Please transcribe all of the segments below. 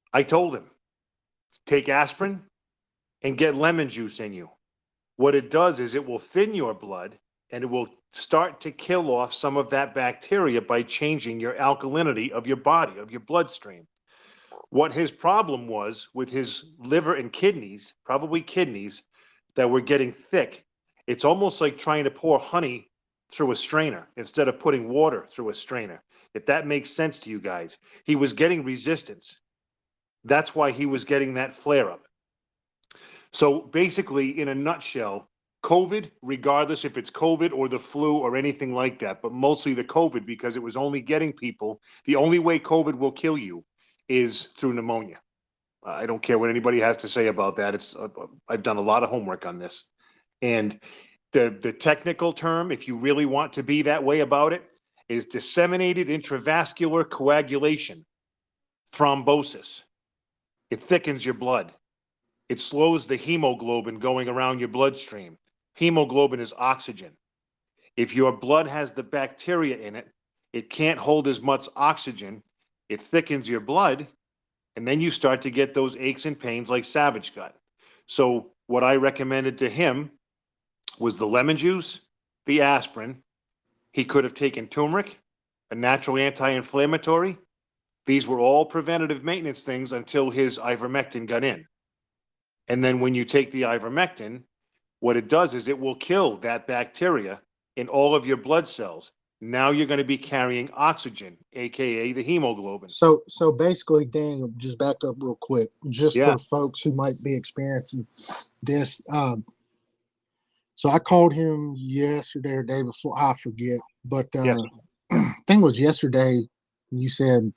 I told him, take aspirin and get lemon juice in you. What it does is it will thin your blood and it will start to kill off some of that bacteria by changing your alkalinity of your body, of your bloodstream. What his problem was with his liver and kidneys, probably kidneys, that were getting thick, it's almost like trying to pour honey through a strainer instead of putting water through a strainer. If that makes sense to you guys, he was getting resistance. That's why he was getting that flare up. So basically, in a nutshell, COVID, regardless if it's COVID or the flu or anything like that, but mostly the COVID because it was only getting people, the only way COVID will kill you is through pneumonia. I don't care what anybody has to say about that. I've done a lot of homework on this. And the technical term, if you really want to be that way about it, is disseminated intravascular coagulation, thrombosis. It thickens your blood. It slows the hemoglobin going around your bloodstream. Hemoglobin is oxygen. If your blood has the bacteria in it, it can't hold as much oxygen. It thickens your blood, and then you start to get those aches and pains like Savage got. So what I recommended to him was the lemon juice, the aspirin. He could have taken turmeric, a natural anti-inflammatory. These were all preventative maintenance things until his ivermectin got in. And then when you take the ivermectin, what it does is it will kill that bacteria in all of your blood cells. Now you're going to be carrying oxygen, aka the hemoglobin. So basically, Daniel, just back up real quick, just Yeah. for folks who might be experiencing this. So I called him yesterday or day before, I forget, but Yes. I think it was yesterday. You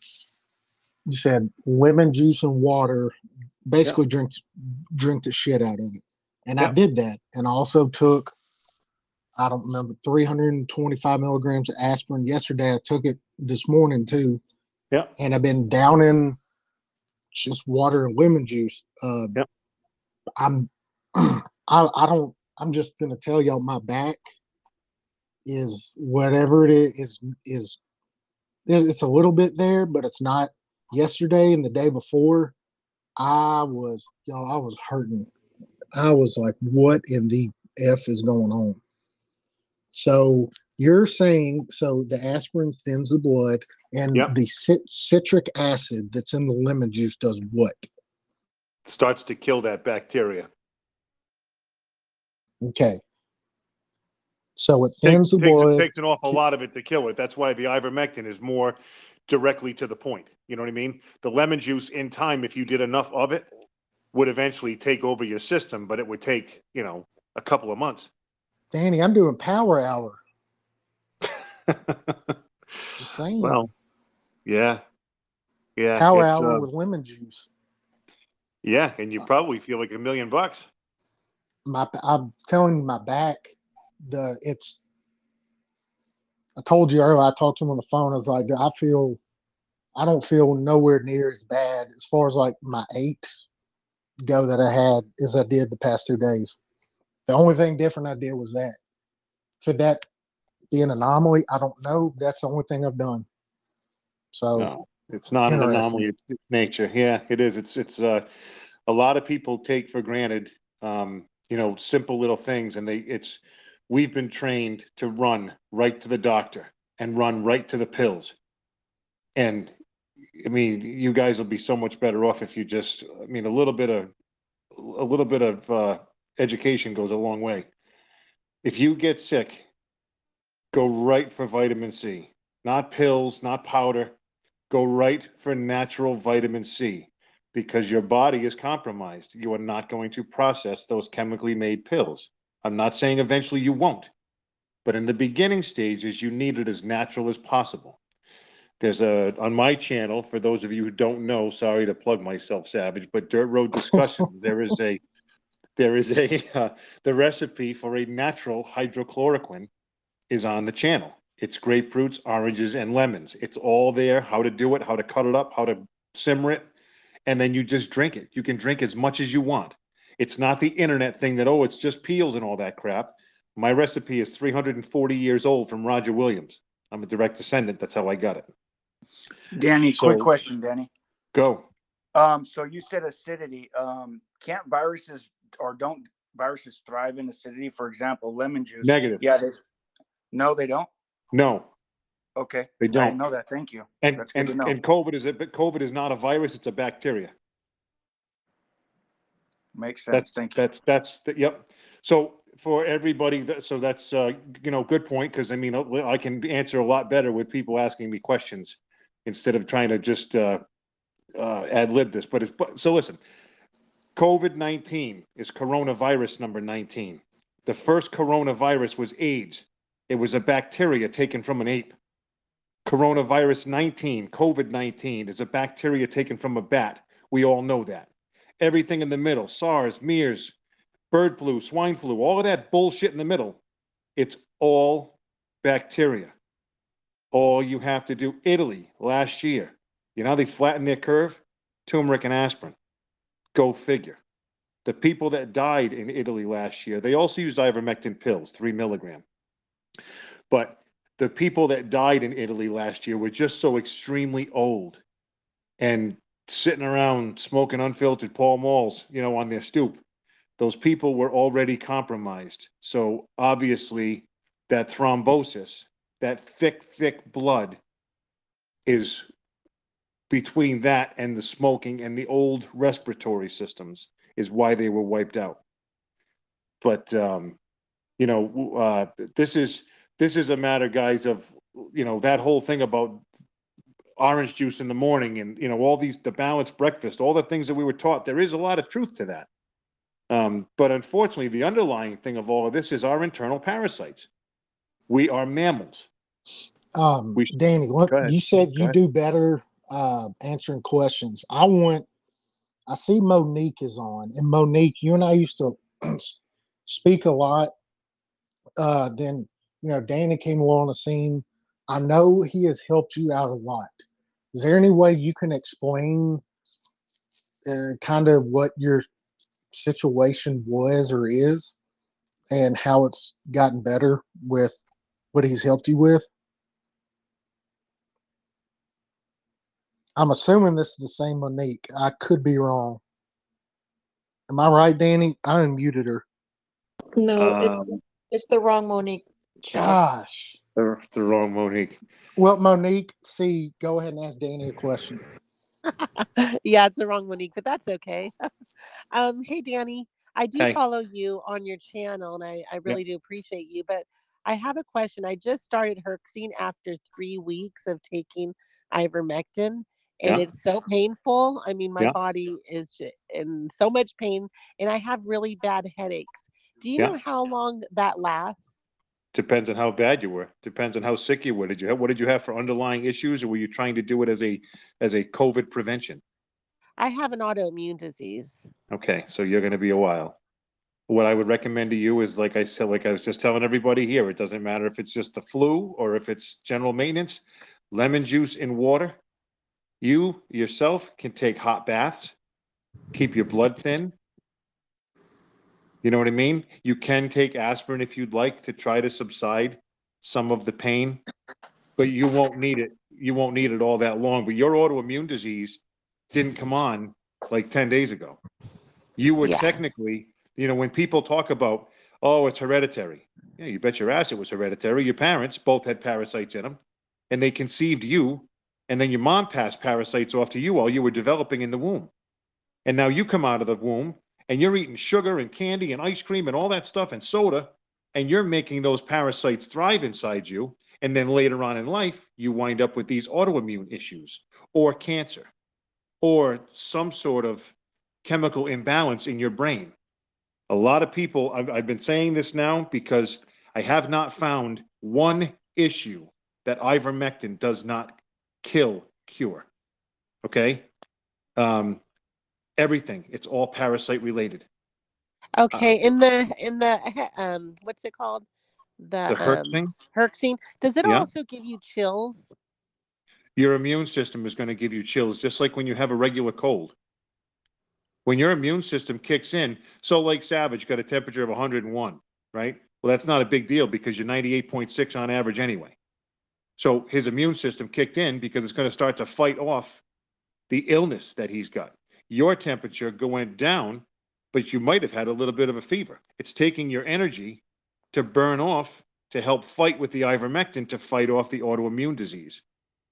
said lemon juice and water, basically drink the shit out of it, and I Yep. did that, and I also took, I don't remember, 325 milligrams of aspirin yesterday. I took it this morning too, Yep. and I've been downing just water and lemon juice. Yep. I'm I don't. I'm just gonna tell y'all my back is whatever it is it's a little bit there, but it's not. Yesterday and the day before, I was hurting. I was like, what in the F is going on? So you're saying, so the aspirin thins the blood, and Yep. the citric acid that's in the lemon juice does what? Starts to kill that bacteria. Okay. So it thins the blood. Takes an awful lot of it to kill it. That's why the ivermectin is more directly to the point. You know what I mean? The lemon juice, in time, if you did enough of it, would eventually take over your system, but it would take, a couple of months. Danny, I'm doing power hour. Just saying. Well, yeah. Yeah. Power hour with lemon juice. Yeah, and you probably feel like $1,000,000. I'm telling you, my back, I told you earlier, I talked to him on the phone. I was like, I don't feel nowhere near as bad as far as like my aches go that I had as I did the past 2 days. The only thing different I did was that. Could that be an anomaly? I don't know. That's the only thing I've done. So No, it's not an anomaly. It's nature. Yeah, it is. It's a lot of people take for granted, simple little things, and we've been trained to run right to the doctor and run right to the pills. And I mean, you guys will be so much better off if you just, I mean, a little bit of education goes a long way. If you get sick, go right for vitamin C, not pills, not powder. Go right for natural vitamin C because your body is compromised. You are not going to process those chemically made pills. I'm not saying eventually you won't, but in the beginning stages, you need it as natural as possible. There's on my channel, for those of you who don't know, sorry to plug myself, Savage, but Dirt Road Discussion, the recipe for a natural hydrochloroquine is on the channel. It's grapefruits, oranges, and lemons. It's all there, how to do it, how to cut it up, how to simmer it, and then you just drink it. You can drink as much as you want. It's not the internet thing that, it's just peels and all that crap. My recipe is 340 years old from Roger Williams. I'm a direct descendant. That's how I got it. Danny, quick question, Danny. Go. So you said acidity. Can't viruses or don't viruses thrive in acidity? For example, lemon juice. Negative. Yeah. No, they don't. No, Okay. they I didn't don't. know that. Thank you. And That's good to and know. and COVID is not a virus; it's a bacteria. Makes sense. Thank you. Yep. So for everybody, so that's good point, because I mean I can answer a lot better with people asking me questions instead of trying to just ad lib this. So listen, COVID-19 is coronavirus number 19. The first coronavirus was AIDS. It was a bacteria taken from an ape. Coronavirus 19, COVID-19, is a bacteria taken from a bat. We all know that. Everything in the middle, SARS, MERS, bird flu, swine flu, all of that bullshit in the middle, it's all bacteria. All you have to do, Italy last year, you know how they flattened their curve? Turmeric and aspirin. Go figure. The people that died in Italy last year, they also used ivermectin pills, 3 milligram. But the people that died in Italy last year were just so extremely old and sitting around smoking unfiltered Pall Malls, on their stoop. Those people were already compromised. So obviously, that thrombosis, that thick blood, is between that and the smoking and the old respiratory systems is why they were wiped out. But this is a matter, guys, of that whole thing about orange juice in the morning and all the balanced breakfast, all the things that we were taught. There is a lot of truth to that. But unfortunately, the underlying thing of all of this is our internal parasites. We are mammals. Danny, what Go ahead. you said Go you ahead. do better answering questions. I see Monique is on, and Monique, you and I used to speak a lot. Then Danny came along the scene. I know he has helped you out a lot. Is there any way you can explain kind of what your situation was or is, and how it's gotten better with what he's helped you with? I'm assuming this is the same Monique. I could be wrong. Am I right, Danny? I unmuted her. No, Um, it's the wrong Monique. Sorry. Gosh. the wrong Monique. Well, Monique, see, go ahead and ask Danny a question. Yeah, it's the wrong Monique, but that's okay. Hey Danny, I do Hey. follow you on your channel, and I Yeah. really do appreciate you. But I have a question. I just started Herxine after 3 weeks of taking ivermectin, and Yeah. it's so painful. I mean, my Yeah. body is in so much pain, and I have really bad headaches. Do you Yeah. know how long that lasts? Depends on how bad you were. Depends on how sick you were. What did you have for underlying issues, or were you trying to do it as a COVID prevention? I have an autoimmune disease. Okay, so you're going to be a while. What I would recommend to you is, like I said, like I was just telling everybody here, it doesn't matter if it's just the flu or if it's general maintenance. Lemon juice in water. You yourself can take hot baths, keep your blood thin. You know what I mean? You can take aspirin if you'd like to try to subside some of the pain, but you won't need it. You won't need it all that long. But your autoimmune disease didn't come on like 10 days ago. You were Yeah. technically, when people talk about, oh, it's hereditary. Yeah, you bet your ass it was hereditary. Your parents both had parasites in them, and they conceived you, and then your mom passed parasites off to you while you were developing in the womb. And now you come out of the womb and you're eating sugar and candy and ice cream and all that stuff and soda, and you're making those parasites thrive inside you. And then later on in life, you wind up with these autoimmune issues or cancer or some sort of chemical imbalance in your brain. A lot of people, I've been saying this now because I have not found one issue that ivermectin does not cure. Okay? Everything. It's all parasite related. Okay. In the what's it called? The hurt thing? Herxine. Does it Yeah. also give you chills? Your immune system is going to give you chills, just like when you have a regular cold. When your immune system kicks in, so like Savage got a temperature of 101, right? Well, that's not a big deal because you're 98.6 on average anyway. So his immune system kicked in because it's going to start to fight off the illness that he's got. your temperature went down, but you might have had a little bit of a fever. It's taking your energy to burn off to help fight with the ivermectin to fight off the autoimmune disease.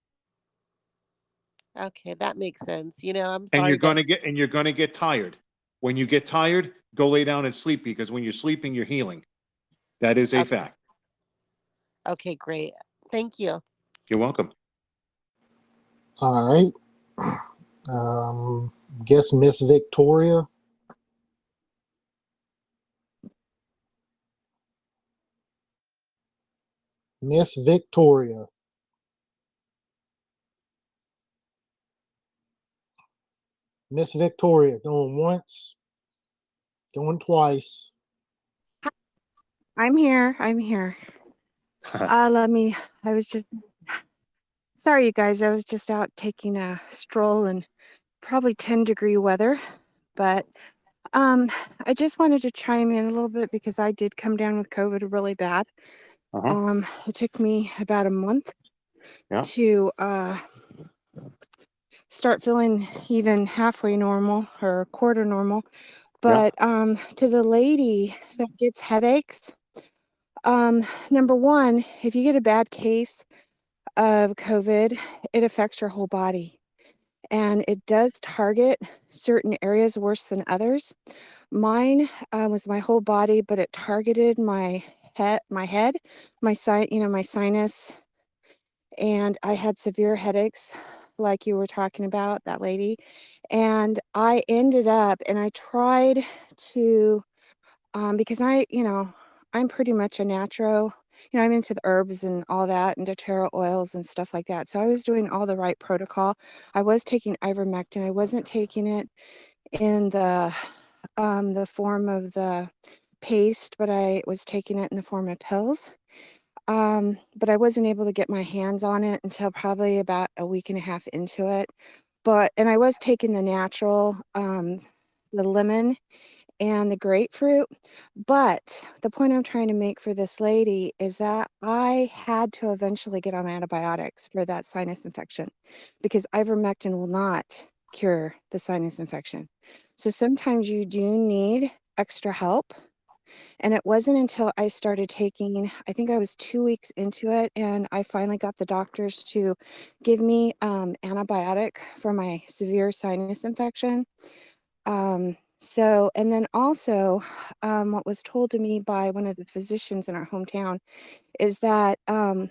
Okay, that makes sense. You know, I'm And sorry, but you're gonna get tired. When you get tired, go lay down and sleep, because when you're sleeping, you're healing. That is a okay, fact. okay, great. Thank you. You're welcome. All right. Guess Miss Victoria. Miss Victoria. Miss Victoria, going once, going twice. I'm here. I'm here. I was just, sorry, you guys. I was just out taking a stroll in probably 10-degree weather. But I just wanted to chime in a little bit because I did come down with COVID really bad. It took me about a month Yeah. to start feeling even halfway normal or quarter normal. But to the lady that gets headaches, number one, if you get a bad case of COVID, it affects your whole body. And it does target certain areas worse than others. Mine was my whole body, but it targeted my head, my sinus, and I had severe headaches, like you were talking about, that lady. And I ended up, and I tried to, because I'm pretty much a natural. I'm into the herbs and all that, and doTERRA oils and stuff like that. So I was doing all the right protocol. I was taking ivermectin. I wasn't taking it in the form of the paste, but I was taking it in the form of pills. But I wasn't able to get my hands on it until probably about a week and a half into it. And I was taking the natural, the lemon and the grapefruit. But the point I'm trying to make for this lady is that I had to eventually get on antibiotics for that sinus infection, because ivermectin will not cure the sinus infection. So sometimes you do need extra help. And it wasn't until I started taking, I think I was 2 weeks into it, and I finally got the doctors to give me antibiotic for my severe sinus infection. And then also, what was told to me by one of the physicians in our hometown is that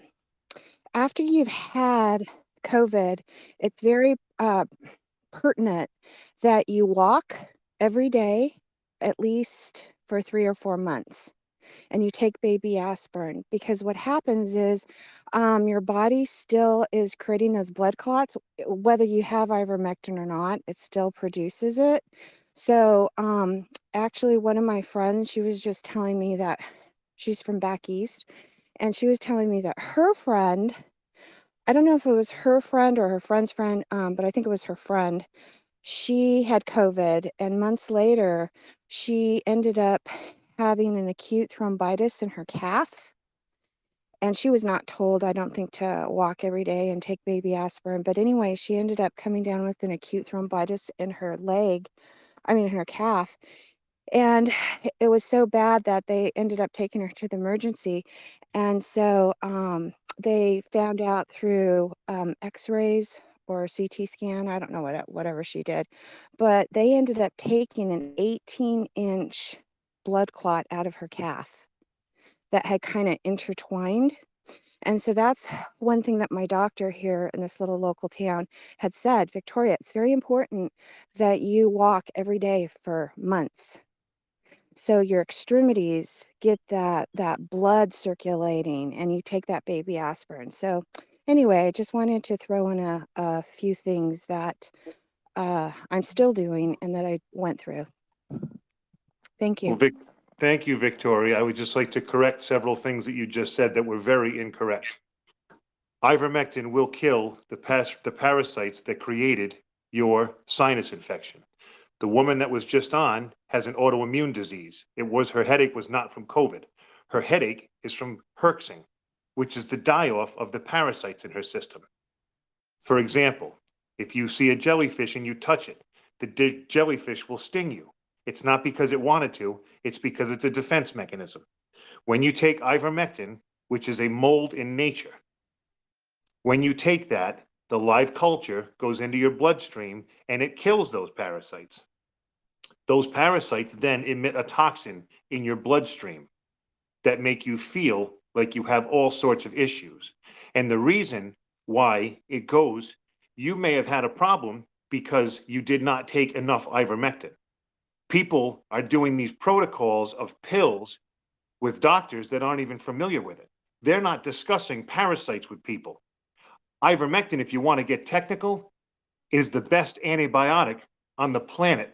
after you've had COVID, it's very pertinent that you walk every day, at least for 3 or 4 months, and you take baby aspirin, because what happens is your body still is creating those blood clots. Whether you have ivermectin or not, it still produces it. So actually, one of my friends, she was just telling me that she's from back east, and she was telling me that her friend, I don't know if it was her friend or her friend's friend, but I think it was her friend, she had COVID, and months later, she ended up having an acute thrombitis in her calf. And she was not told, I don't think, to walk every day and take baby aspirin. But anyway, she ended up coming down with an acute thrombitis in her in her calf. And it was so bad that they ended up taking her to the emergency. And so they found out through x-rays or CT scan, I don't know, whatever she did, but they ended up taking an 18-inch blood clot out of her calf that had kind of intertwined. And so that's one thing that my doctor here in this little local town had said: Victoria, it's very important that you walk every day for months, so your extremities get that blood circulating, and you take that baby aspirin. So anyway, I just wanted to throw in a few things that I'm still doing and that I went through. Thank you. Well, thank you, Victoria. I would just like to correct several things that you just said that were very incorrect. Ivermectin will kill the parasites that created your sinus infection. The woman that was just on has an autoimmune disease. Her headache was not from COVID. Her headache is from herxing, which is the die-off of the parasites in her system. For example, if you see a jellyfish and you touch it, the jellyfish will sting you. It's not because it wanted to, it's because it's a defense mechanism. When you take ivermectin, which is a mold in nature, when you take that, the live culture goes into your bloodstream and it kills those parasites. Those parasites then emit a toxin in your bloodstream that make you feel like you have all sorts of issues. And the reason why it goes, you may have had a problem because you did not take enough ivermectin. People are doing these protocols of pills with doctors that aren't even familiar with it. They're not discussing parasites with people. Ivermectin, if you want to get technical, is the best antibiotic on the planet,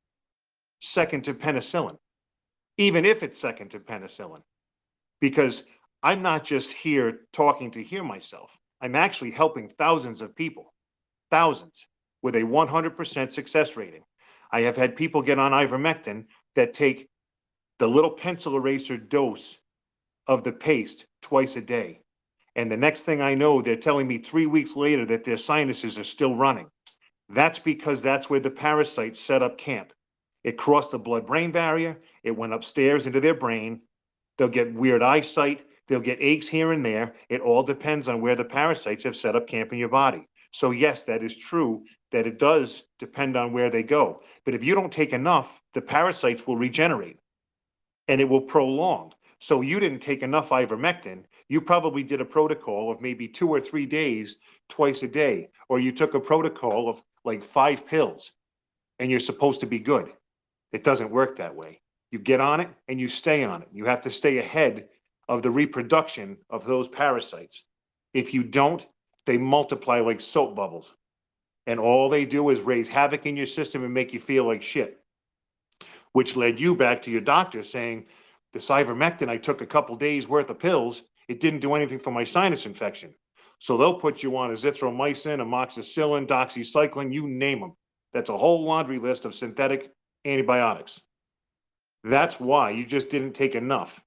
second to penicillin, even if it's second to penicillin. Because I'm not just here talking to hear myself. I'm actually helping thousands of people, thousands, with a 100% success rating. I have had people get on ivermectin that take the little pencil eraser dose of the paste twice a day. And the next thing I know, they're telling me 3 weeks later that their sinuses are still running. That's because that's where the parasites set up camp. It crossed the blood-brain barrier, it went upstairs into their brain. They'll get weird eyesight, they'll get aches here and there. It all depends on where the parasites have set up camp in your body. So yes, that is true, that it does depend on where they go. But if you don't take enough, the parasites will regenerate and it will prolong. So you didn't take enough ivermectin. You probably did a protocol of maybe 2 or 3 days, twice a day, or you took a protocol of like 5 pills and you're supposed to be good. It doesn't work that way. You get on it and you stay on it. You have to stay ahead of the reproduction of those parasites. If you don't, they multiply like soap bubbles. And all they do is raise havoc in your system and make you feel like shit, which led you back to your doctor saying, this ivermectin, I took a couple days worth of pills. It didn't do anything for my sinus infection. So they'll put you on azithromycin, amoxicillin, doxycycline, you name them. That's a whole laundry list of synthetic antibiotics. That's why you just didn't take enough.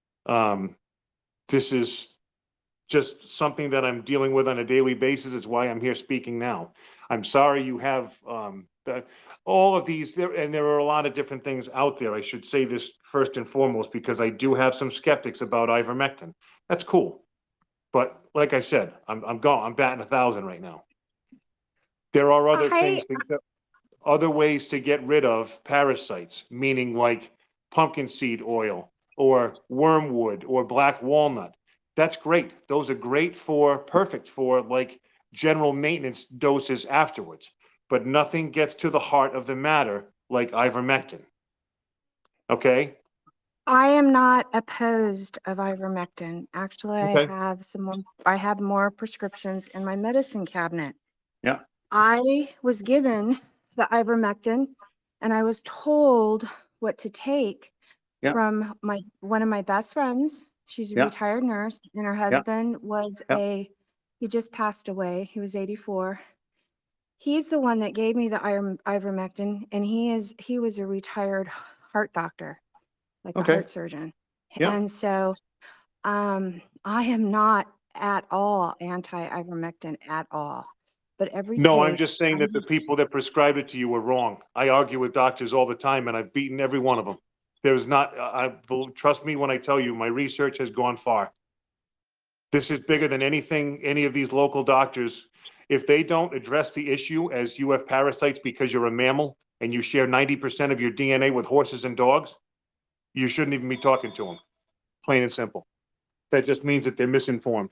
This is just something that I'm dealing with on a daily basis. It's why I'm here speaking now. I'm sorry you have all of these, and there are a lot of different things out there. I should say this first and foremost, because I do have some skeptics about ivermectin. That's cool. But like I said, I'm gone. I'm batting 1,000 right now. There are other things, other ways to get rid of parasites, meaning like pumpkin seed oil or wormwood or black walnut. That's great. Those are great for, perfect for like general maintenance doses afterwards. But nothing gets to the heart of the matter like ivermectin. Okay? I am not opposed of ivermectin. Actually, Okay. I have more prescriptions in my medicine cabinet. Yeah. I was given the ivermectin and I was told what to take Yeah. from one of my best friends. She's a Yeah. retired nurse and her husband was Yeah. he just passed away. He was 84. He's the one that gave me the ivermectin and he was a retired heart doctor, like a Okay. heart surgeon. Yeah. And so I am not at all anti-ivermectin at all. But every No, I'm case, just saying that the people that prescribed it to you were wrong. I argue with doctors all the time and I've beaten every one of them. There's not, trust me when I tell you, my research has gone far. This is bigger than anything, any of these local doctors. If they don't address the issue as you have parasites because you're a mammal and you share 90% of your DNA with horses and dogs, you shouldn't even be talking to them. Plain and simple. That just means that they're misinformed.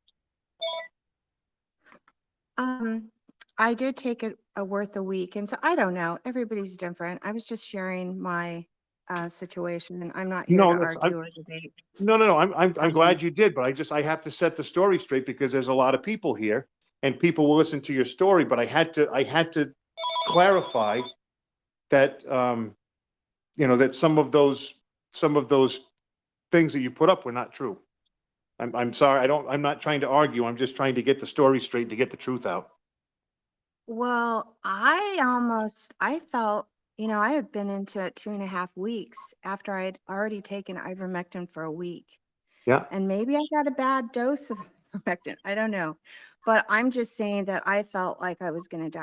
I did take a worth a week, and so I don't know. Everybody's different. I was just sharing my situation, and I'm not here to No, argue or debate. no. I'm glad you did, but I have to set the story straight because there's a lot of people here and people will listen to your story, but I had to clarify that, that some of those things that you put up were not true. I'm sorry. I'm not trying to argue. I'm just trying to get the story straight, to get the truth out. Well, I felt, I had been into it 2.5 weeks after I'd already taken ivermectin for a week. Yeah. And maybe I got a bad dose of ivermectin. I don't know. But I'm just saying that I felt like I was going to die.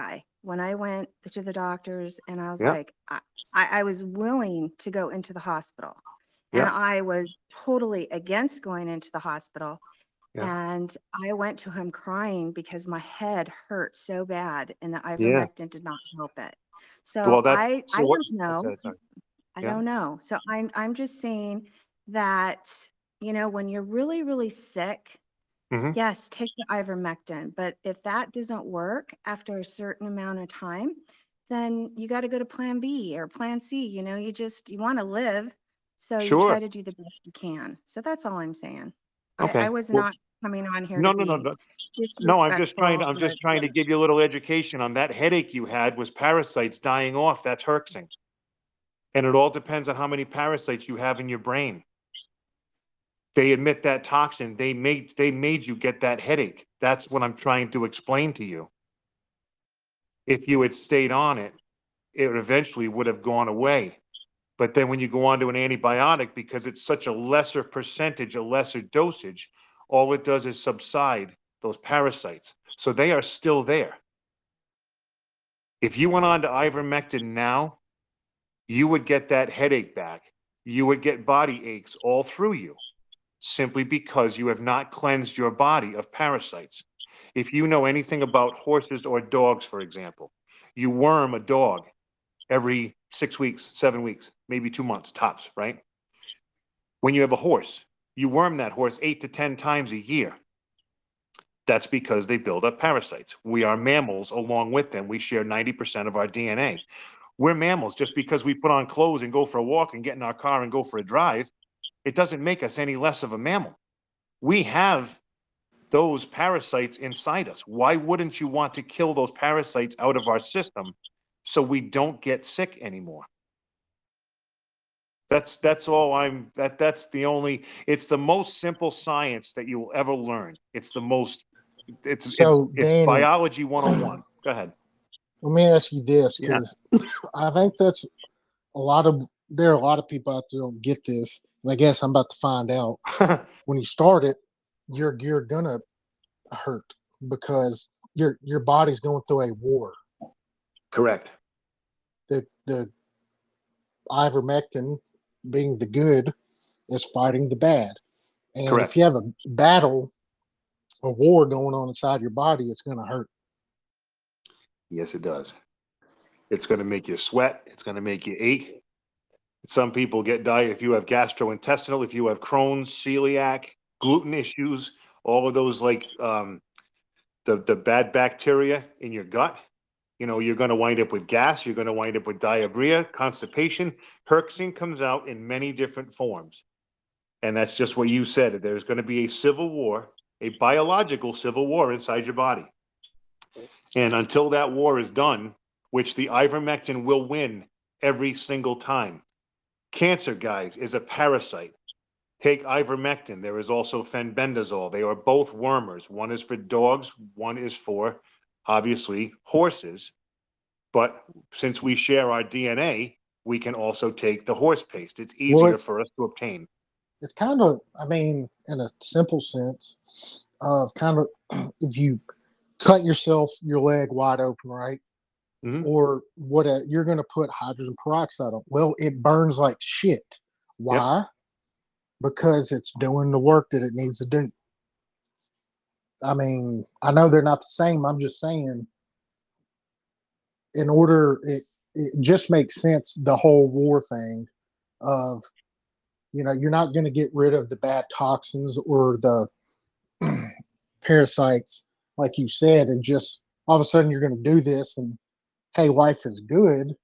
when I went to the doctors and I was Yeah. like, I was willing to go into the hospital. And Yeah. I was totally against going into the hospital. Yeah. And I went to him crying because my head hurt so bad and the Yeah. ivermectin did not help it. So Well, that's I so what. don't know. Okay, sorry. I Yeah. don't know. So I'm just saying that, when you're really, really sick, Hmm. yes, take the ivermectin. But if that doesn't work after a certain amount of time, then you got to go to plan B or plan C. You want to live. So you try Sure. to do the best you can. So that's all I'm saying. I Okay. was Well, not coming on here no, to no, no, be no. No, disrespectful, I'm but just trying to give you a little education on that headache you had was parasites dying off. That's herxing. And it all depends on how many parasites you have in your brain. They emit that toxin. They made you get that headache. That's what I'm trying to explain to you. If you had stayed on it, it eventually would have gone away. But then when you go on to an antibiotic, because it's such a lesser percentage, a lesser dosage, all it does is subside those parasites. So they are still there. If you went on to ivermectin now, you would get that headache back. You would get body aches all through you, simply because you have not cleansed your body of parasites. If you know anything about horses or dogs, for example, you worm a dog every 6 weeks, 7 weeks, maybe 2 months tops, right? When you have a horse, you worm that horse 8 to 10 times a year. That's because they build up parasites. We are mammals along with them. We share 90% of our DNA. We're mammals. Just because we put on clothes and go for a walk and get in our car and go for a drive, it doesn't make us any less of a mammal. We have those parasites inside us. Why wouldn't you want to kill those parasites out of our system so we don't get sick anymore? That's all that's the only, it's the most simple science that you will ever learn. It's the most, So, it's Danny, biology 101. Go ahead. let me ask you this, Yeah. because I think there are a lot of people out there who don't get this, and I guess I'm about to find out. When you start it, you're gonna hurt because your body's going through a war. Correct. The ivermectin, being the good, is fighting the bad. And if Correct. you have a battle, a war going on inside your body, it's going to hurt. Yes, it does. It's going to make you sweat. It's going to make you ache. Some people get diet if you have gastrointestinal, if you have Crohn's, celiac, gluten issues, all of those, like the bad bacteria in your gut. You're going to wind up with gas. You're going to wind up with diarrhea, constipation. Herxing comes out in many different forms. And that's just what you said. There's going to be a civil war, a biological civil war inside your body. And until that war is done, which the ivermectin will win every single time. Cancer, guys, is a parasite. Take ivermectin. There is also fenbendazole. They are both wormers. One is for dogs, one is for, obviously, horses. But since we share our DNA, we can also take the horse paste. It's Well, easier for us to obtain. it's kind of, I mean, in a simple sense, of kind of if you cut your leg wide open, right? Mhm. Or you're going to put hydrogen peroxide on. Well, it burns like shit. Why? Because it's doing the work that it needs to do. I mean, I know they're not the same. I'm just saying, it just makes sense, the whole war thing of, you're not going to get rid of the bad toxins or the parasites, like you said, and just all of a sudden you're going to do this and, hey, life is good.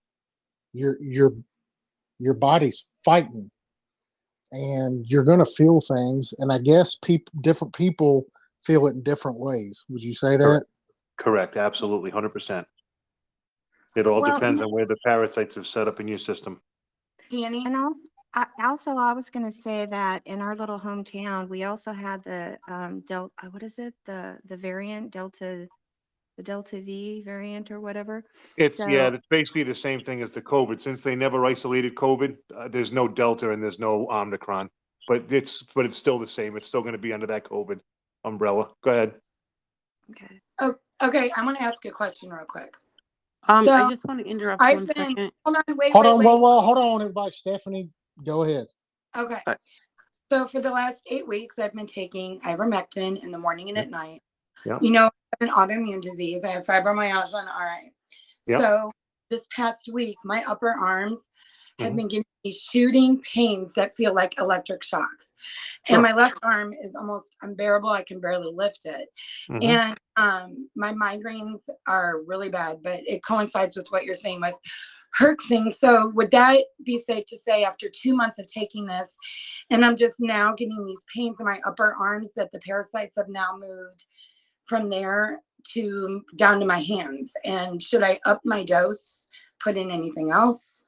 Your body's fighting, and you're going to feel things. And I guess different people feel it in different ways. Would you say that? Correct. Correct. Absolutely. 100%. It all well, depends on where the parasites have set up in your system. Danny? and I was going to say that in our little hometown, we also had the Delta. What is it? The variant Delta, the Delta V variant or whatever. Yeah, So it's basically the same thing as the COVID. Since they never isolated COVID, there's no Delta and there's no Omicron, but it's still the same. It's still going to be under that COVID umbrella. Go ahead. okay. Oh, okay. I'm going to ask a question real quick. I So just want to interrupt I've one been, second. hold on, wait, Hold wait, on, wait. hold on, everybody. Stephanie, go ahead. Okay. Uh, So for the last 8 weeks, I've been taking ivermectin in the morning and at night. Yep. You know, I have an autoimmune disease. I have fibromyalgia and RA. Yep. So this past week, my upper arms have Mhm. been giving me shooting pains that feel like electric shocks. Sure. And my left arm is almost unbearable. I can barely lift it. Mhm. And my migraines are really bad, but it coincides with what you're saying with Herxing. So would that be safe to say after 2 months of taking this, and I'm just now getting these pains in my upper arms, that the parasites have now moved from there to down to my hands? And should I up my dose, put in anything else?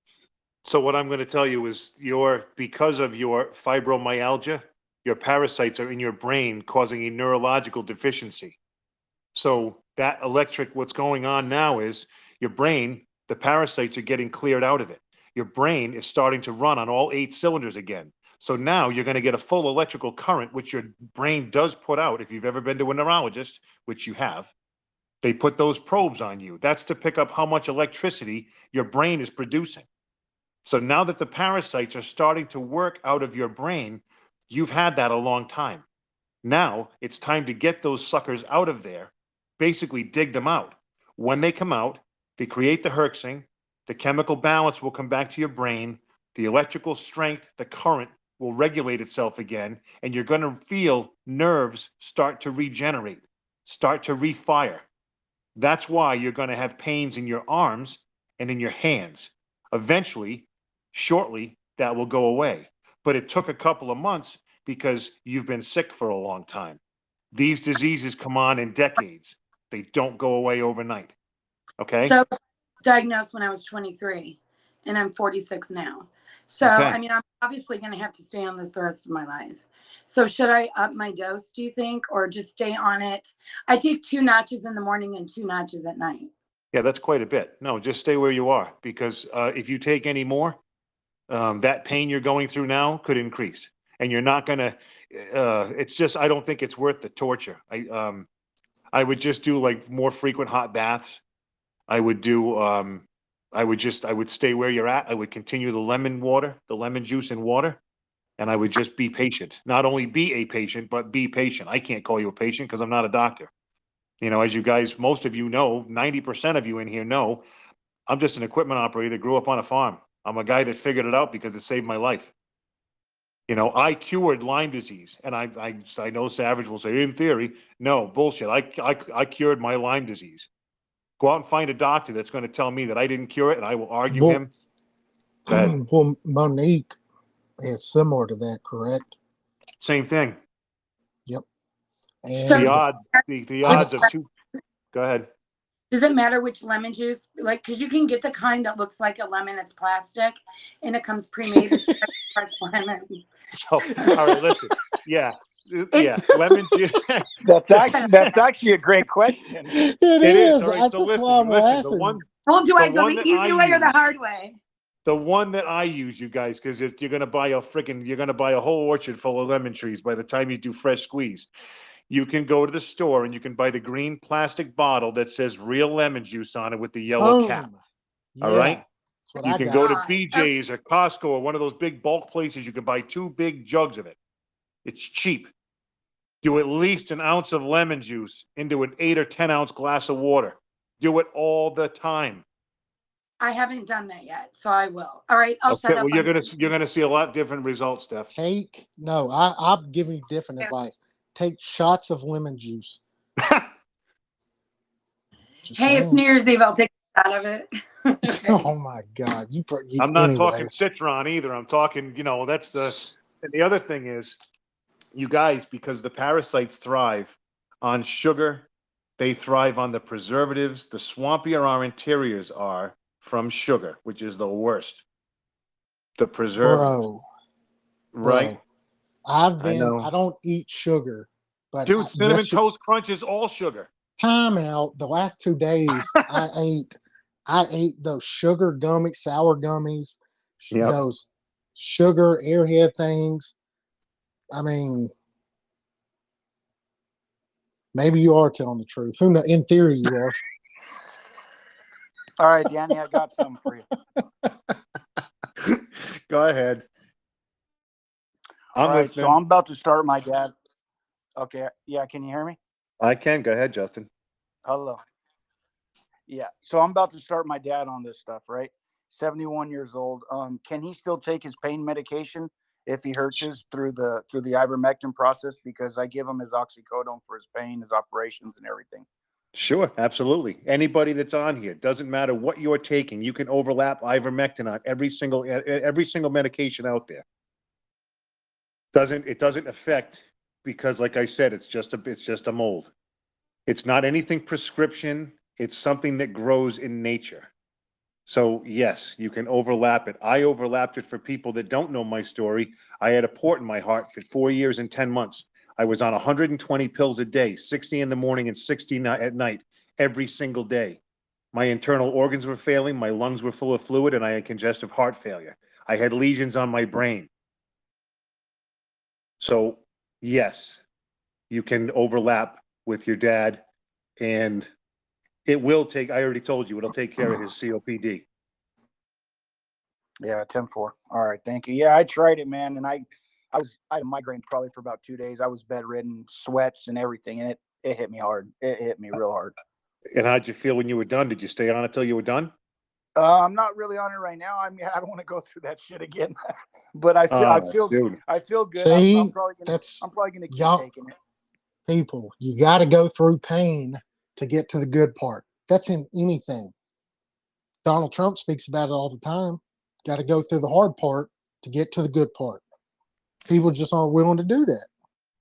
So what I'm going to tell you is because of your fibromyalgia, your parasites are in your brain causing a neurological deficiency. So what's going on now is your brain, the parasites are getting cleared out of it. Your brain is starting to run on all 8 cylinders again. So now you're going to get a full electrical current, which your brain does put out. If you've ever been to a neurologist, which you have, they put those probes on you. That's to pick up how much electricity your brain is producing. So now that the parasites are starting to work out of your brain, you've had that a long time. Now it's time to get those suckers out of there, basically dig them out. When they come out, they create the herxing, the chemical balance will come back to your brain, the electrical strength, the current will regulate itself again, and you're going to feel nerves start to regenerate, start to refire. That's why you're going to have pains in your arms and in your hands. Eventually, shortly, that will go away. But it took a couple of months because you've been sick for a long time. These diseases come on in decades. They don't go away overnight. Okay? So I was diagnosed when I was 23 and I'm 46 now. So, Okay. I mean, I'm obviously going to have to stay on this the rest of my life. So should I up my dose, do you think, or just stay on it? I take 2 notches in the morning and 2 notches at night. Yeah, that's quite a bit. No, just stay where you are because if you take any more, that pain you're going through now could increase. And you're not going to, it's just, I don't think it's worth the torture. I would just do like more frequent hot baths. I would do, I would stay where you're at. I would continue the lemon juice and water. And I would just be patient. Not only be a patient, but be patient. I can't call you a patient because I'm not a doctor. You know, as you guys, most of you know, 90% of you in here know, I'm just an equipment operator that grew up on a farm. I'm a guy that figured it out because it saved my life. You know, I cured Lyme disease, and I know Savage will say, in theory, no, bullshit. I cured my Lyme disease. Go out and find a doctor that's going to tell me that I didn't cure it, and I will argue Well, him. Go ahead. well, Monique is similar to that, correct? Same thing. Yep. So And The odds of two. Go ahead. does it matter which lemon juice? Like, because you can get the kind that looks like a lemon, it's plastic, and it comes pre-made with fresh lemons. So, all right, listen. Yeah. Yeah. It's- Lemon juice. That's actually a great question. it It is. All right, That's so just why I'm listen. The laughing. Well, do the I go one the that easy I way or the use- hard way? The one that I use, you guys, because you're gonna buy a whole orchard full of lemon trees by the time you do fresh squeeze. You can go to the store and you can buy the green plastic bottle that says real lemon juice on it with the yellow cap. Boom. All right. Yeah, that's what You I can got. go to God. BJ's or Costco or one of those big bulk places. You can buy 2 big jugs of it. It's cheap. Do at least an ounce of lemon juice into an 8 or 10 ounce glass of water. Do it all the time. I haven't done that yet, so I will. All right, I'll Okay, shut up. well, you're gonna see a lot different results, Steph. I'm giving you different Yeah. advice. Take shots of lemon juice. Just Hey, it's saying. New Year's Eve. I'll take a shot of it. Oh my God! I'm not anyway. talking citron either. I'm talking, that's and the other thing is, you guys, because the parasites thrive on sugar, they thrive on the preservatives. The swampier our interiors are from sugar, which is the worst. The preservatives, Bro, right? I've I been. know. I don't eat sugar, but Dude, Cinnamon Toast Crunch is all sugar. time out. The last 2 days, I ate those sugar gummies, sour gummies, Yep. those sugar airhead things. I mean, maybe you are telling the truth. Who knows? In theory, you are. All right, Danny, I got something for you. Go ahead. All I'm right, so listening. I'm about to start my dad. Okay, yeah, can you hear me? I can. Go ahead, Justin. Hello. Yeah, so I'm about to start my dad on this stuff, right? 71 years old. Can he still take his pain medication if he hurts through the ivermectin process? Because I give him his oxycodone for his pain, his operations, and everything. Sure, absolutely. Anybody that's on here, doesn't matter what you're taking, you can overlap ivermectin on every single medication out there. It doesn't affect, because like I said, it's just a mold. It's not anything prescription. It's something that grows in nature. So yes, you can overlap it. I overlapped it for people that don't know my story. I had a port in my heart for 4 years and 10 months. I was on 120 pills a day, 60 in the morning and 60 at night, every single day. My internal organs were failing, my lungs were full of fluid, and I had congestive heart failure. I had lesions on my brain. So yes, you can overlap with your dad, and it will take, I already told you, it'll take care of his COPD. Yeah, 10-4. All right, thank you. Yeah, I tried it, man, and I had a migraine probably for about 2 days. I was bedridden, sweats and everything, and it hit me hard. It hit me real hard. And how'd you feel when you were done? Did you stay on it till you were done? I'm not really on it right now. I mean, I don't want to go through that shit again. But I feel Dude. good. See, I'm probably gonna keep y'all taking it. people. You got to go through pain to get to the good part. That's in anything. Donald Trump speaks about it all the time. Got to go through the hard part to get to the good part. People just aren't willing to do that.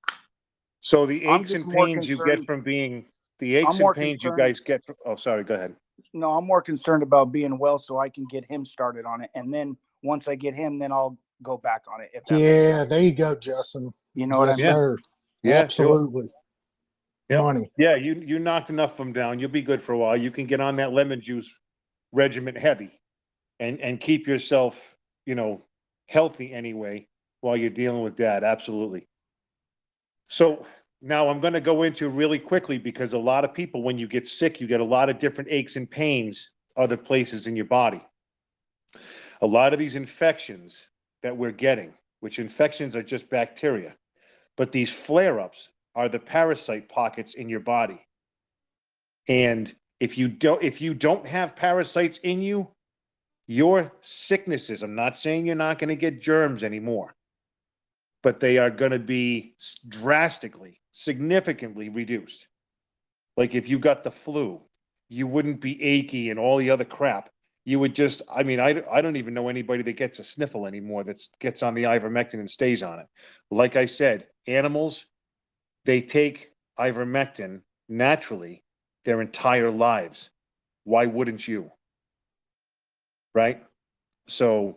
So the I'm aches just and more pains you get concerned. from being, I'm more concerned. oh, sorry, go ahead. No, I'm more concerned about being well so I can get him started on it. And then once I get him, then I'll go back on it. If that makes Yeah, sense. there you go, Justin. You know what I Yes, mean? sir. Yeah, sure. Absolutely. Yep. Money. Yeah, you knocked enough of them down. You'll be good for a while. You can get on that lemon juice regimen heavy and keep yourself, healthy anyway while you're dealing with dad. Absolutely. So now I'm going to go into really quickly, because a lot of people, when you get sick, you get a lot of different aches and pains other places in your body. A lot of these infections that we're getting, which infections are just bacteria, but these flare-ups are the parasite pockets in your body. And if you don't have parasites in you, your sicknesses, I'm not saying you're not going to get germs anymore, but they are going to be drastically, significantly reduced. Like if you got the flu, you wouldn't be achy and all the other crap. You would just, I mean, I don't even know anybody that gets a sniffle anymore that gets on the ivermectin and stays on it. Like I said, animals, they take ivermectin naturally their entire lives. Why wouldn't you? Right? So,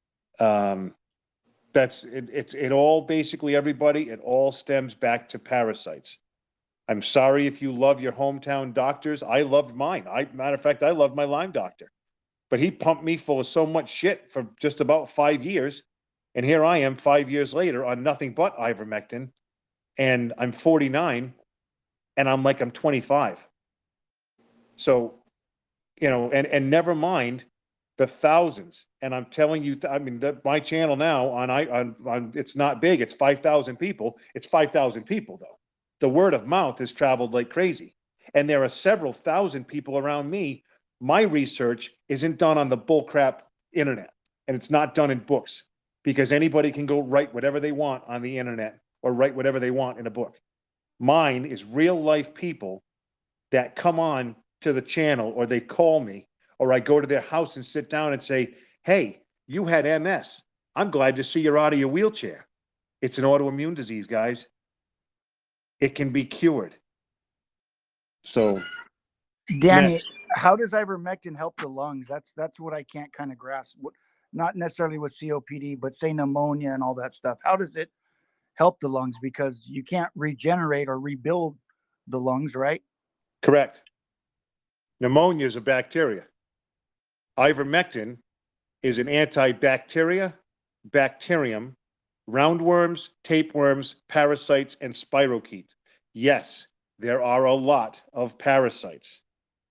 that's it. It all basically, everybody, it all stems back to parasites. I'm sorry if you love your hometown doctors. I loved mine. Matter of fact, I loved my Lyme doctor, but he pumped me full of so much shit for just about 5 years. And here I am 5 years later on nothing but ivermectin, and I'm 49 and I'm 25. So, and never mind the thousands. And I'm telling you, I mean, my channel now on it's not big. It's 5,000 people. It's 5,000 people though. The word of mouth has traveled like crazy. And there are several thousand people around me. My research isn't done on the bullcrap internet, and it's not done in books, because anybody can go write whatever they want on the internet or write whatever they want in a book. Mine is real life people that come on to the channel, or they call me, or I go to their house and sit down and say, hey, you had MS. I'm glad to see you're out of your wheelchair. It's an autoimmune disease, guys. It can be cured. So, Danny, how does ivermectin help the lungs? That's what I can't kind of grasp. Not necessarily with COPD, but say pneumonia and all that stuff. How does it help the lungs? Because you can't regenerate or rebuild the lungs, right? correct. Pneumonia is a bacteria. Ivermectin is an antibacteria, bacterium, roundworms, tapeworms, parasites, and spirochetes. Yes, there are a lot of parasites.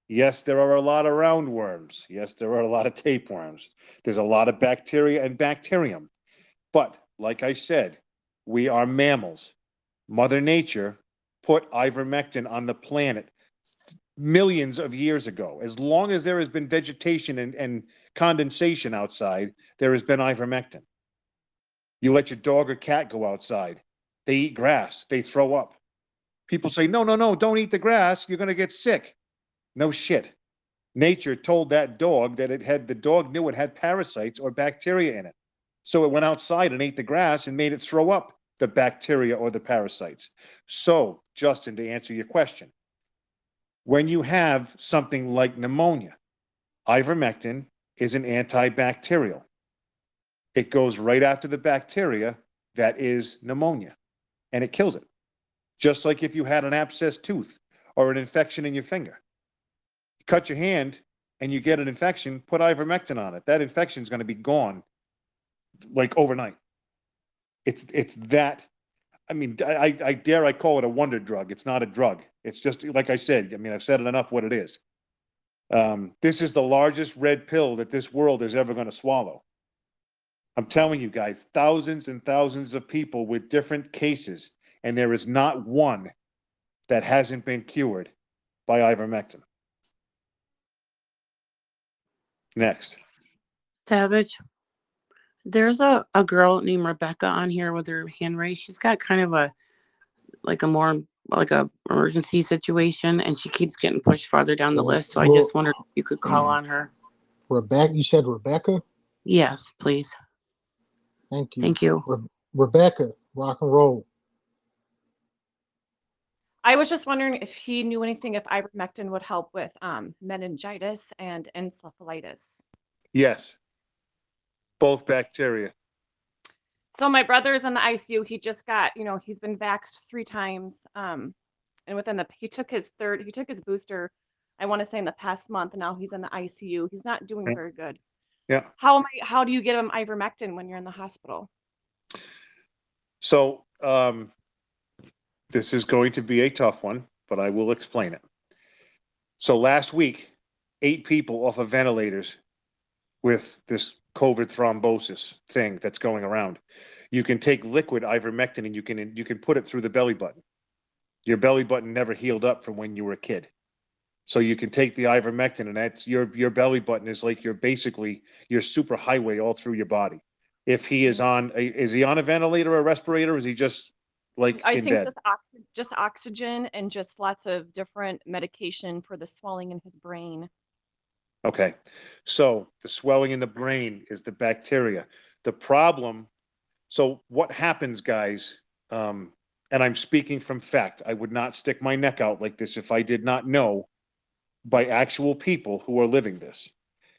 Yes, there are a lot of roundworms. Yes, there are a lot of tapeworms. There's a lot of bacteria and bacterium. But like I said, we are mammals. Mother Nature put ivermectin on the planet millions of years ago. As long as there has been vegetation and condensation outside, there has been ivermectin. You let your dog or cat go outside, they eat grass, they throw up. People say, no, no, no, don't eat the grass, you're going to get sick. No shit. Nature told that dog that the dog knew it had parasites or bacteria in it. So it went outside and ate the grass and made it throw up the bacteria or the parasites. So, Justin, to answer your question, when you have something like pneumonia, ivermectin is an antibacterial. It goes right after the bacteria that is pneumonia, and it kills it. Just like if you had an abscessed tooth or an infection in your finger. You cut your hand and you get an infection, put ivermectin on it. That infection is going to be gone like overnight. It's that. I mean, I dare I call it a wonder drug. It's not a drug. It's just like I said. I mean, I've said it enough what it is. This is the largest red pill that this world is ever going to swallow. I'm telling you guys, thousands and thousands of people with different cases, and there is not one that hasn't been cured by ivermectin. Next. Savage. There's a girl named Rebecca on here with her hand raised. She's got kind of a more like a emergency situation, and she keeps getting pushed farther down the list. So I just wondered if you could call on her. Rebecca, you said Rebecca? Yes, please. Thank you. Thank you. Rebecca, rock and roll. I was just wondering if he knew anything if ivermectin would help with meningitis and encephalitis. Yes. Both bacteria. So my brother's in the ICU. He just got, he's been vaxxed 3 times. And he took his booster, I want to say in the past month, and now he's in the ICU. He's not doing very good. Yeah. How do you get him ivermectin when you're in the hospital? So, this is going to be a tough one, but I will explain it. So last week, 8 people off of ventilators with this COVID thrombosis thing that's going around. You can take liquid ivermectin and you can put it through the belly button. Your belly button never healed up from when you were a kid. So you can take the ivermectin and that's your belly button is like basically your super highway all through your body. If he is is he on a ventilator or a respirator? Or is he just I think bed? just oxygen and just lots of different medication for the swelling in his brain. Okay, so the swelling in the brain is the bacteria. The problem, so what happens, guys, and I'm speaking from fact, I would not stick my neck out like this if I did not know by actual people who are living this.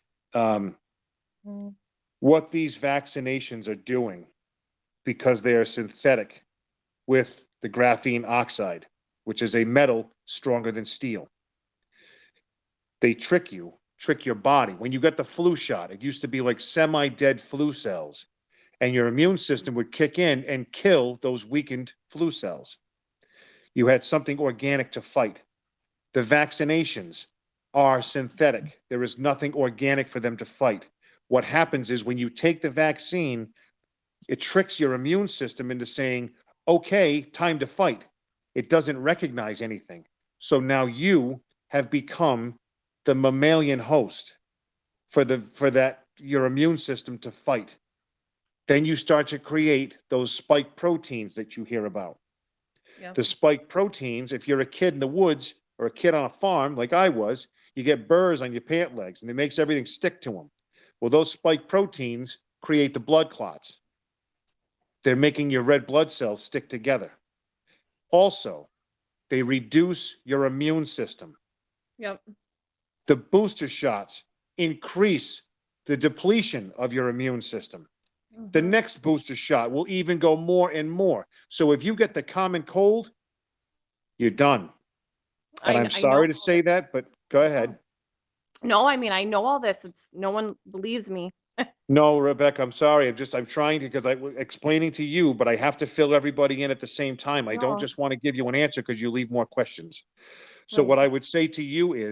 What these vaccinations are doing, because they are synthetic with the graphene oxide, which is a metal stronger than steel. They trick your body. When you get the flu shot, it used to be like semi-dead flu cells, and your immune system would kick in and kill those weakened flu cells. You had something organic to fight. The vaccinations are synthetic. There is nothing organic for them to fight. What happens is when you take the vaccine, it tricks your immune system into saying, okay, time to fight. It doesn't recognize anything. So now you have become the mammalian host for your immune system to fight. Then you start to create those spike proteins that you hear about. Yep. The spike proteins, if you're a kid in the woods or a kid on a farm like I was, you get burrs on your pant legs and it makes everything stick to them. Well, those spike proteins create the blood clots. They're making your red blood cells stick together. Also, they reduce your immune system. Yep. The booster shots increase the depletion of your immune system. The next booster shot will even go more and more. So if you get the common cold, you're done. And I'm sorry to say that, but go ahead. No, I mean, I know all this. No one believes me. No, Rebecca, I'm sorry. I'm trying to, because I'm explaining to you, but I have to fill everybody in at the same time. I don't No. just want to give you an answer because you leave more questions. So Right. what I would say to you is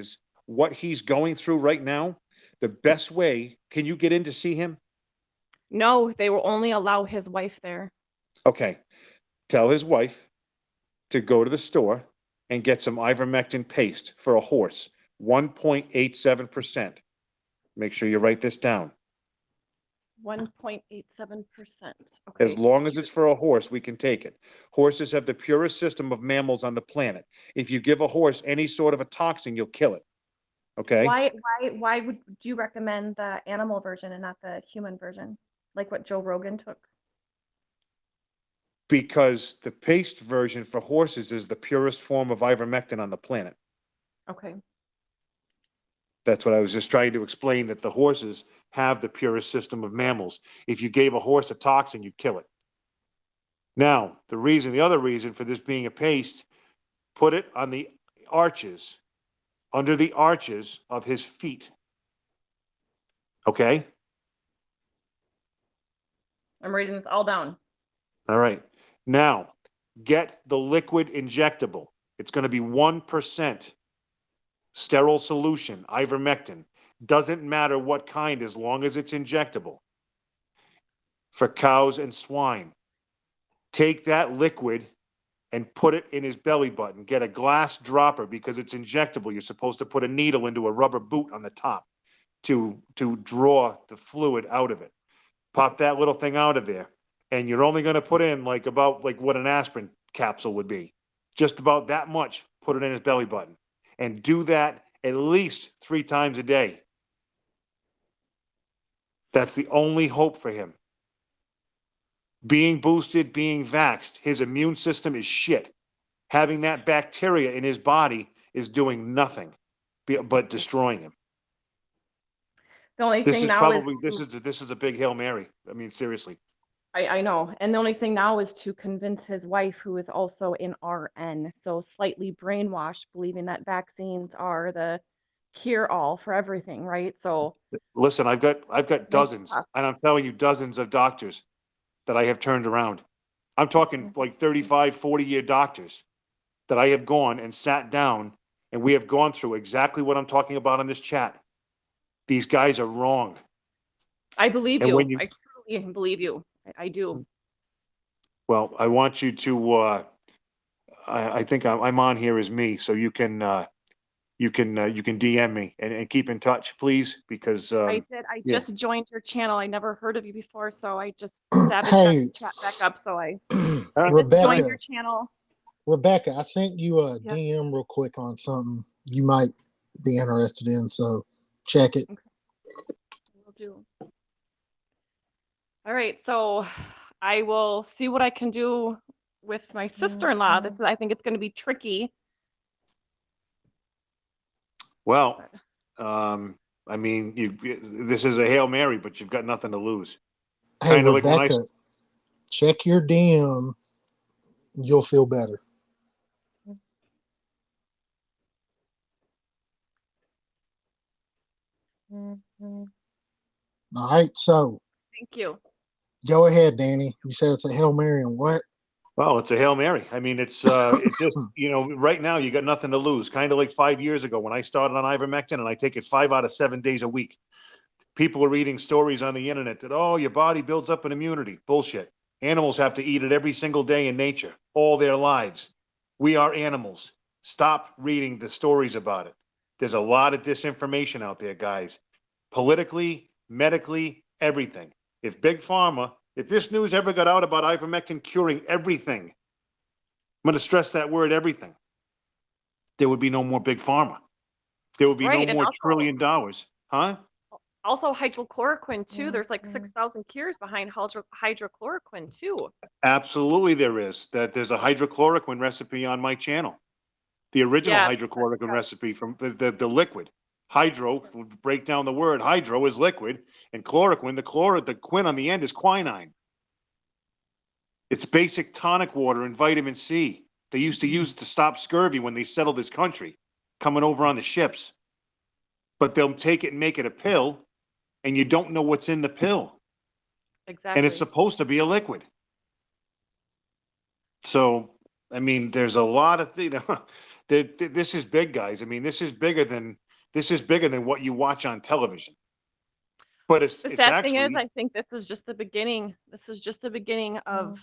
what he's going through right now, the best way, can you get in to see him? No, they will only allow his wife there. Okay. Tell his wife to go to the store and get some ivermectin paste for a horse, 1.87%. Make sure you write this down. 1.87%. As Okay. long as it's for a horse, we can take it. Horses have the purest system of mammals on the planet. If you give a horse any sort of a toxin, you'll kill it. Okay? Why would you recommend the animal version and not the human version? Like what Joe Rogan took? Because the paste version for horses is the purest form of ivermectin on the planet. Okay. That's what I was just trying to explain, that the horses have the purest system of mammals. If you gave a horse a toxin, you'd kill it. Now, the other reason for this being a paste, put it on the arches, under the arches of his feet. Okay? I'm writing this all down. All right. Now, get the liquid injectable. It's going to be 1% sterile solution, ivermectin. Doesn't matter what kind as long as it's injectable. For cows and swine. Take that liquid and put it in his belly button. Get a glass dropper because it's injectable. You're supposed to put a needle into a rubber boot on the top to draw the fluid out of it. Pop that little thing out of there. And you're only going to put in like what an aspirin capsule would be. Just about that much, put it in his belly button. And do that at least 3 times a day. That's the only hope for him. Being boosted, being vaxxed, his immune system is shit. Having that bacteria in his body is doing nothing but destroying him. The only This thing is now is probably, this is a big Hail Mary. I mean, seriously. I know. And the only thing now is to convince his wife, who is also an RN, so slightly brainwashed, believing that vaccines are the cure all for everything, right? So Listen, I've got dozens, and I'm telling you, dozens of doctors that I have turned around. I'm talking like 35, 40-year doctors that I have gone and sat down, and we have gone through exactly what I'm talking about in this chat. These guys are wrong. I believe And you. when you- I truly believe you. I do. Well, I want you to, I think I'm on here as me, so you can DM me and keep in touch, please, because, I did. I yeah. just joined your channel. I never heard of you before, so I just Savage got Hey, the chat back up. So I just joined your channel. Rebecca, I sent you a Yep. DM real quick on something you might be interested in, so check it. Okay. Will do. All right, so I will see what I can do with my sister-in-law. I think it's going to be tricky. Well, I mean, this is a Hail Mary, but you've got nothing to lose. Hey, Kinda like when I- Rebecca, check your DM. You'll feel better. All right, so Thank you. go ahead, Danny. You said it's a Hail Mary and what? Well, it's a Hail Mary. I mean, it's just, right now you got nothing to lose. Kind of like 5 years ago when I started on ivermectin, and I take it 5 out of 7 days a week. People are reading stories on the internet that, oh, your body builds up an immunity. Bullshit. Animals have to eat it every single day in nature, all their lives. We are animals. Stop reading the stories about it. There's a lot of disinformation out there, guys. Politically, medically, everything. If Big Pharma, if this news ever got out about ivermectin curing everything, I'm going to stress that word, everything, there would be no more Big Pharma. There would be Right, no and more also- $1 trillion. Huh? Also, hydrochloroquine too. There's like 6,000 cures behind hydrochloroquine too. Absolutely, there is. There's a hydrochloroquine recipe on my channel. The original Yeah. hydrochloroquine recipe from the liquid. Hydro, break down the word, hydro is liquid, and chloroquine, the quin on the end is quinine. It's basic tonic water and vitamin C. They used to use it to stop scurvy when they settled this country, coming over on the ships. But they'll take it and make it a pill, and you don't know what's in the pill. Exactly. And it's supposed to be a liquid. So, I mean, there's a lot of, this is big, guys. I mean, this is bigger than This is bigger than what you watch on television. But it's The it's sad thing is, actually, I think this is just the beginning. This is just the beginning of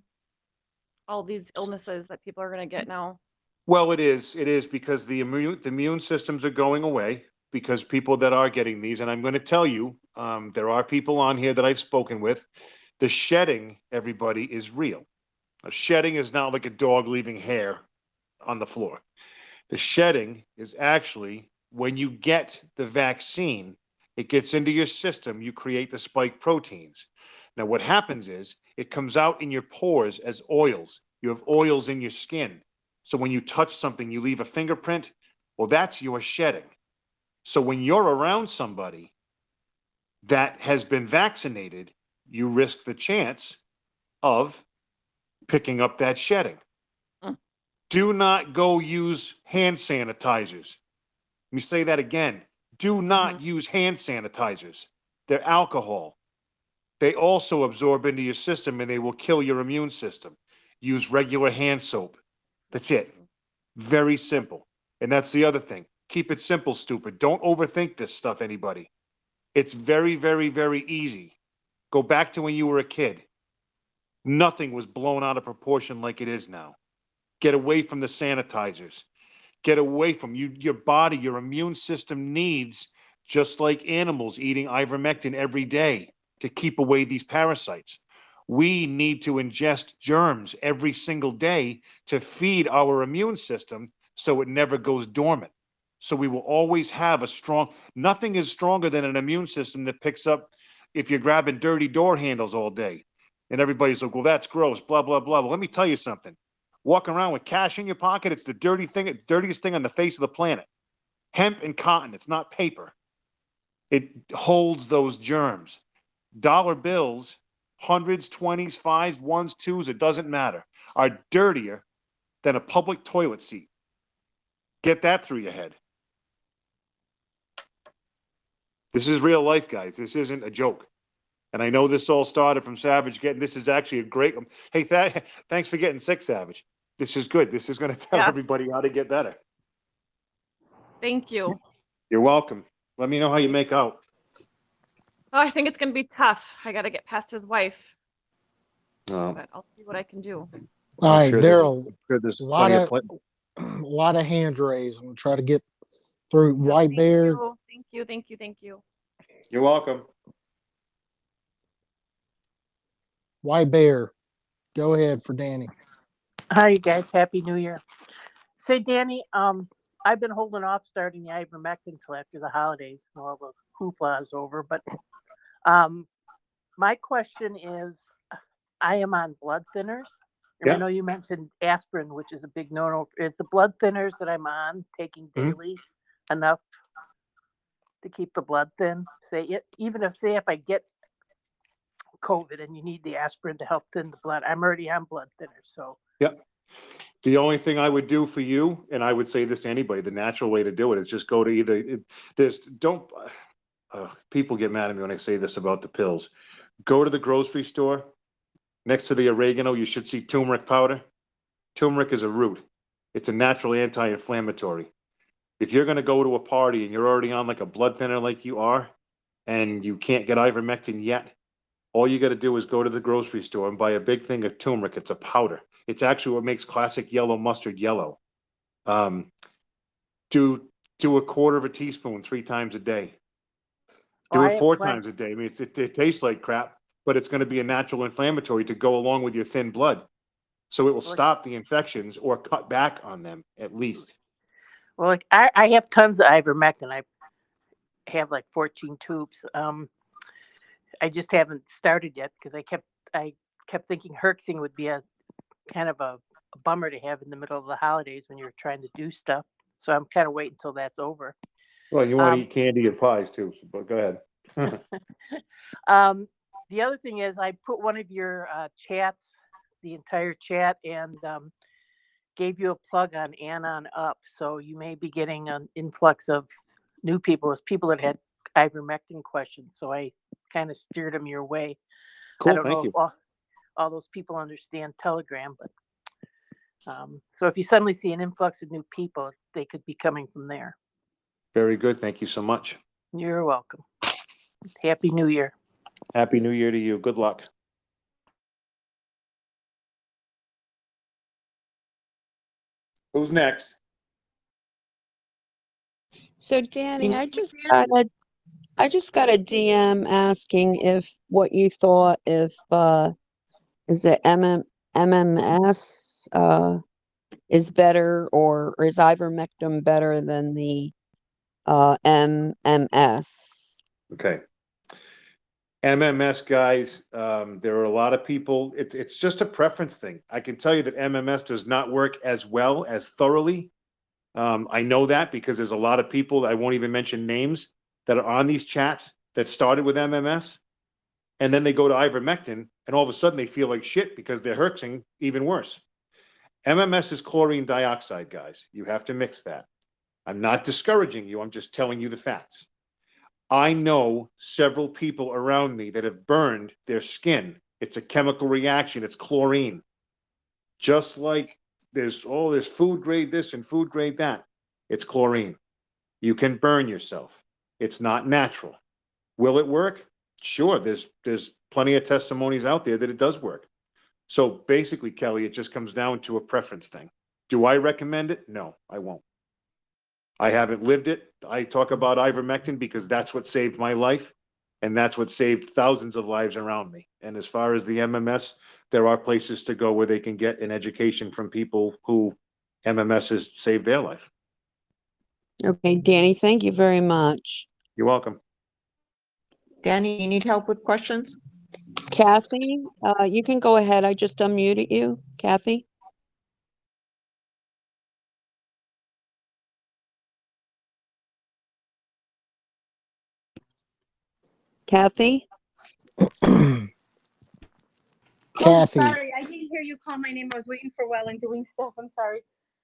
all these illnesses that people are going to get now. well, it is because the immune systems are going away because people that are getting these, and I'm going to tell you, there are people on here that I've spoken with. The shedding, everybody, is real. A shedding is not like a dog leaving hair on the floor. The shedding is actually when you get the vaccine, it gets into your system, you create the spike proteins. Now, what happens is it comes out in your pores as oils. You have oils in your skin. So when you touch something, you leave a fingerprint. Well, that's your shedding. So when you're around somebody that has been vaccinated, you risk the chance of picking up that shedding. Mm. Do not go use hand sanitizers. Let me say that again. Do not use hand sanitizers. They're alcohol. They also absorb into your system and they will kill your immune system. Use regular hand soap. That's it. Very simple. And that's the other thing. Keep it simple, stupid. Don't overthink this stuff, anybody. It's very, very, very easy. Go back to when you were a kid. Nothing was blown out of proportion like it is now. Get away from the sanitizers. Get away from you. Your body, your immune system needs, just like animals eating ivermectin every day to keep away these parasites. We need to ingest germs every single day to feed our immune system so it never goes dormant. So we will always have a strong, nothing is stronger than an immune system that picks up if you're grabbing dirty door handles all day. And everybody's like, well, that's gross, blah, blah, blah. Well, let me tell you something. Walking around with cash in your pocket, it's the dirtiest thing on the face of the planet. Hemp and cotton, it's not paper. It holds those germs. Dollar bills, hundreds, 20s, 5s, 1s, 2s, it doesn't matter, are dirtier than a public toilet seat. Get that through your head. This is real life, guys. This isn't a joke. And I know this all started from Savage getting, this is actually a great, hey, thanks for getting sick, Savage. This is good. This is going to tell Yeah. everybody how to get better. Thank you. You're welcome. Let me know how you make out. Oh, I think it's going to be tough. I got to get past his wife, Oh, but I'll see what I can do. All right, I'm sure there's lot plenty of of a lot of hand raised. I'm gonna try to get through. Yeah, White Bear, Thank you. Thank you. Thank you. You're welcome. White Bear, go ahead for Danny. Hi, you guys. Happy New Year. Say, Danny, I've been holding off starting the ivermectin till after the holidays and all the hoopla is over. But my question is, I am on blood thinners. And I Yeah. know you mentioned aspirin, which is a big no-no. Is the blood thinners that I'm on taking daily enough to keep the blood thin? Even if I get COVID and you need the aspirin to help thin the blood, I'm already on blood thinners. So Yep. The only thing I would do for you, and I would say this to anybody, the natural way to do it is just go to people get mad at me when I say this about the pills. Go to the grocery store. Next to the oregano, you should see turmeric powder. Turmeric is a root. It's a natural anti-inflammatory. If you're going to go to a party and you're already on like a blood thinner like you are, and you can't get ivermectin yet, all you got to do is go to the grocery store and buy a big thing of turmeric. It's a powder. It's actually what makes classic yellow mustard yellow. Do a quarter of a teaspoon 3 times a day. Do I it have 4 plenty. times a day. I mean, it tastes like crap, but it's going to be a natural inflammatory to go along with your thin blood. So it will stop the infections or cut back on them at least. Well, like I have tons of ivermectin. I have like 14 tubes. I just haven't started yet because I kept thinking Herxing would be a kind of a bummer to have in the middle of the holidays when you're trying to do stuff. So I'm kind of waiting until that's over. Well, you want to eat candy and pies too, so, but go ahead. The other thing is I put one of your chats, the entire chat, and gave you a plug on Anon Up. So you may be getting an influx of new people, as people that had ivermectin questions. So I kind of steered them your way. Cool, I don't thank know you. if all those people understand Telegram, but so if you suddenly see an influx of new people, they could be coming from there. Very good. Thank you so much. You're welcome. Happy New Year. Happy New Year to you. Good luck. Who's next? So Danny, I just got a DM asking if what you thought if is it MMS is better or is ivermectin better than the MMS? Okay. MMS guys, there are a lot of people. It's just a preference thing. I can tell you that MMS does not work as well as thoroughly. I know that because there's a lot of people, I won't even mention names, that are on these chats that started with MMS. And then they go to ivermectin and all of a sudden they feel like shit because they're herxing even worse. MMS is chlorine dioxide, guys. You have to mix that. I'm not discouraging you. I'm just telling you the facts. I know several people around me that have burned their skin. It's a chemical reaction. It's chlorine. Just like there's food grade this and food grade that. It's chlorine. You can burn yourself. It's not natural. Will it work? Sure. There's plenty of testimonies out there that it does work. So basically, Kelly, it just comes down to a preference thing. Do I recommend it? No, I won't. I haven't lived it. I talk about ivermectin because that's what saved my life, and that's what saved thousands of lives around me. And as far as the MMS, there are places to go where they can get an education from people who MMS has saved their life. Okay, Danny, thank you very much. You're welcome. Danny, you need help with questions? Kathy, you can go ahead. I just unmuted you. Kathy? Kathy? Kathy. Oh, sorry, I didn't hear you call my name. I was waiting for a while and doing stuff. I'm sorry.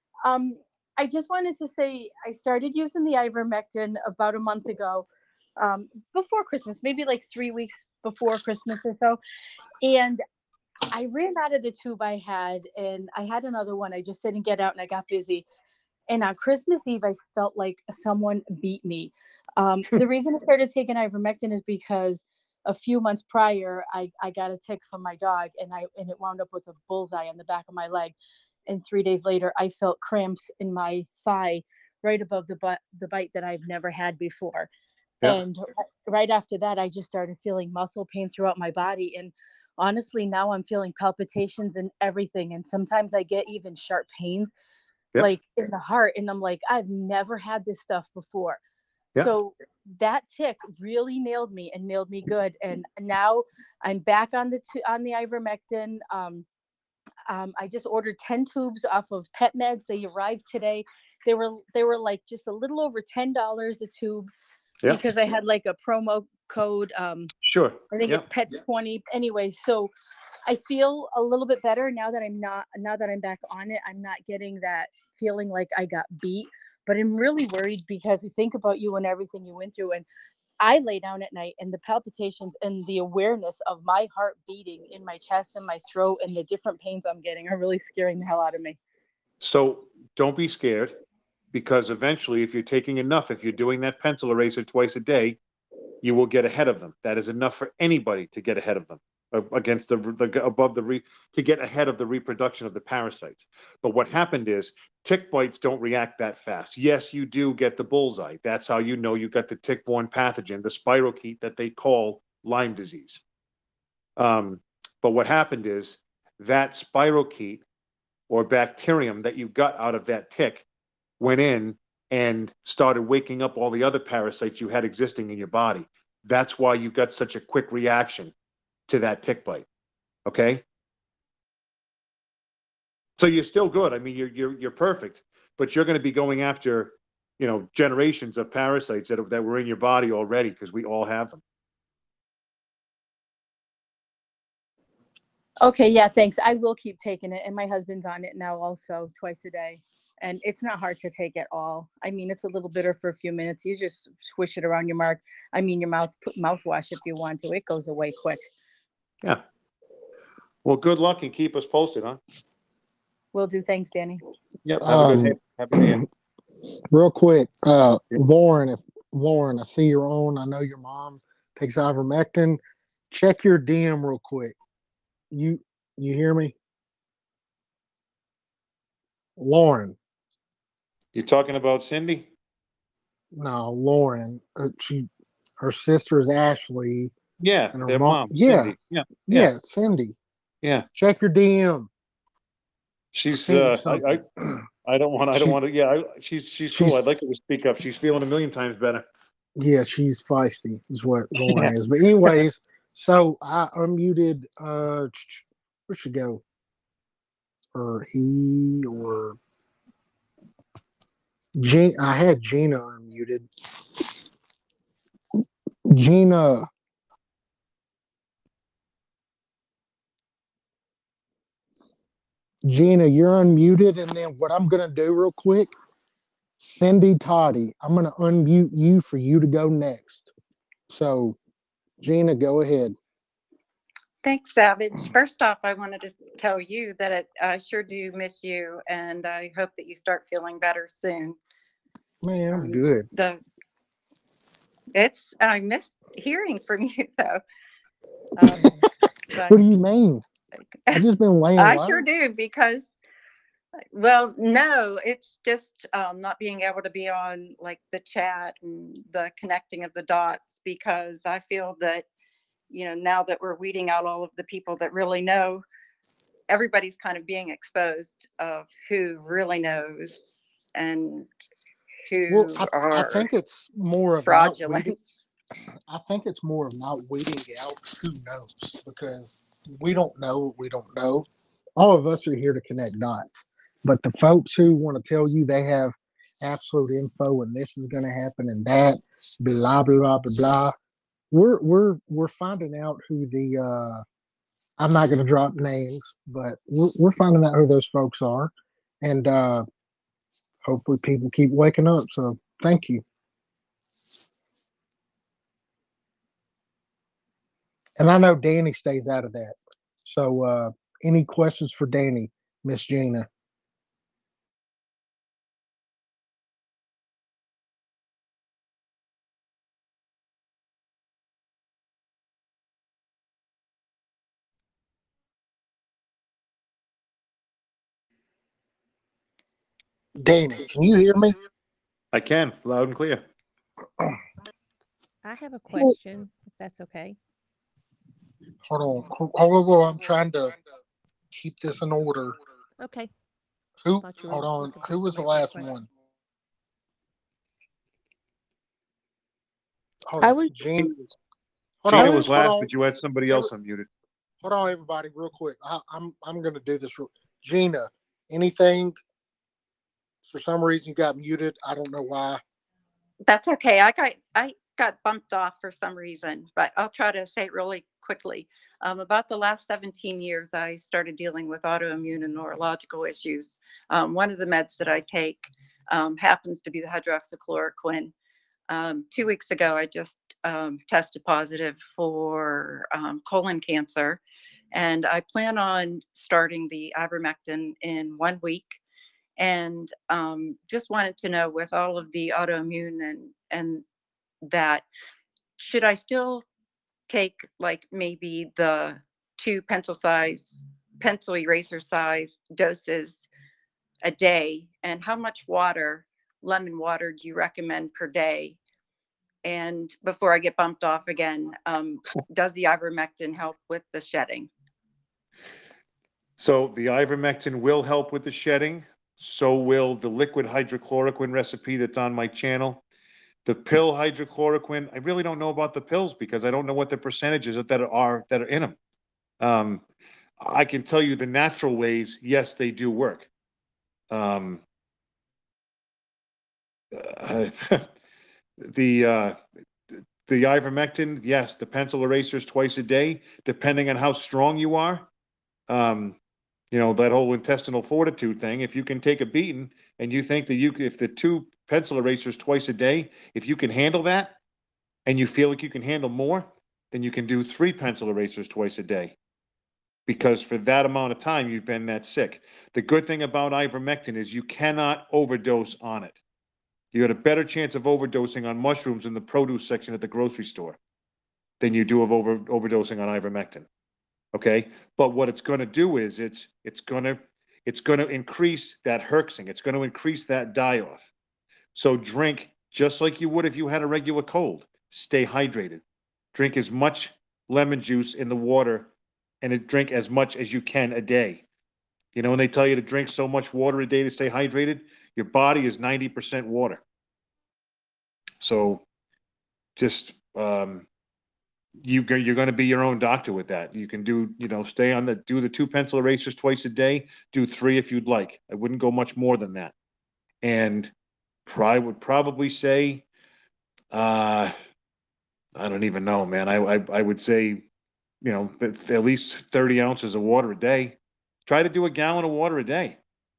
I just wanted to say I started using the ivermectin about a month ago, before Christmas, maybe like 3 weeks before Christmas or so. And I ran out of the tube I had, and I had another one. I just didn't get out, and I got busy. And on Christmas Eve, I felt like someone beat me. The reason I started taking ivermectin is because a few months prior, I got a tick from my dog, and it wound up with a bullseye on the back of my leg. And 3 days later, I felt cramps in my thigh, right above the bite that I've never had before. Yeah. And right after that, I just started feeling muscle pain throughout my body. And honestly, now I'm feeling palpitations and everything. And sometimes I get even sharp pains, Yep. like in the heart. And I'm like, I've never had this stuff before. Yeah. So that tick really nailed me and nailed me good. And now I'm back on the ivermectin. I just ordered 10 tubes off of Pet Meds. They arrived today. They were like just a little over $10 a tube, Yeah. because I had like a promo code. Sure. I think Yeah. it's Pets 20. Anyway, so I feel a little bit better now that I'm back on it. I'm not getting that feeling like I got beat, but I'm really worried because I think about you and everything you went through. And I lay down at night, and the palpitations and the awareness of my heart beating in my chest and my throat and the different pains I'm getting are really scaring the hell out of me. So don't be scared, because eventually, if you're taking enough, if you're doing that pencil eraser twice a day, you will get ahead of them. That is enough for anybody to get ahead of them, against to get ahead of the reproduction of the parasites. But what happened is tick bites don't react that fast. Yes, you do get the bullseye. That's how you know you got the tick-borne pathogen, the spirochete that they call Lyme disease. But what happened is that spirochete or bacterium that you got out of that tick went in and started waking up all the other parasites you had existing in your body. That's why you got such a quick reaction to that tick bite. Okay? So you're still good. I mean, you're perfect, but you're going to be going after, generations of parasites that were in your body already, because we all have them. Okay, yeah, thanks. I will keep taking it, and my husband's on it now also twice a day. And it's not hard to take at all. I mean, it's a little bitter for a few minutes. You just swish it around your mouthwash if you want to. It goes away quick. Yeah. Well, good luck and keep us posted, huh? Will do. Thanks, Danny. Yep. Have a good day. Happy New Year. Real quick, Lauren, I see you're on. I know your mom takes ivermectin. Check your DM real quick. You you hear me? Lauren. You're talking about Cindy? No, Lauren. Her sister is Ashley, Yeah, and her their mom. mom, Yeah, Cindy. Yeah, yeah, yeah, Cindy. yeah. Check your DM. She's Sent you I something. I don't She want to. Yeah, she's cool. I'd like she's her to speak up. She's feeling a million times better. yeah, she's feisty is what Yeah. Lauren is. But anyways, so I unmuted where should go? Or he or I had Gina unmuted. Gina, Gina, you're unmuted, and then what I'm gonna do real quick, Cindy Toddy, I'm gonna unmute you for you to go next. So Gina, go ahead. Thanks, Savage. First off, I wanted to tell you that I sure do miss you, and I hope that you start feeling better soon. Man, I'm good. I miss hearing from you though. What do you mean? I just been laying I low. sure do because, well, no, it's just not being able to be on like the chat and the connecting of the dots, because I feel that, now that we're weeding out all of the people that really know, everybody's kind of being exposed of who really knows and Well, who I are think it's more of not weeding. fraudulent. I think it's more of not weeding out who knows, because we don't know what we don't know. All of us are here to connect dots. But the folks who want to tell you they have absolute info and this is going to happen and that, blah blah blah blah blah. We're finding out who the I'm not going to drop names, but we're finding out who those folks are, and hopefully people keep waking up. So thank you. And I know Danny stays out of that. So any questions for Danny, Miss Gina? Danny, can you hear me? I can, loud and clear. I have a question, if that's okay. Hold on. I'm trying to keep this in order. Okay. Who? Thought you were Hold on. looking for Who was the somebody real last quick. one? Hold I on. was Gina. Gina was last, but you had somebody else unmuted. Hold on, everybody, real quick. I'm going to do this. Gina, anything? For some reason, you got muted. I don't know why. That's okay. I got bumped off for some reason, but I'll try to say it really quickly. About the last 17 years, I started dealing with autoimmune and neurological issues. One of the meds that I take happens to be the hydroxychloroquine. 2 weeks ago, I just tested positive for colon cancer, and I plan on starting the ivermectin in 1 week. And just wanted to know, with all of the autoimmune and that, should I still take like maybe the 2 pencil eraser size doses a day, and how much lemon water do you recommend per day? And before I get bumped off again, does the ivermectin help with the shedding? So the ivermectin will help with the shedding. So will the liquid hydrochloroquine recipe that's on my channel. The pill hydrochloroquine, I really don't know about the pills because I don't know what the percentages that are in them. I can tell you the natural ways, yes, they do work. The ivermectin, yes, the pencil erasers twice a day, depending on how strong you are. That whole intestinal fortitude thing. If you can take a beating and you think that if the 2 pencil erasers twice a day, if you can handle that and you feel like you can handle more, then you can do 3 pencil erasers twice a day. Because for that amount of time, you've been that sick. The good thing about ivermectin is you cannot overdose on it. You got a better chance of overdosing on mushrooms in the produce section at the grocery store than you do of overdosing on ivermectin. Okay, but what it's going to do is it's going to increase that herxing. It's going to increase that die-off. So drink just like you would if you had a regular cold. Stay hydrated. Drink as much lemon juice in the water and drink as much as you can a day. You know, when they tell you to drink so much water a day to stay hydrated, your body is 90% water. So just, you're going to be your own doctor with that. You can do, do the 2 pencil erasers twice a day, do 3 if you'd like. I wouldn't go much more than that. And I would probably say, I don't even know, man. I would say, at least 30 ounces of water a day. Try to do a gallon of water a day.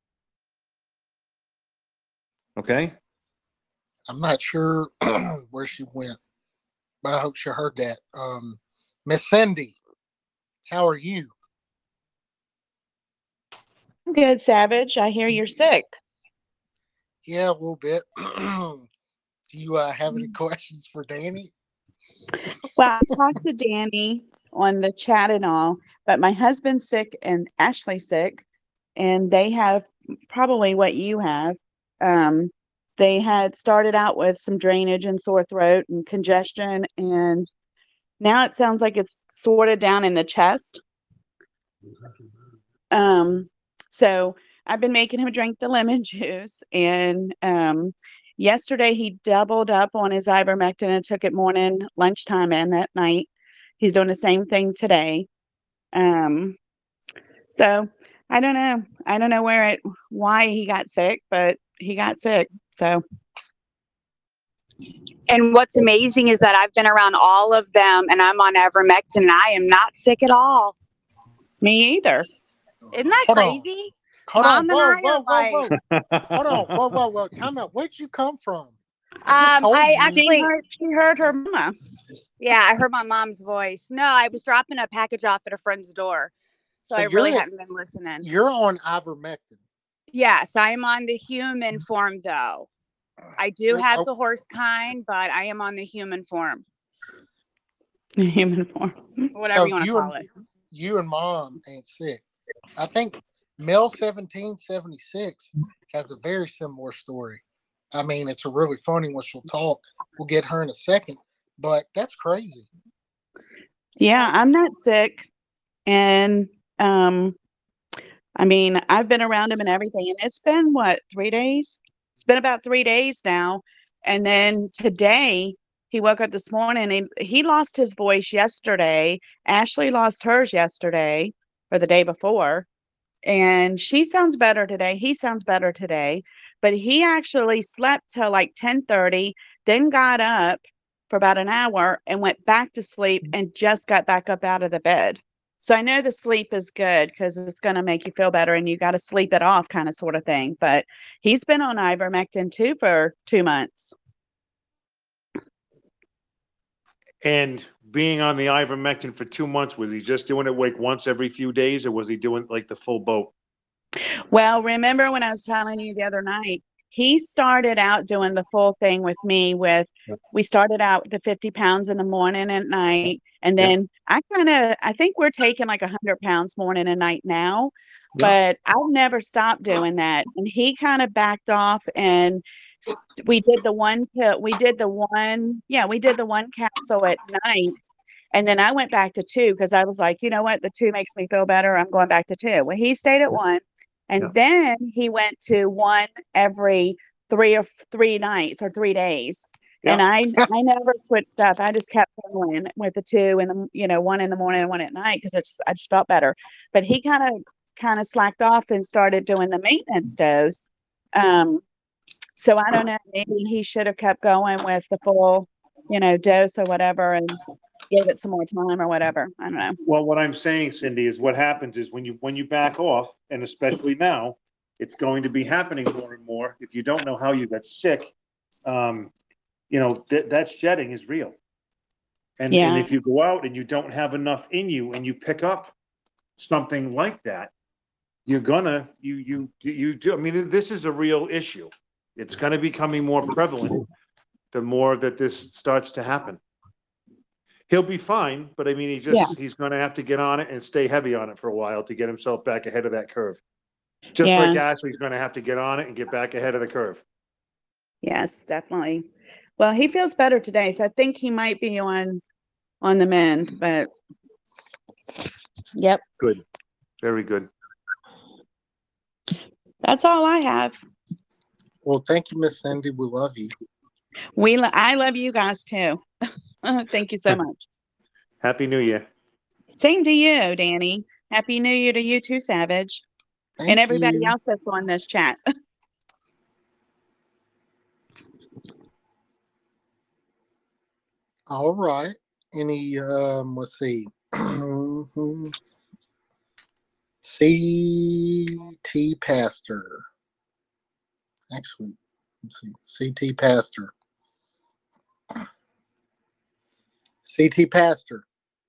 Okay? I'm not sure where she went, but I hope she heard that. Miss Cindy, how are you? Good, Savage. I hear you're sick. Yeah, a little bit. Do you have any questions for Danny? Well, I talked to Danny on the chat and all, but my husband's sick and Ashley's sick, and they have probably what you have. They had started out with some drainage and sore throat and congestion, and now it sounds like it's sorted down in the chest. So I've been making him drink the lemon juice, and yesterday he doubled up on his ivermectin and took it morning, lunchtime, and at night. He's doing the same thing today. So I don't know. I don't know why he got sick, but he got sick. So. And what's amazing is that I've been around all of them and I'm on ivermectin and I am not sick at all. Me either. Isn't that Hold on. crazy? Hold on. Mom and Whoa. I are like, Hold on. Whoa. Time out. Where'd you come from? I actually she heard her mama. Yeah, I heard my mom's voice. No, I was dropping a package off at a friend's door. So I really hadn't been listening. You're on ivermectin. Yes, I am on the human form though. I do have the horse kind, but I am on the human form. Human form. Whatever you want to call it. You and Mom ain't sick. I think Mel 1776 has a very similar story. I mean, it's a really funny one. She'll talk. We'll get her in a second, but that's crazy. Yeah, I'm not sick. And I mean, I've been around him and everything, and it's been 3 days? It's been about 3 days now. And then today, he woke up this morning and he lost his voice yesterday. Ashley lost hers yesterday or the day before. And she sounds better today. He sounds better today. But he actually slept till like 10:30, then got up for about an hour and went back to sleep and just got back up out of the bed. So I know the sleep is good because it's going to make you feel better and you got to sleep it off kind of sort of thing. But he's been on ivermectin too for 2 months. And being on the ivermectin for 2 months, was he just doing it like once every few days, or was he doing like the full boat? Well, remember when I was telling you the other night, he started out doing the full thing with me we started out with the 50 pounds in the morning and night. And then I think we're taking like 100 pounds morning and night now, but I've never stopped doing that. And he kind of backed off and we did the one capsule at night. And then I went back to 2 because I was like, you know what? The 2 makes me feel better. I'm going back to 2. Well, he stayed at 1. And then he went to 1 every 3 nights or 3 days. And I never switched up. I just kept going with the 2 and 1 in the morning and 1 at night because I just felt better. But he kind of slacked off and started doing the maintenance dose. So I don't know, maybe he should have kept going with the full, dose or whatever and gave it some more time or whatever. I don't know. Well, what I'm saying, Cindy, is what happens is when you back off, and especially now, it's going to be happening more and more. If you don't know how you got sick, that shedding is real. And if you go out and you don't have enough in you and you pick up something like that, you're gonna, you do. I mean, this is a real issue. It's going to be becoming more prevalent the more that this starts to happen. He'll be fine, but I mean, he's going to have to get on it and stay heavy on it for a while to get himself back ahead of that curve. Just like Ashley's going to have to get on it and get back ahead of the curve. Yes, definitely. Well, he feels better today, so I think he might be on the mend, but yep. Good. Very good. That's all I have. Well, thank you, Miss Cindy. We love you. I love you guys too. Thank you so much. Happy New Year. Same to you, Danny. Happy New Year to you too, Savage. And everybody else that's on this chat. All right. Any let's see. CT Pastor. Actually, let's see. CT Pastor. CT Pastor.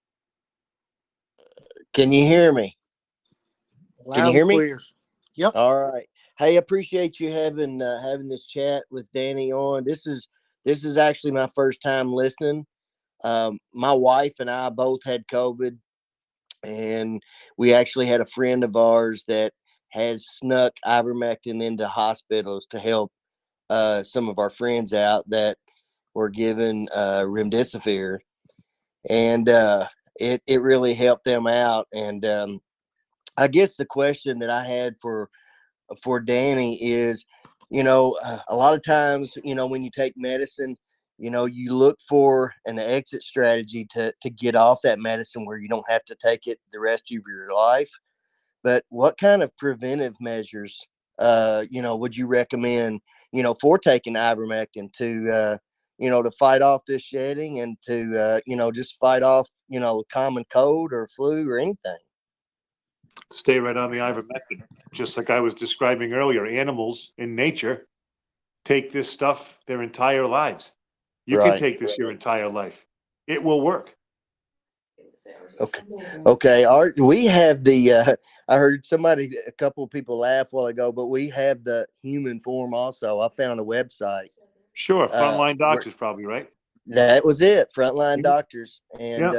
Can you hear me? Loud and clear. Yep. All right. Hey, appreciate you having this chat with Danny on. This is actually my first time listening. My wife and I both had COVID, and we actually had a friend of ours that has snuck ivermectin into hospitals to help some of our friends out that were given remdesivir, and it really helped them out. And I guess the question that I had for Danny is, a lot of times, when you take medicine, you look for an exit strategy to get off that medicine where you don't have to take it the rest of your life. But what kind of preventive measures, would you recommend, for taking ivermectin to, to fight off this shedding and to, just fight off, common cold or flu or anything? Stay right on the ivermectin. Just like I was describing earlier, animals in nature take this stuff their entire lives. You can take this your entire life. It will work. Okay. Art, we have the, I heard a couple of people laugh a while ago, but we have the human form also. I found a website. Sure. Frontline Doctors probably, right? That was it. Frontline Doctors. And,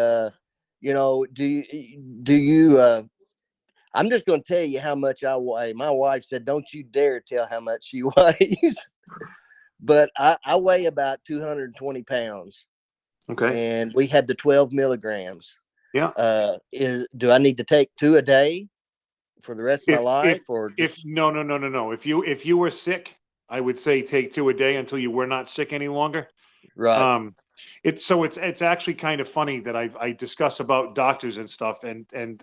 do you, I'm just going to tell you how much I weigh. My wife said, don't you dare tell how much she weighs. But I weigh about 220 pounds. Okay. And we have the 12 milligrams. Yeah. Do I need to take 2 a day for the rest of my life? No. If you were sick, I would say take 2 a day until you were not sick any longer. Right. It's actually kind of funny that I discuss about doctors and stuff, and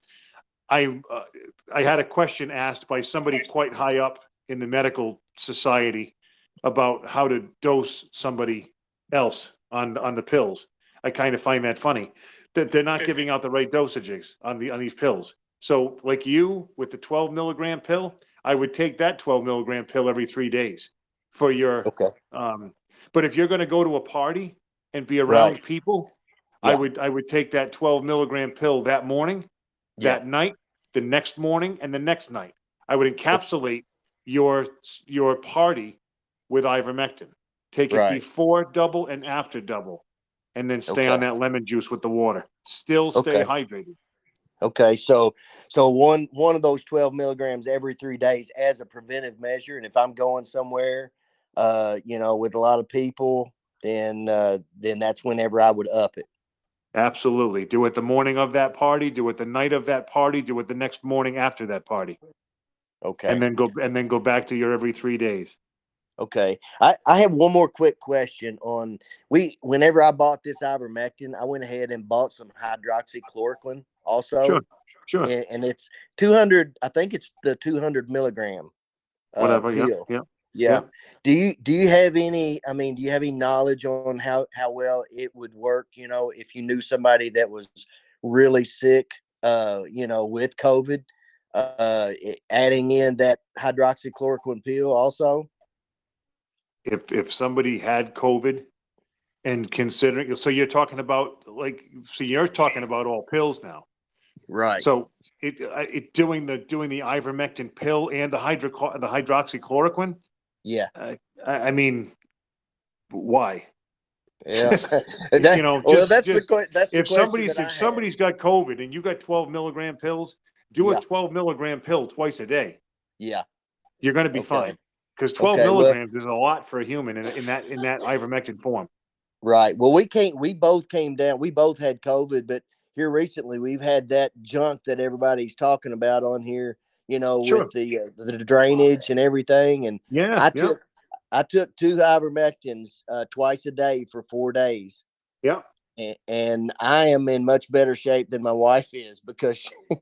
I had a question asked by somebody quite high up in the medical society about how to dose somebody else on the pills. I kind of find that funny that they're not giving out the right dosages on these pills. So like you with the 12 milligram pill, I would take that 12 milligram pill every 3 days for your, but if you're going to go to a party and be around people, I would take that 12 milligram pill that morning, that night, the next morning, and the next night. I would encapsulate your party with ivermectin. Take it before double and after double, and then stay on that lemon juice with the water. Still stay hydrated. Okay, so one of those 12 milligrams every 3 days as a preventive measure, and if I'm going somewhere, with a lot of people, then that's whenever I would up it. Absolutely. Do it the morning of that party. Do it the night of that party. Do it the next morning after that party. Okay. And then go back to your every 3 days. Okay. I have one more quick question on whenever I bought this ivermectin, I went ahead and bought some hydroxychloroquine also. Sure. And it's 200, I think it's the 200 milligram pill. Yeah. Do you have any knowledge on how well it would work, if you knew somebody that was really sick, with COVID, adding in that hydroxychloroquine pill also? If somebody had COVID and considering, so you're talking about all pills now. Right. So it doing the ivermectin pill and the hydroxychloroquine, Yeah. I mean, why? Yeah. You know, Well, just that's the if question that I had. somebody's got COVID and you got 12 milligram pills, do a Yeah. 12 milligram pill twice a day. Yeah. You're going to be Okay. fine, because 12 Okay. Well, milligrams is a lot for a human in that ivermectin form. right. Well, we both came down. We both had COVID, but here recently we've had that junk that everybody's talking about on here, you know, with Sure. the drainage and everything. And Yeah. I Yeah. took 2 ivermectins twice a day for 4 days. Yeah. And I am in much better shape than my wife is, because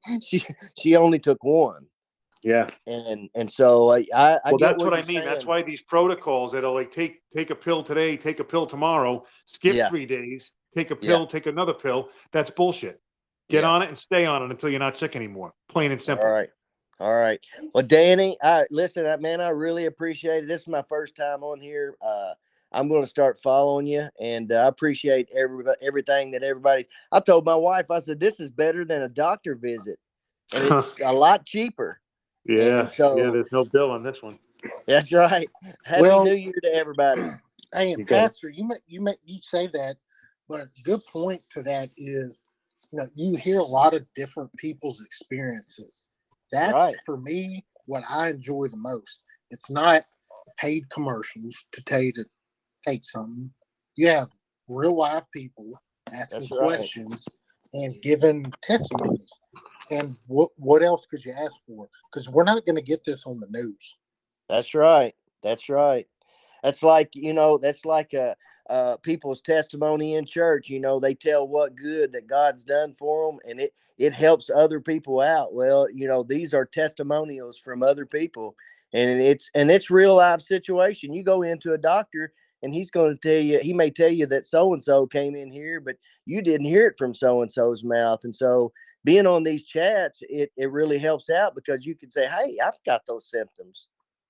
she only took 1. Yeah. And so I Well, get that's what what I you're mean. That's saying. why these protocols that are like, take a pill today, take a pill tomorrow, skip Yeah. 3 days, take a Yeah. pill, take another pill. That's bullshit. Get Yeah. on it and stay on it until you're not sick anymore. Plain and simple. All right. All right. Well, Danny, listen, man, I really appreciate it. This is my first time on here. I'm going to start following you, and I appreciate everything that everybody. I told my wife, I said, this is better than a doctor visit, and it's a lot cheaper. Yeah. And so, Yeah. There's no bill on this one. that's right. Happy Well, New Year to everybody. Hey, You and got it. Pastor, you say that, but a good point to that is, you hear a lot of different people's experiences. That's Right. for me what I enjoy the most. It's not paid commercials to tell you to take something. You have real live people asking That's right. questions and giving testimonies. And what else could you ask for? Because we're not going to get this on the news. That's right. That's right. That's like, that's like people's testimony in church. They tell what good that God's done for them, and it helps other people out. Well, these are testimonials from other people, and it's real life situation. You go into a doctor, and he's going to tell you, he may tell you that so and so came in here, but you didn't hear it from so and so's mouth. And so being on these chats, it really helps out, because you can say, hey, I've got those symptoms.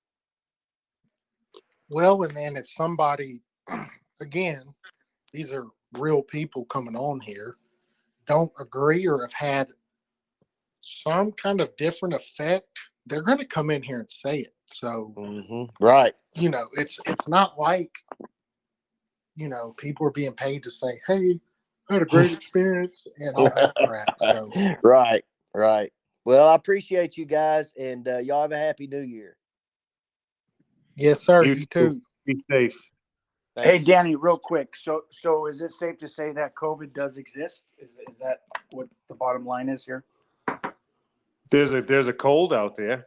Well, and then if somebody, again, these are real people coming on here, don't agree or have had some kind of different effect, they're going to come in here and say it. So, Right. It's not like, people are being paid to say, hey, I had a great experience and all that crap. So, Right. Right. Well, I appreciate you guys, and y'all have a happy New Year. yes, sir. You You too. too. Be safe. Hey, Thanks. Danny, real quick. So is it safe to say that COVID does exist? Is that what the bottom line is here? There's a cold out there.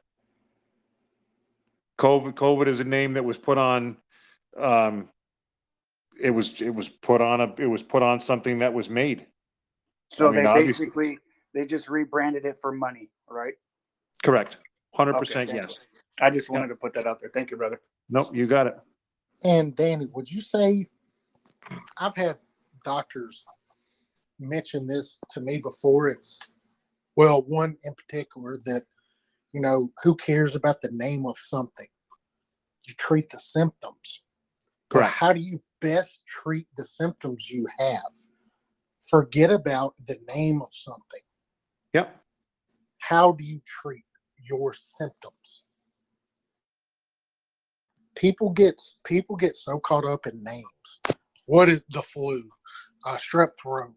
COVID is a name that was put on. It was put on something that was made. So I mean, they obviously, basically they just rebranded it for money, right? correct. 100% Okay, thank yes. you. I just Yeah. wanted to put that out there. Thank you, brother. Nope, you got it. And Danny, would you say, I've had doctors mention this to me before. One in particular that, who cares about the name of something? You treat the symptoms. But Correct. how do you best treat the symptoms you have? Forget about the name of something. Yep. How do you treat your symptoms? People get so caught up in names. What is the flu? Strep throat,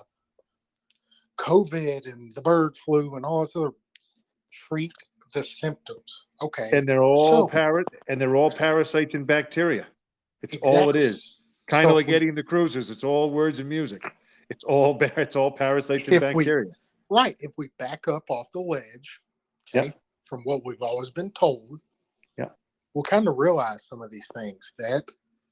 COVID, and the bird flu, and all this other. Treat the symptoms. Okay. And they're all So parasites and bacteria. It's all it exactly. is. Kind of So like Eddie the Cruisers. It's all words and music. It's all parasites and bacteria. if we back up off the ledge, okay, Yep. from what we've always been told, Yeah. we'll kind of realize some of these things that,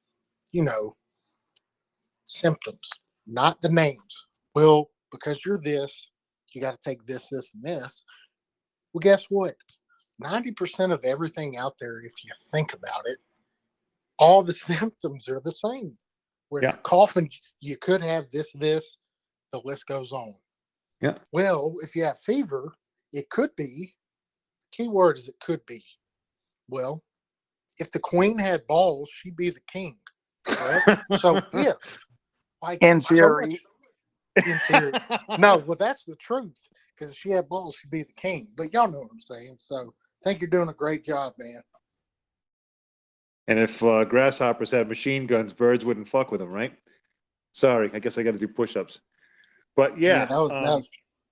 symptoms, not the names. Well, because you're this, you got to take this, this, and this. Well, guess what? 90% of everything out there, if you think about it, all the symptoms are the same. Where if you're coughing, you could have this, the list goes on. Yeah. Well, if you have fever, it could be, keyword is it could be. Well, if the queen had balls, she'd be the king. Right? So if, like, In so theory. much, in theory. No, well, that's the truth. Because if she had balls, she'd be the king. But y'all know what I'm saying. So I think you're doing a great job, man. And if grasshoppers had machine guns, birds wouldn't fuck with them, right? Sorry, I guess I got to do push-ups. But yeah, that was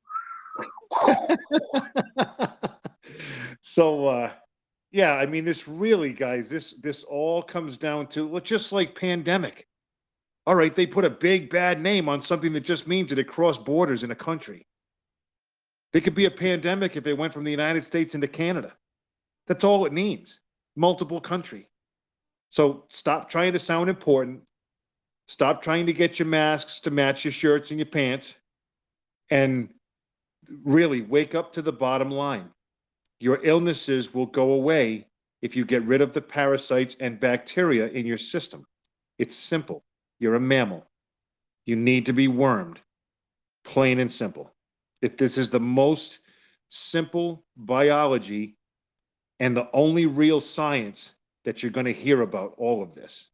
so yeah, I mean, this really, guys, this all comes down to, well, just like pandemic. All right, they put a big bad name on something that just means that it crossed borders in a country. There could be a pandemic if it went from the United States into Canada. That's all it means. Multiple country. So stop trying to sound important. Stop trying to get your masks to match your shirts and your pants. And really wake up to the bottom line. Your illnesses will go away if you get rid of the parasites and bacteria in your system. It's simple. You're a mammal. You need to be wormed. Plain and simple. This is the most simple biology and the only real science that you're going to hear about all of this.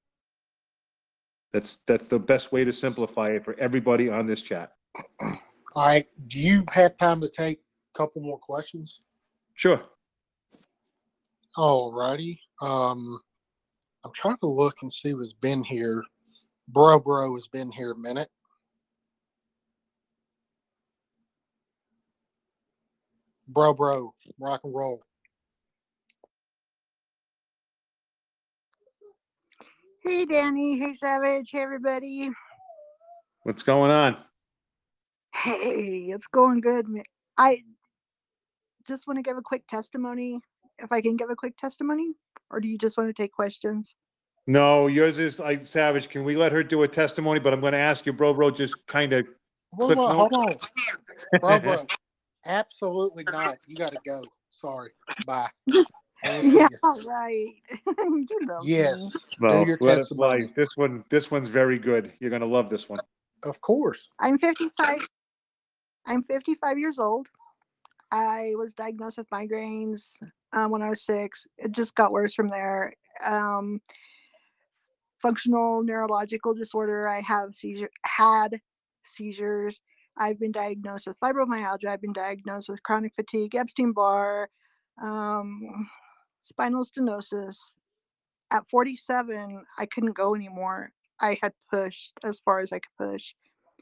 That's the best way to simplify it for everybody on this chat. all right. Do you have time to take a couple more questions? Sure. All righty. I'm trying to look and see who's been here. Bro has been here a minute. Bro, rock and roll. Hey, Danny. Hey, Savage. Hey, everybody. What's going on? Hey, it's going good. I just want to give a quick testimony. If I can give a quick testimony, or do you just want to take questions? No, yours is like Savage. Can we let her do a testimony? But I'm going to ask you, bro, just kind of. Whoa, hold on. Bro. Absolutely not. You got to go. Sorry. Bye. Yeah, right. You love Yes. me. Well, Do your let it fly. testimony. This one's very good. You're going to love this one. Of course. I'm 55. I'm 55 years old. I was diagnosed with migraines when I was 6. It just got worse from there. Functional neurological disorder. I had seizures. I've been diagnosed with fibromyalgia. I've been diagnosed with chronic fatigue, Epstein-Barr, spinal stenosis. At 47, I couldn't go anymore. I had pushed as far as I could push.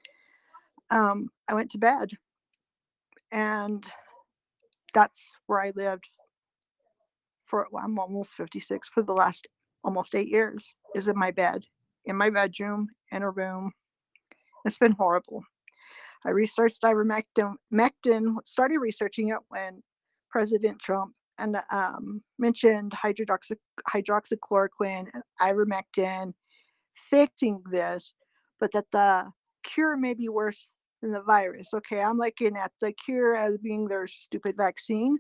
I went to bed, and that's where I lived I'm almost 56, for the last almost 8 years, is in my bed, in my bedroom, in a room. It's been horrible. I researched ivermectin, started researching it when President Trump mentioned hydroxychloroquine and ivermectin fixing this, but that the cure may be worse than the virus. Okay, I'm looking at the cure as being their stupid vaccine,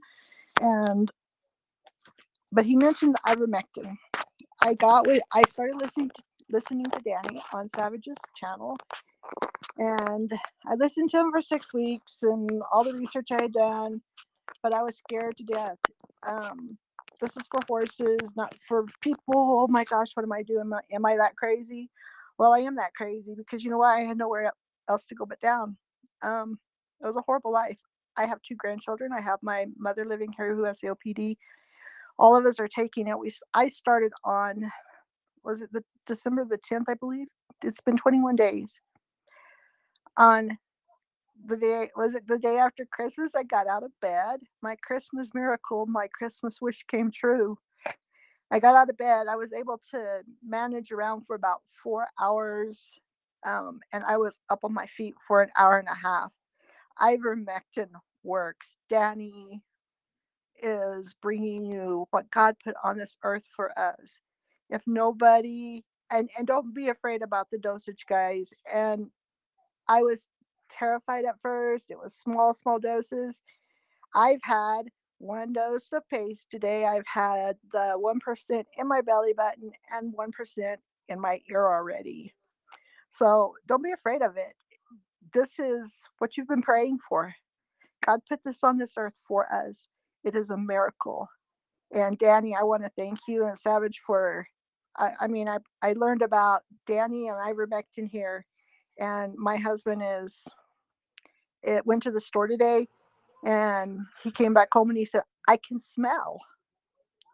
but he mentioned ivermectin. I started listening to Danny on Savage's channel, and I listened to him for 6 weeks and all the research I had done, but I was scared to death. This is for horses, not for people. Oh my gosh, what am I doing? Am I that crazy? Well, I am that crazy because you know what? I had nowhere else to go but down. It was a horrible life. I have 2 grandchildren. I have my mother living here who has COPD. All of us are taking it. I started on, was it the December the 10th, I believe? It's been 21 days. On the day, was it the day after Christmas? I got out of bed. My Christmas miracle, my Christmas wish came true. I got out of bed. I was able to manage around for about 4 hours, and I was up on my feet for an hour and a half. Ivermectin works. Danny is bringing you what God put on this earth for us. If nobody, and don't be afraid about the dosage, guys. And I was terrified at first. It was small doses. I've had 1 dose of paste today. I've had the 1% in my belly button and 1% in my ear already. So don't be afraid of it. This is what you've been praying for. God put this on this earth for us. It is a miracle. And Danny, I want to thank you and Savage for, I learned about Danny and ivermectin here, and my husband went to the store today, and he came back home and he said, I can smell.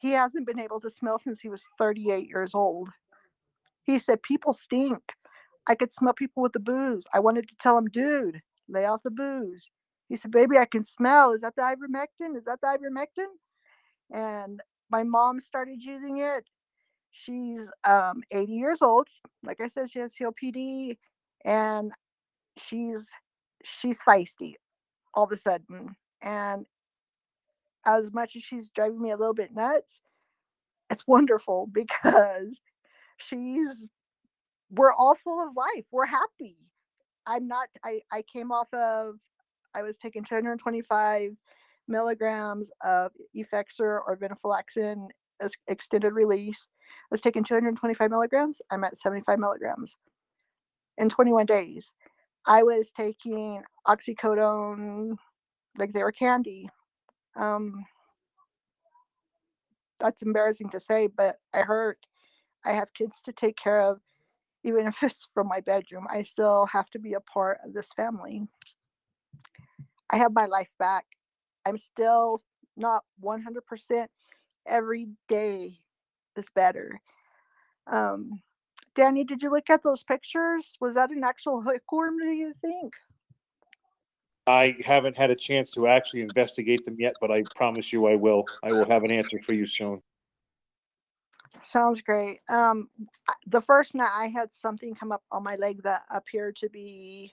he hasn't been able to smell since he was 38 years old. He said, people stink. I could smell people with the booze. I wanted to tell him, dude, lay off the booze. He said, baby, I can smell. Is that the ivermectin? Is that the ivermectin? And my mom started using it. She's 80 years old. Like I said, she has COPD, and she's feisty all of a sudden. And as much as she's driving me a little bit nuts, it's wonderful because we're all full of life. We're happy. I came off of, I was taking 225 milligrams of Effexor or venlafaxine as extended release. I was taking 225 milligrams. I'm at 75 milligrams in 21 days. I was taking oxycodone like they were candy. That's embarrassing to say, but I hurt. I have kids to take care of. Even if it's from my bedroom, I still have to be a part of this family. I have my life back. I'm still not 100%. Every day is better. Danny, did you look at those pictures? Was that an actual hookworm, do you think? I haven't had a chance to actually investigate them yet, but I promise you I will. I will have an answer for you soon. Sounds great. The first night I had something come up on my leg that appeared to be,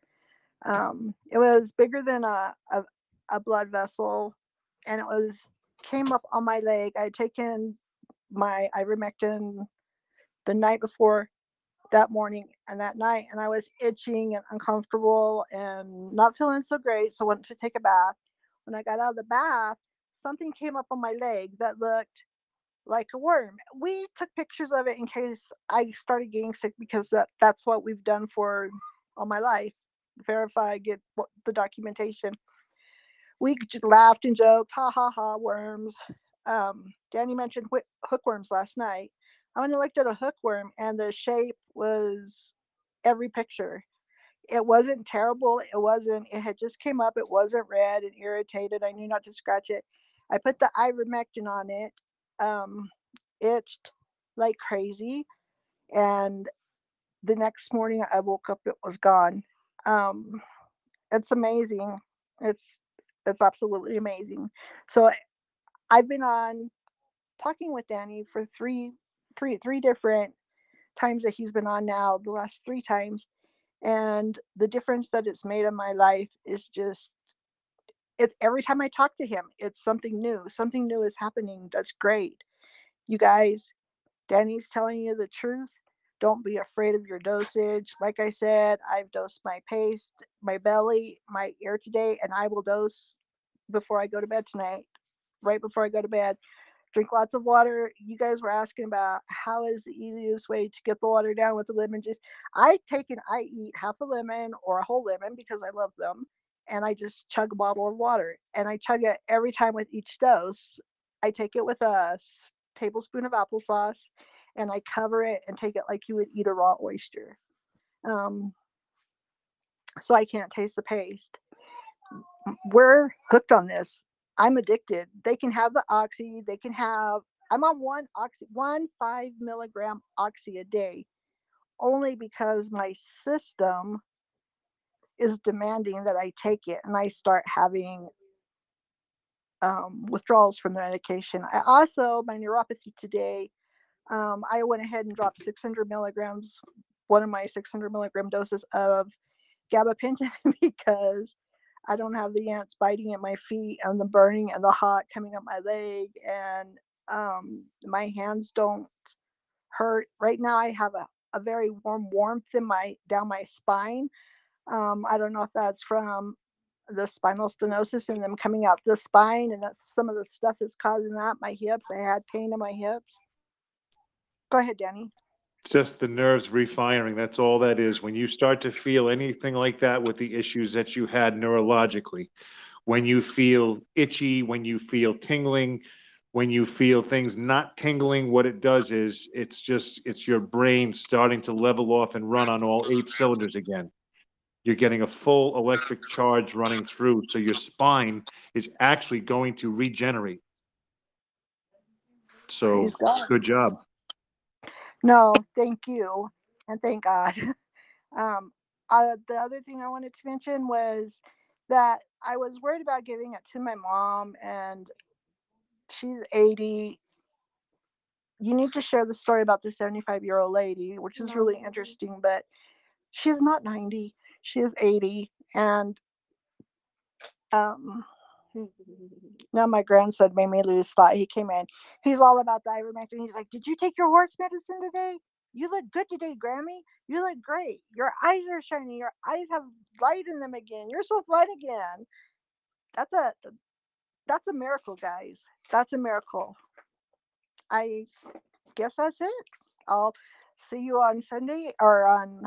it was bigger than a blood vessel, and came up on my leg. I had taken my ivermectin the night before that morning and that night, and I was itching and uncomfortable and not feeling so great, so I went to take a bath. When I got out of the bath, something came up on my leg that looked like a worm. We took pictures of it in case I started getting sick, because that's what we've done for all my life. Verify, get the documentation. We laughed and joked, ha ha ha, worms. Danny mentioned hookworms last night. I went and looked at a hookworm, and the shape was every picture. It wasn't terrible. It had just came up. It wasn't red and irritated. I knew not to scratch it. I put the ivermectin on it. Itched like crazy, and the next morning I woke up, it was gone. It's amazing. It's absolutely amazing. So I've been on talking with Danny for three different times that he's been on now, the last 3 times, and the difference that it's made in my life is just, it's every time I talk to him, it's something new is happening. That's great. You guys, Danny's telling you the truth. Don't be afraid of your dosage. Like I said, I've dosed my paste, my belly, my ear today, and I will dose before I go to bed tonight, right before I go to bed. Drink lots of water. You guys were asking about how is the easiest way to get the water down with the lemon juice. I eat half a lemon or a whole lemon because I love them, and I just chug a bottle of water, and I chug it every time with each dose. I take it with a tablespoon of applesauce, and I cover it and take it like you would eat a raw oyster. So I can't taste the paste. We're hooked on this. I'm addicted. They can have the oxy. I'm on one 5 milligram oxy a day, only because my system is demanding that I take it, and I start having withdrawals from the medication. I also, my neuropathy today, I went ahead and dropped 600 milligrams, one of my 600 milligram doses of gabapentin because I don't have the ants biting at my feet and the burning and the hot coming up my leg, and my hands don't hurt. Right now I have a very warm warmth down my spine. I don't know if that's from the spinal stenosis and them coming out the spine, and that's some of the stuff that's causing that. My hips, I had pain in my hips. Go ahead, Danny. Just the nerves refiring. That's all that is. When you start to feel anything like that with the issues that you had neurologically, when you feel itchy, when you feel tingling, when you feel things not tingling, what it does is it's your brain starting to level off and run on all 8 cylinders again. You're getting a full electric charge running through, so your spine is actually going to regenerate. So Praise God. good job. No, thank you, and thank God. The other thing I wanted to mention was that I was worried about giving it to my mom, and she's 80. You need to share the story about the 75-year-old lady, which is really interesting, but she's not 90. She is 80. And now my grandson made me lose thought. He came in. He's all about the ivermectin. He's like, "Did you take your horse medicine today? You look good today, Grammy. You look great. Your eyes are shining. Your eyes have light in them again. You're so fun again." That's a miracle, guys. That's a miracle. I guess that's it. I'll see you on Sunday or on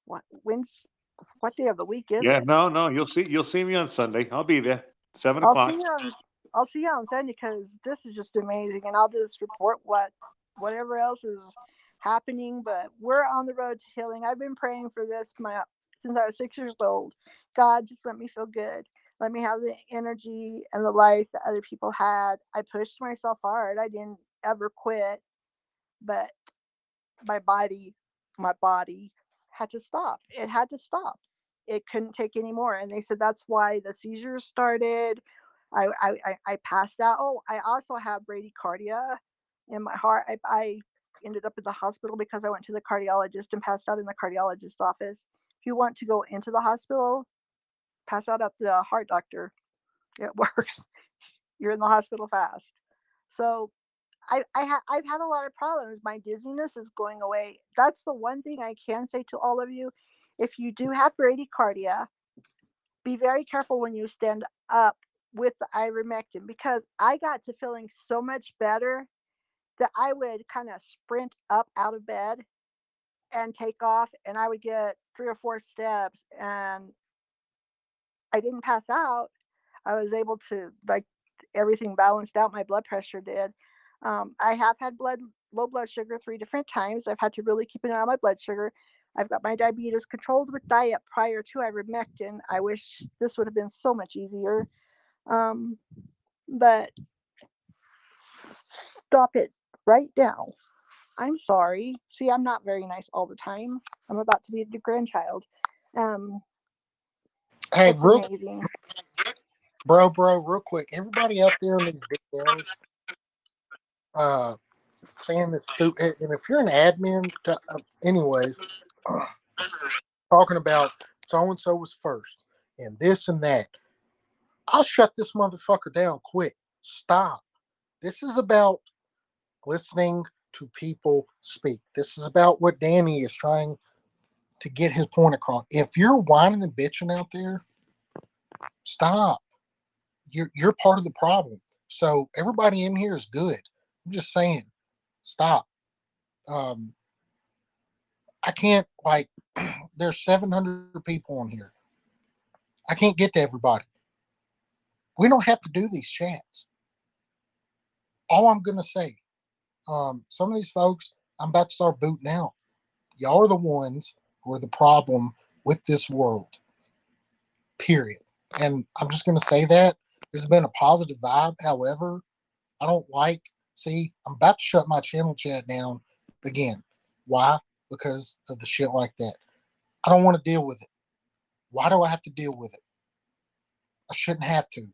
what day of the week is Yeah, it? no, you'll see me on Sunday. I'll be there, 7 I'll see o'clock. you on I'll see you on Sunday because this is just amazing, and I'll just report whatever else is happening. But we're on the road to healing. I've been praying for this since I was 6 years old. God, just let me feel good. Let me have the energy and the life that other people had. I pushed myself hard. I didn't ever quit, but my body had to stop. It had to stop. It couldn't take anymore. And they said that's why the seizures started. I passed out. Oh, I also have bradycardia in my heart. I ended up in the hospital because I went to the cardiologist and passed out in the cardiologist's office. If you want to go into the hospital, pass out at the heart doctor. It works. You're in the hospital fast. So I've had a lot of problems. My dizziness is going away. That's the one thing I can say to all of you. If you do have bradycardia, be very careful when you stand up with the ivermectin, because I got to feeling so much better that I would kind of sprint up out of bed and take off, and I would get 3 or 4 steps, and I didn't pass out. I was able to, like, everything balanced out. My blood pressure did. I have had low blood sugar 3 different times. I've had to really keep an eye on my blood sugar. I've got my diabetes controlled with diet prior to ivermectin. I wish this would have been so much easier. But stop it right now. I'm sorry. See, I'm not very nice all the time. I'm about to be the grandchild. Hey, It's amazing. bro, real quick. Everybody out there in these big towns, saying this stupid. And if you're an admin, anyways, talking about so and so was first and this and that, I'll shut this motherfucker down quick. Stop. This is about listening to people speak. This is about what Danny is trying to get his point across. If you're whining and bitching out there, stop. You're part of the problem. So everybody in here is good. I'm just saying, stop. I can't, like, there's 700 people on here. I can't get to everybody. We don't have to do these chats. All I'm gonna say, some of these folks, I'm about to start booting out. Y'all are the ones who are the problem with this world. Period. And I'm just gonna say that. There's been a positive vibe. However, I don't like. See, I'm about to shut my channel chat down again. Why? Because of the shit like that. I don't want to deal with it. Why do I have to deal with it? I shouldn't have to.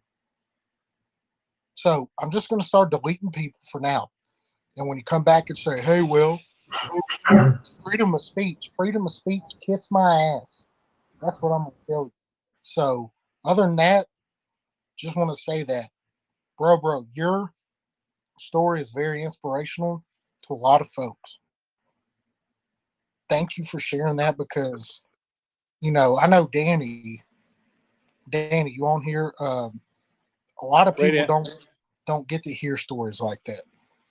So I'm just going to start deleting people for now. And when you come back and say, "Hey, Will, freedom of speech, kiss my ass." That's what I'm going to tell you. So other than that, just want to say that, bro, your story is very inspirational to a lot of folks. Thank you for sharing that, because, I know Danny, you on here? A lot of people don't get to hear stories like that.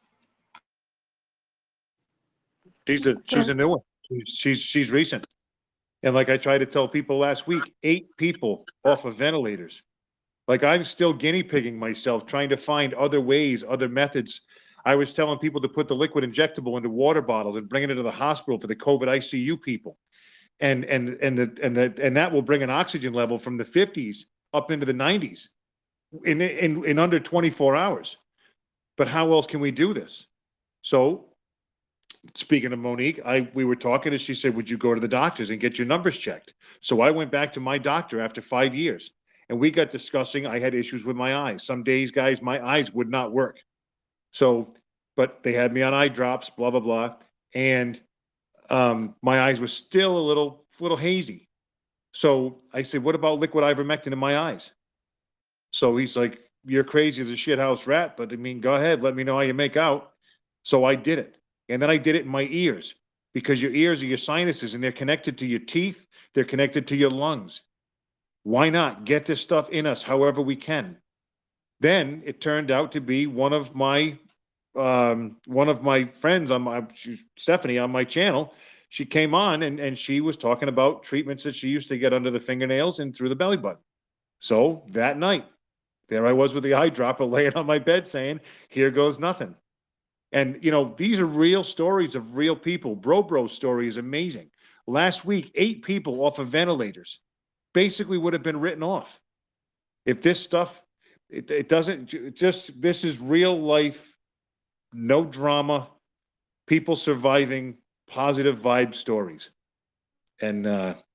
She's a new one. She's recent. And like I tried to tell people last week, 8 people off of ventilators. Like, I'm still guinea pigging myself, trying to find other ways, other methods. I was telling people to put the liquid injectable into water bottles and bring it into the hospital for the COVID ICU people. And that will bring an oxygen level from the 50s up into the 90s in under 24 hours. But how else can we do this? So speaking of Monique, we were talking and she said, would you go to the doctors and get your numbers checked? So I went back to my doctor after 5 years and we got discussing, I had issues with my eyes. Some days, guys, my eyes would not work. So, but they had me on eye drops, blah, blah, blah. And my eyes were still a little hazy. So I said, what about liquid ivermectin in my eyes? So he's like, you're crazy as a shithouse rat, but I mean, go ahead, let me know how you make out. So I did it. And then I did it in my ears because your ears are your sinuses and they're connected to your teeth. They're connected to your lungs. Why not get this stuff in us however we can? Then it turned out to be one of my friends Stephanie on my channel. She came on and she was talking about treatments that she used to get under the fingernails and through the belly button. So that night, there I was with the eyedropper laying on my bed saying, here goes nothing. And, you know, these are real stories of real people. Bro's story is amazing. Last week, 8 people off of ventilators basically would have been written off. If this stuff, it doesn't just, this is real life, no drama, people surviving, positive vibe stories. And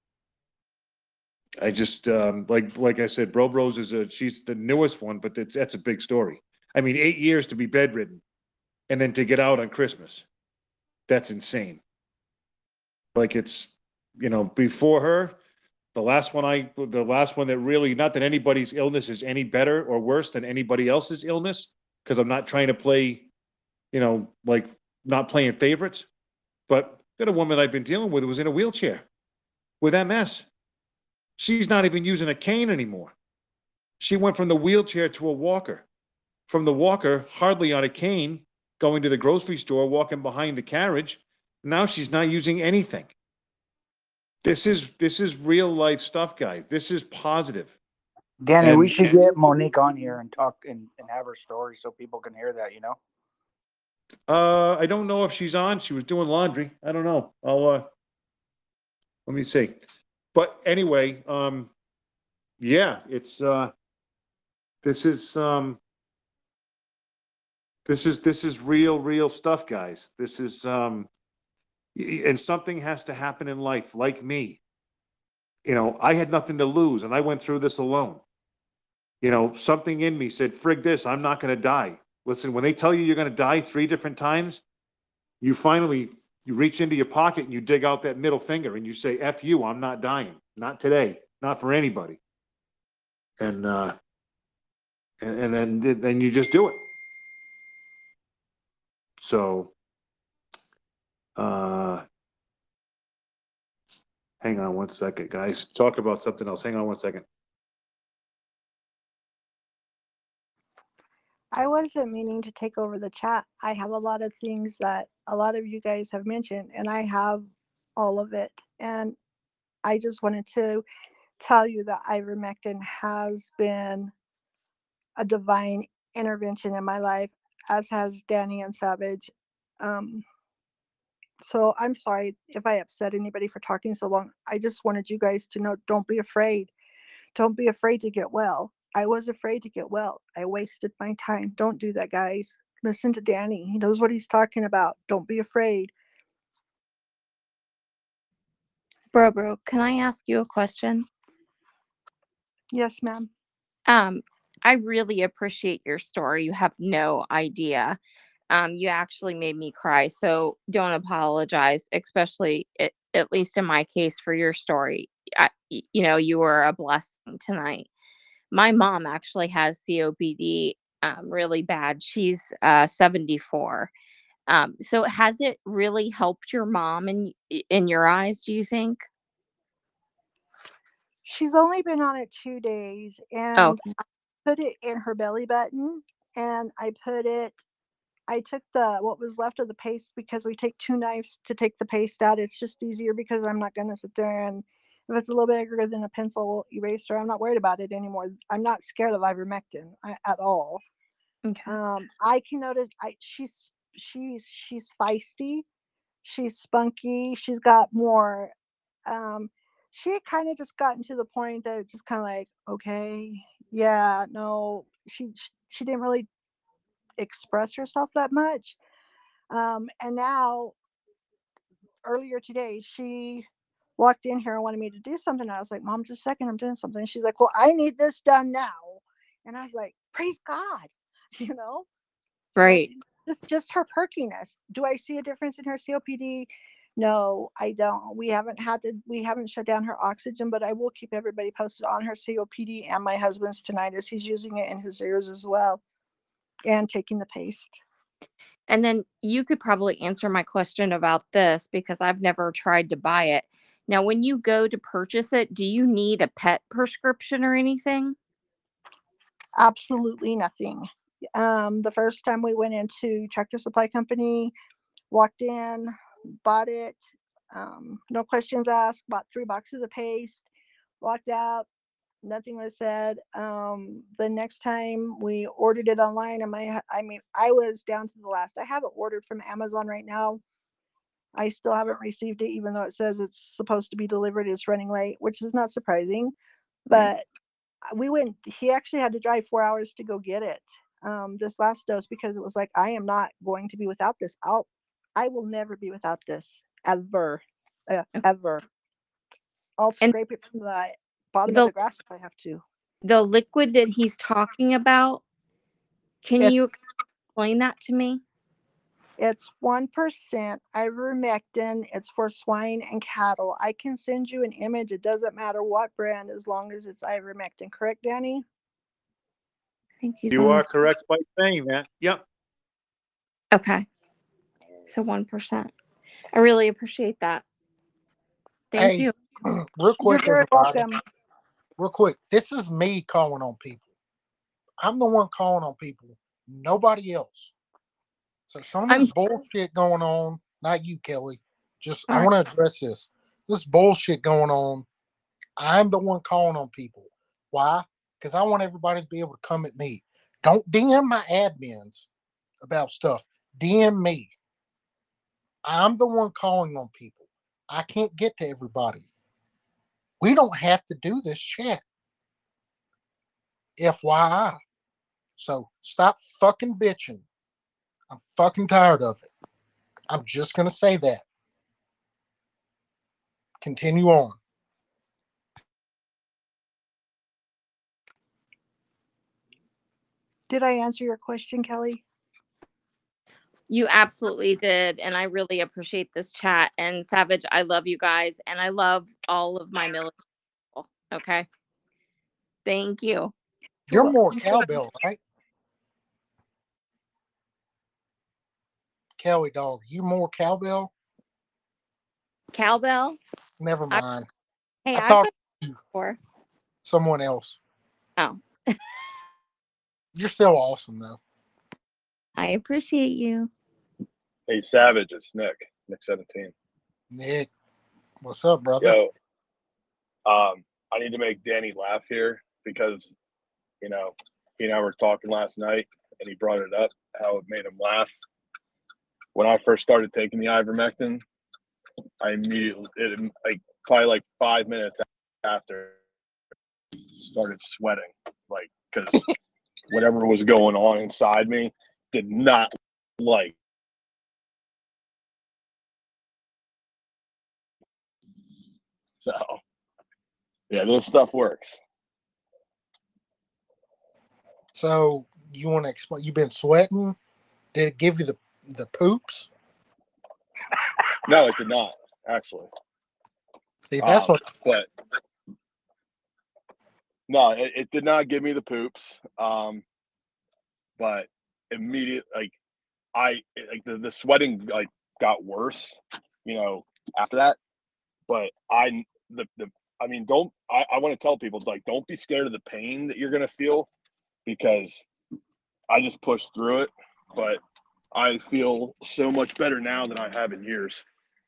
I just, like I said, Bro's she's the newest one, but that's a big story. I mean, 8 years to be bedridden and then to get out on Christmas. That's insane. Like it's, you know, before her, the last one that really, not that anybody's illness is any better or worse than anybody else's illness, because I'm not trying to play, you know, like not playing favorites, but that a woman I've been dealing with was in a wheelchair with MS. She's not even using a cane anymore. She went from the wheelchair to a walker, from the walker, hardly on a cane, going to the grocery store, walking behind the carriage. Now she's not using anything. This is real life stuff, guys. This is positive. Danny, we And should get Monique on here and talk and have her story so people can hear that, you know? I don't know if she's on. She was doing laundry. I don't know. I'll let me see. But anyway, yeah, it's this is real stuff, guys. This is and something has to happen in life, like me. You know, I had nothing to lose and I went through this alone. You know, something in me said, frig this, I'm not going to die. Listen, when they tell you you're going to die 3 different times, you reach into your pocket and you dig out that middle finger and you say, F you, I'm not dying. Not today. Not for anybody. And then you just do it. So, hang on one second, guys. Talk about something else. Hang on one second. I wasn't meaning to take over the chat. I have a lot of things that a lot of you guys have mentioned, and I have all of it. And I just wanted to tell you that ivermectin has been a divine intervention in my life, as has Danny and Savage. So I'm sorry if I upset anybody for talking so long. I just wanted you guys to know, don't be afraid. Don't be afraid to get well. I was afraid to get well. I wasted my time. Don't do that, guys. Listen to Danny. He knows what he's talking about. Don't be afraid. Bro, can I ask you a question? Yes, ma'am. I really appreciate your story. You have no idea. You actually made me cry, so don't apologize, especially at least in my case for your story. You know, you were a blessing tonight. My mom actually has COPD, really bad. She's 74. So has it really helped your mom in your eyes, do you think? She's only been on it 2 days, Oh, and I put it in her belly button, and I took what was left of the paste, because we take 2 knives to take the paste out. It's just easier because I'm not going to sit there, and if it's a little bigger than a pencil eraser, I'm not worried about it anymore. I'm not scared of ivermectin at all. okay. I can notice she's feisty, she's spunky, she's got more. She had kind of just gotten to the point that it just kind of like, okay, yeah, no, she didn't really express herself that much. And now, earlier today, she walked in here and wanted me to do something. I was like, Mom, just a second, I'm doing something. She's like, well, I need this done now. And I was like, praise God, you know? Right. Just her perkiness. Do I see a difference in her COPD? No, I don't. We haven't shut down her oxygen, but I will keep everybody posted on her COPD and my husband's tinnitus. He's using it in his ears as well and taking the paste. And then you could probably answer my question about this because I've never tried to buy it. Now, when you go to purchase it, do you need a pet prescription or anything? Absolutely nothing. The first time we went into Tractor Supply Company, walked in, bought it, no questions asked, bought 3 boxes of paste, walked out, nothing was said. The next time we ordered it online, and I was down to the last. I have it ordered from Amazon right now. I still haven't received it, even though it says it's supposed to be delivered. It's running late, which is not surprising. But he actually had to drive 4 hours to go get it, this last dose, because it was like, I am not going to be without this. I will never be without this, ever, ever. I'll scrape it from the bottom of the grass if I have to. The liquid that he's talking about, can It's- you explain that to me? It's 1% ivermectin. It's for swine and cattle. I can send you an image. It doesn't matter what brand, as long as it's ivermectin. Correct, Danny? You are correct by saying that. Yep. Okay. So 1%. I really appreciate that. Thank you. Real quick, You're very everybody. welcome. Real quick. This is me calling on people. I'm the one calling on people, nobody else. So some of this bullshit going on, not you, Kelly. Just I want to address this. This bullshit going on. I'm the one calling on people. Why? Because I want everybody to be able to come at me. Don't DM my admins about stuff. DM me. I'm the one calling on people. I can't get to everybody. We don't have to do this chat. FYI. So stop fucking bitching. I'm fucking tired of it. I'm just going to say that. Continue on. Did I answer your question, Kelly? You absolutely did. And I really appreciate this chat. And Savage, I love you guys. And I love all of my military people. Okay. Thank you. You're more cowbell, right? Kelly dog, you more cowbell? Cowbell? Never mind. Hey, I I've thought been before. someone else. Oh. You're still awesome though. I appreciate you. Hey, Savage, it's Nick 17. Nick, what's up, brother? Yo, I need to make Danny laugh here because, he and I were talking last night and he brought it up, how it made him laugh. When I first started taking the ivermectin, I immediately, probably 5 minutes after, started sweating, because whatever was going on inside me did not like. So, yeah, this stuff works. So you want to explain? You've been sweating. Did it give you the poops? No, it did not actually. See, that's what. But no, it did not give me the poops. But immediately, the sweating got worse, after that. But I want to tell people don't be scared of the pain that you're gonna feel, because I just pushed through it. But I feel so much better now than I have in years.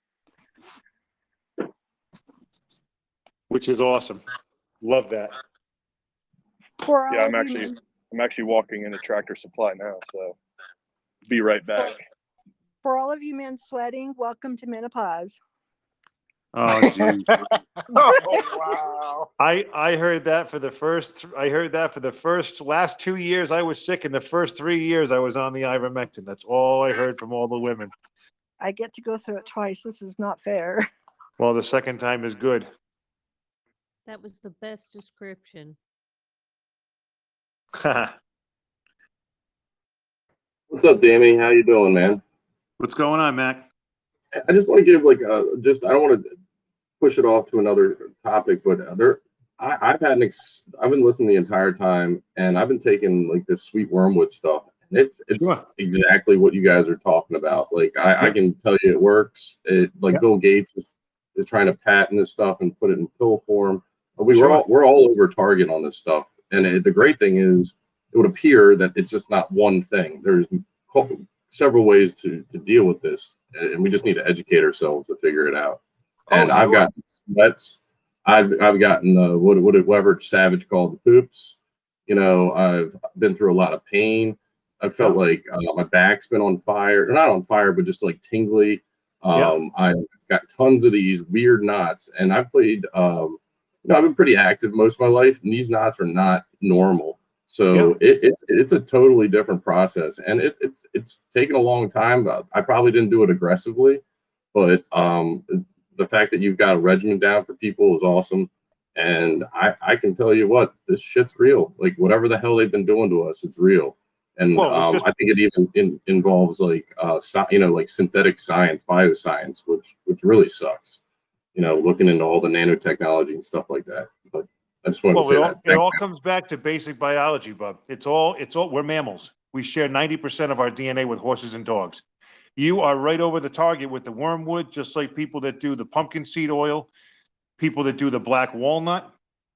Which is awesome. Love that. Yeah, I'm actually walking into Tractor Supply now, so be right back. For all of you men sweating, welcome to menopause. Oh, geez. Oh, wow. I heard that for the last 2 years I was sick, and the first 3 years I was on the ivermectin. That's all I heard from all the women. I get to go through it twice. This is not fair. Well, the second time is good. That was the best description. What's up, Danny? How you doing, man? What's going on, Mac? I just want to give like I don't want to push it off to another topic, but I've been listening the entire time, and I've been taking like this sweet wormwood stuff, and it's Sure. exactly what you guys are talking about. Like I can tell you it works. Bill Gates is trying to patent this stuff and put it in pill form. We're all over target on this stuff, and the great thing is it would appear that it's just not one thing. There's several ways to deal with this, and we just need to educate ourselves to figure it out. And I've gotten sweats. I've gotten whatever Savage called the poops. You know, I've been through a lot of pain. I felt like my back's been on fire, not on fire, but just like tingly. I've got tons of these weird knots, and I've played. I've been pretty active most of my life, and these knots are not normal. So it's a totally different process, and it's taken a long time. But I probably didn't do it aggressively, but the fact that you've got a regimen down for people is awesome. And I can tell you what, this shit's real. Like whatever the hell they've been doing to us, it's real. And I think it even involves like like synthetic science, bioscience, which really sucks. You know, looking into all the nanotechnology and stuff like that. But I just wanted to say that. It all comes back to basic biology, Bub. It's all, we're mammals. We share 90% of our DNA with horses and dogs. You are right over the target with the wormwood, just like people that do the pumpkin seed oil, people that do the black walnut.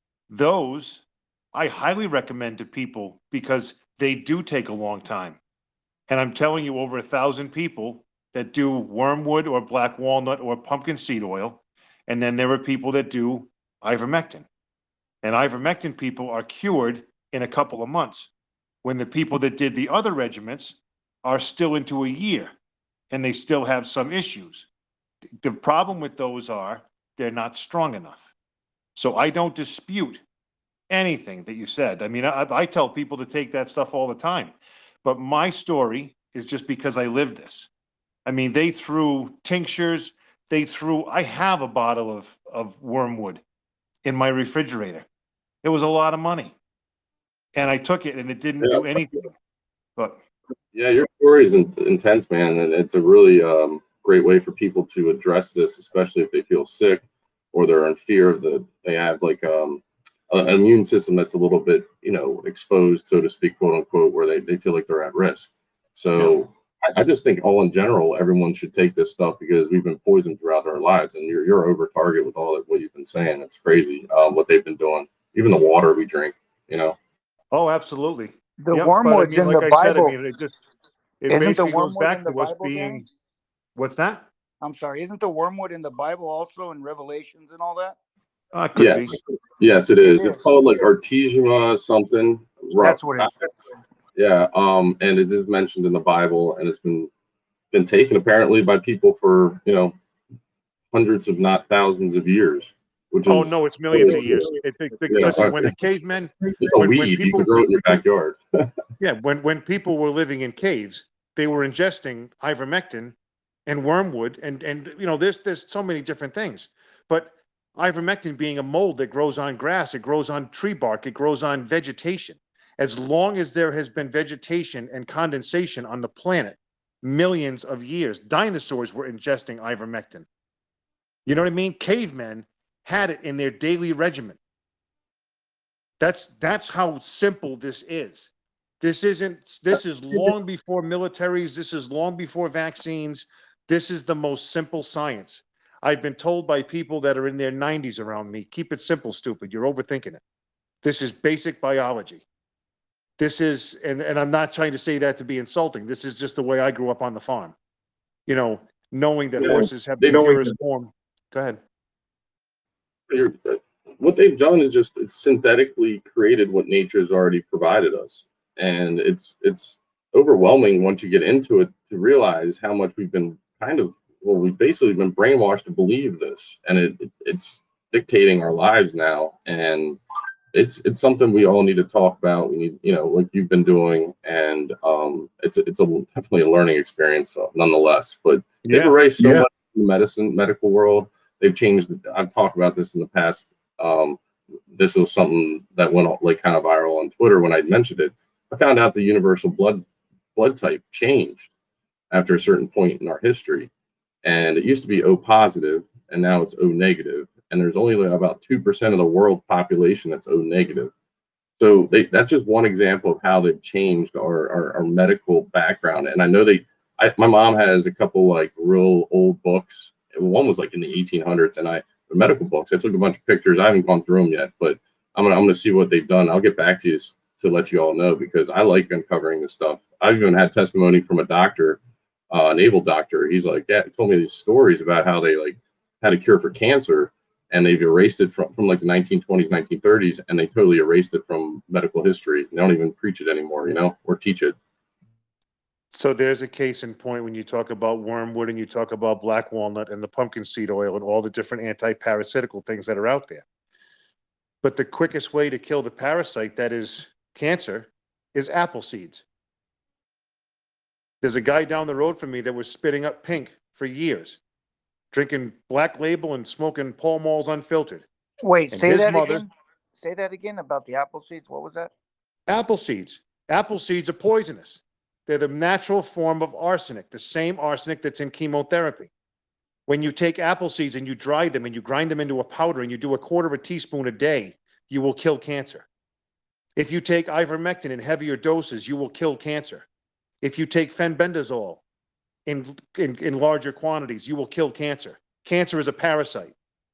Those I highly recommend to people because they do take a long time. And I'm telling you, over 1,000 people that do wormwood or black walnut or pumpkin seed oil. And then there are people that do ivermectin. And ivermectin people are cured in a couple of months, when the people that did the other regimens are still into a year and they still have some issues. The problem with those are they're not strong enough. So I don't dispute anything that you said. I mean, I tell people to take that stuff all the time, but my story is just because I lived this. I mean, they threw tinctures, I have a bottle of wormwood in my refrigerator. It was a lot of money. And I took it and it didn't do anything. But yeah, your story is intense, man. And it's a really great way for people to address this, especially if they feel sick or they're in fear of they have like an immune system that's a little bit, exposed, so to speak, quote unquote, where they feel like they're at risk. So I just think all in general, everyone should take this stuff because we've been poisoned throughout our lives, and you're over target with all of what you've been saying. It's crazy what they've been doing, even the water we drink, Oh, absolutely. The wormwood's in the Bible. It Isn't the basically goes wormwood back in the to us Bible, being, Danny? what's that? I'm sorry. Isn't the wormwood in the Bible also in Revelations and all that? Could yes, be. yes, it is. It's called like Artemisia something. That's what it is. Yeah, and it is mentioned in the Bible, and it's been taken apparently by people for hundreds, if not thousands, of years. Oh no, it's millions of years. Listen, when the cavemen, it's a weed. You can grow it in your backyard. Yeah, when people were living in caves, they were ingesting ivermectin and wormwood, and there's so many different things. But ivermectin being a mold that grows on grass, it grows on tree bark, it grows on vegetation. As long as there has been vegetation and condensation on the planet, millions of years, dinosaurs were ingesting ivermectin. You know what I mean? Cavemen had it in their daily regimen. That's how simple this is. This is long before militaries. This is long before vaccines. This is the most simple science. I've been told by people that are in their 90s around me, keep it simple, stupid. You're overthinking it. This is basic biology. This is, and I'm not trying to say that to be insulting. This is just the way I grew up on the farm. Knowing that horses have the purest form. Go ahead. What they've done is just it's synthetically created what nature's already provided us, and it's overwhelming once you get into it to realize how much we've been kind of we've basically been brainwashed to believe this, and it's dictating our lives now. And it's something we all need to talk about. We need, like you've been doing, and it's definitely a learning experience, nonetheless. But they've erased so much in the medical world. They've changed. I've talked about this in the past. This was something that went like kind of viral on Twitter when I mentioned it. I found out the universal blood type changed after a certain point in our history, and it used to be O positive, and now it's O negative. And there's only like about 2% of the world's population that's O negative. So that's just one example of how they've changed our medical background. And I know my mom has a couple like real old books. One was like in the 1800s, and the medical books. I took a bunch of pictures. I haven't gone through them yet, but I'm gonna see what they've done. I'll get back to you to let you all know, because I like uncovering this stuff. I've even had testimony from a doctor, a naval doctor. He's like, yeah, he told me these stories about how they like had a cure for cancer, and they've erased it from like the 1920s, 1930s, and they totally erased it from medical history. They don't even preach it anymore, or teach it. So there's a case in point when you talk about wormwood and you talk about black walnut and the pumpkin seed oil and all the different anti-parasitical things that are out there. But the quickest way to kill the parasite that is cancer is apple seeds. There's a guy down the road from me that was spitting up pink for years, drinking Black Label and smoking Pall Malls unfiltered. Wait, And say his that mother- again. Say that again about the apple seeds. What was that? Apple seeds. Apple seeds are poisonous. They're the natural form of arsenic, the same arsenic that's in chemotherapy. When you take apple seeds and you dry them and you grind them into a powder and you do 1/4 teaspoon a day, you will kill cancer. If you take ivermectin in heavier doses, you will kill cancer. If you take fenbendazole in larger quantities, you will kill cancer. Cancer is a parasite.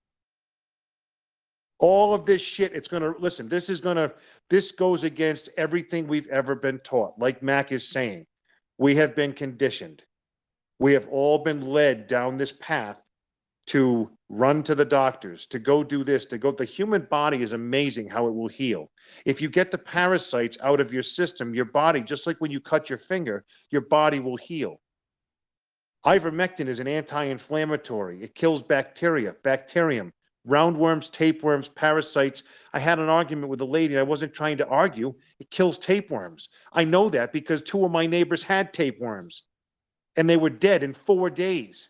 All of this shit, this goes against everything we've ever been taught. Like Mac is saying, we have been conditioned. We have all been led down this path to run to the doctors, to go do this, the human body is amazing how it will heal. If you get the parasites out of your system, your body, just like when you cut your finger, your body will heal. Ivermectin is an anti-inflammatory. It kills bacteria, bacterium, roundworms, tapeworms, parasites. I had an argument with a lady, and I wasn't trying to argue. It kills tapeworms. I know that because 2 of my neighbors had tapeworms, and they were dead in 4 days.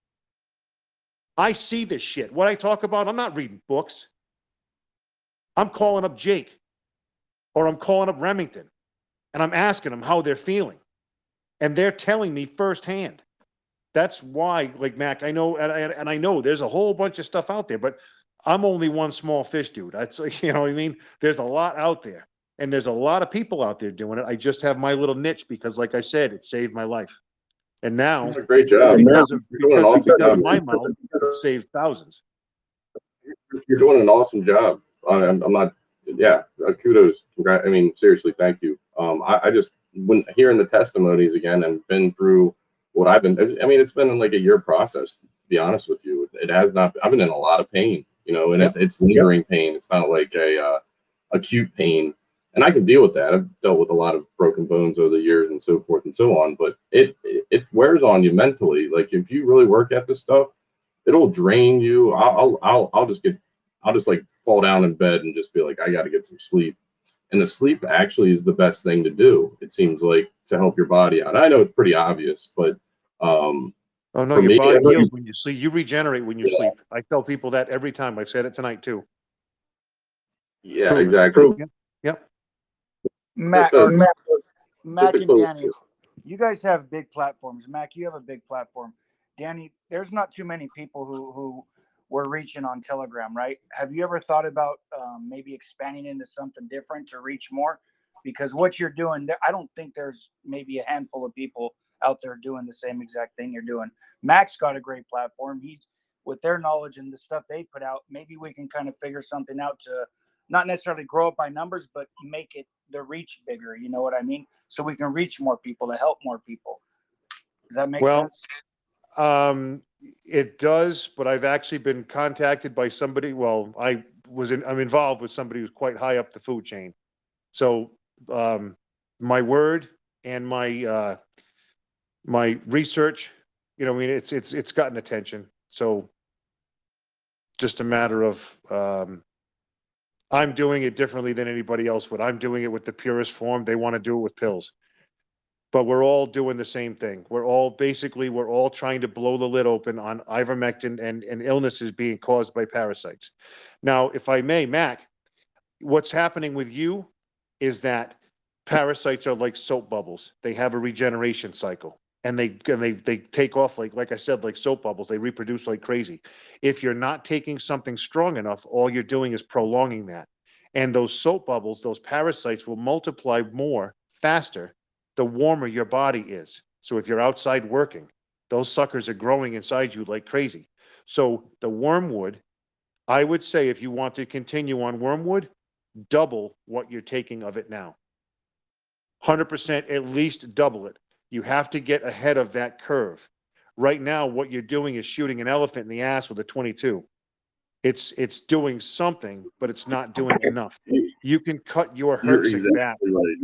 I see this shit. What I talk about, I'm not reading books. I'm calling up Jake, or I'm calling up Remington, and I'm asking them how they're feeling. And they're telling me firsthand. That's why, like Mac, I know, and I know there's a whole bunch of stuff out there, but I'm only one small fish, dude. That's, you know what I mean? There's a lot out there, and there's a lot of people out there doing it. I just have my little niche because, like I said, it saved my life. And now, Great job. because of job. my mouth, it saved thousands. You're doing an awesome job. I'm not, kudos. I mean, seriously, thank you. I just, when hearing the testimonies again and been through what I've been, I mean, it's been like a year process, to be honest with you. It has not, I've been in a lot of pain, and it's lingering pain. It's not like a acute pain. And I can deal with that. I've dealt with a lot of broken bones over the years and so forth and so on, but it wears on you mentally. Like if you really work at this stuff, it'll drain you. I'll just like fall down in bed and just be like, I got to get some sleep. And the sleep actually is the best thing to do. It seems like, to help your body out. I know it's pretty obvious, but oh no, your body heals when you sleep. You regenerate when you sleep. I tell people that every time. I've said it tonight too. Yeah, Proven. exactly. Yep. Mac Just and Danny, you guys have big platforms. Mac, you have a big platform. Danny, there's not too many people who we're reaching on Telegram, right? Have you ever thought about maybe expanding into something different to reach more? Because what you're doing, I don't think there's maybe a handful of people out there doing the same exact thing you're doing. Mac's got a great platform. He's, with their knowledge and the stuff they put out, maybe we can kind of figure something out to not necessarily grow up by numbers, but make it the reach bigger. You know what I mean? So we can reach more people to help more people. Does that make sense? It does, but I've actually been contacted by somebody. Well, I'm involved with somebody who's quite high up the food chain. So my word and my my research you know, I mean, it's gotten attention. So just a matter of, I'm doing it differently than anybody else would. I'm doing it with the purest form. They want to do it with pills. But we're all doing the same thing. We're all trying to blow the lid open on ivermectin and illnesses being caused by parasites. Now, if I may, Mac, what's happening with you is that parasites are like soap bubbles. They have a regeneration cycle. And they take off like I said, like soap bubbles. They reproduce like crazy. If you're not taking something strong enough, all you're doing is prolonging that. And those soap bubbles, those parasites will multiply more faster the warmer your body is. So if you're outside working, those suckers are growing inside you like crazy. So the wormwood, I would say if you want to continue on wormwood, double what you're taking of it now. 100%, at least double it. You have to get ahead of that curve. Right now, what you're doing is shooting an elephant in the ass with a 22. It's doing something, but it's not doing enough. You can cut your You're Herxing exactly back. right.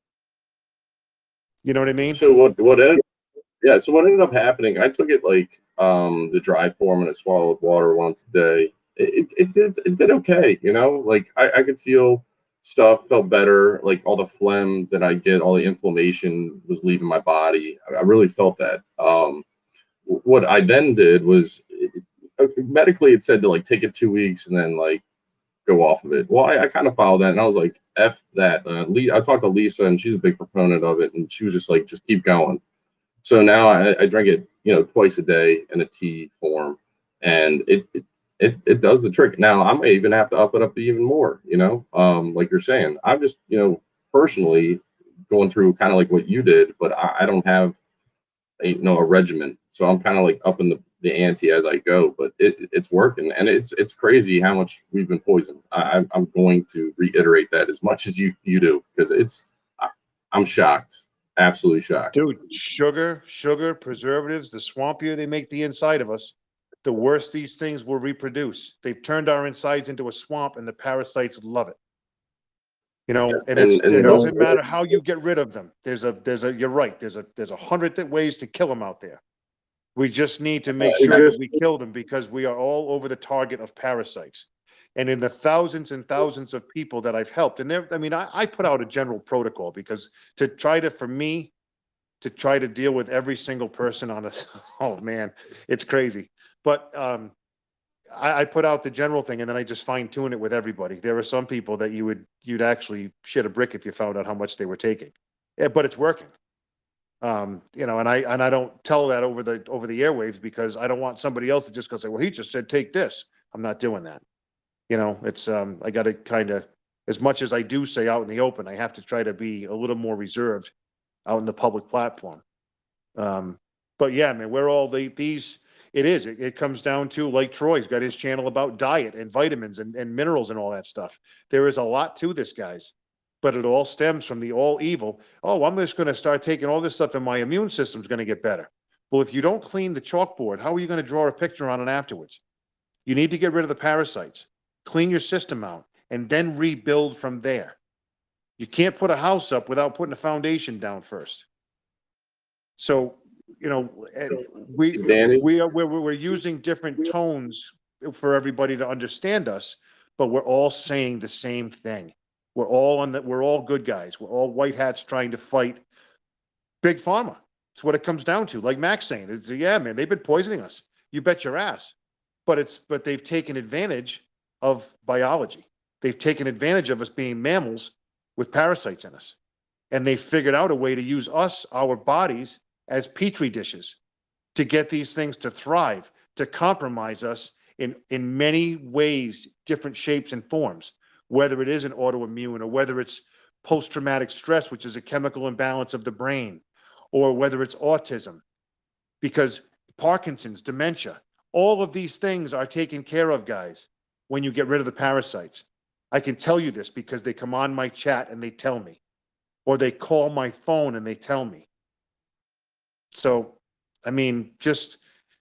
You know what I mean? So what ended, yeah, so what ended up happening, I took it like the dry form and I swallowed water once a day. It did okay, you know, like I could feel stuff, felt better, like all the phlegm that I get, all the inflammation was leaving my body. I really felt that. What I then did was medically it said to like take it 2 weeks and then like go off of it. Well, I kind of followed that and I was like, F that. I talked to Lisa and she's a big proponent of it. And she was just like, just keep going. So now I drink it, you know, twice a day in a tea form and it does the trick. Now I may even have to up it up even more, you know, like you're saying. I'm just, you know, personally going through kind of like what you did, but I don't have a regimen. So I'm kind of like upping the ante as I go, but it's working and it's crazy how much we've been poisoned. I'm going to reiterate that as much as you do because I'm shocked, absolutely shocked. Dude, sugar, preservatives, the swampier they make the inside of us, the worse these things will reproduce. They've turned our insides into a swamp and the parasites love it. You know, and it doesn't matter how you get rid of them. You're right. There's 100 ways to kill them out there. We just need to make sure that we kill them because we are all over the target of parasites. And in the thousands and thousands of people that I've helped, and I put out a general protocol because to try to deal with every single person on this, oh man, it's crazy. But I put out the general thing and then I just fine tune it with everybody. There are some people that you'd actually shit a brick if you found out how much they were taking. Yeah, but it's working. You know, and I don't tell that over the airwaves because I don't want somebody else to just go say, well, he just said take this. I'm not doing that. You know, it's I got to kind of, as much as I do say out in the open, I have to try to be a little more reserved out in the public platform. But yeah, man, we're all these. It comes down to, like Troy's got his channel about diet and vitamins and minerals and all that stuff. There is a lot to this, guys, but it all stems from the all evil. Oh, I'm just going to start taking all this stuff and my immune system's going to get better. Well, if you don't clean the chalkboard, how are you going to draw a picture on it afterwards? You need to get rid of the parasites, clean your system out, and then rebuild from there. You can't put a house up without putting a foundation down first. So, you know, we're using different tones for everybody to understand us, but we're all saying the same thing. We're all good guys. We're all white hats trying to fight big pharma. It's what it comes down to. Like Mac's saying, yeah, man, they've been poisoning us. You bet your ass. But they've taken advantage of biology. They've taken advantage of us being mammals with parasites in us. And they figured out a way to use us, our bodies, as petri dishes to get these things to thrive, to compromise us in many ways, different shapes and forms, whether it is an autoimmune or whether it's post-traumatic stress, which is a chemical imbalance of the brain, or whether it's autism, because Parkinson's, dementia, all of these things are taken care of, guys, when you get rid of the parasites. I can tell you this because they come on my chat and they tell me, or they call my phone and they tell me. So, I mean, just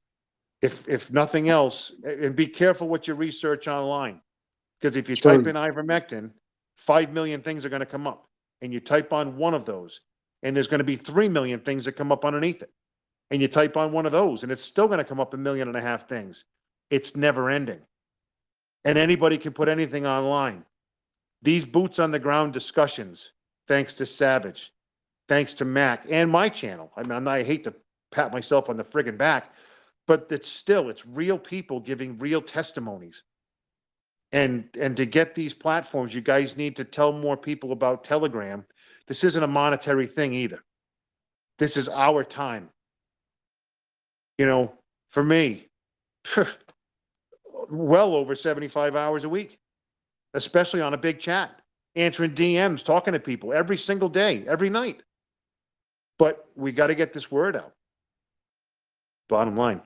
if nothing else, and be careful what you research online, because if you type in ivermectin, 5 million things are going to come up, and you type on one of those, and there's going to be 3 million things that come up underneath it. and you type on one of those and it's still going to come up 1.5 million things. It's never ending. And anybody can put anything online. These boots on the ground discussions, thanks to Savage, thanks to Mac and my channel. I mean, I hate to pat myself on the friggin' back, but it's real people giving real testimonies. And to get these platforms, you guys need to tell more people about Telegram. This isn't a monetary thing either. This is our time. You know, for me, well over 75 hours a week, especially on a big chat, answering DMs, talking to people every single day, every night. But we got to get this word out. Bottom line.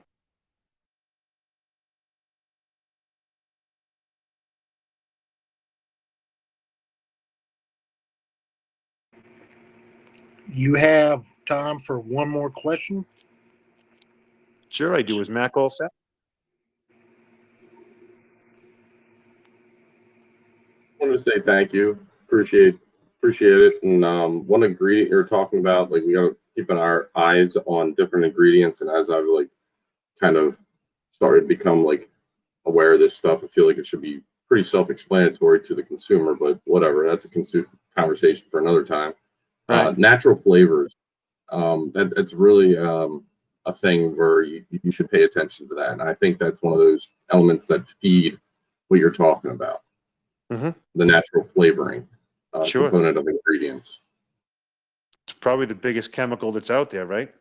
You have time for one more question? Sure, I do. Is Mac all set? I want to say thank you. Appreciate it. And one ingredient you're talking about, like we got to keep our eyes on different ingredients. And as I've like kind of started to become like aware of this stuff, I feel like it should be pretty self-explanatory to the consumer. But whatever, that's a conversation for another time. Right. Natural flavors. That's really a thing where you should pay attention to that. And I think that's one of those elements that feed what you're talking about. Mm-hmm. The natural flavoring Sure. component of ingredients. It's probably the biggest chemical that's out there, right?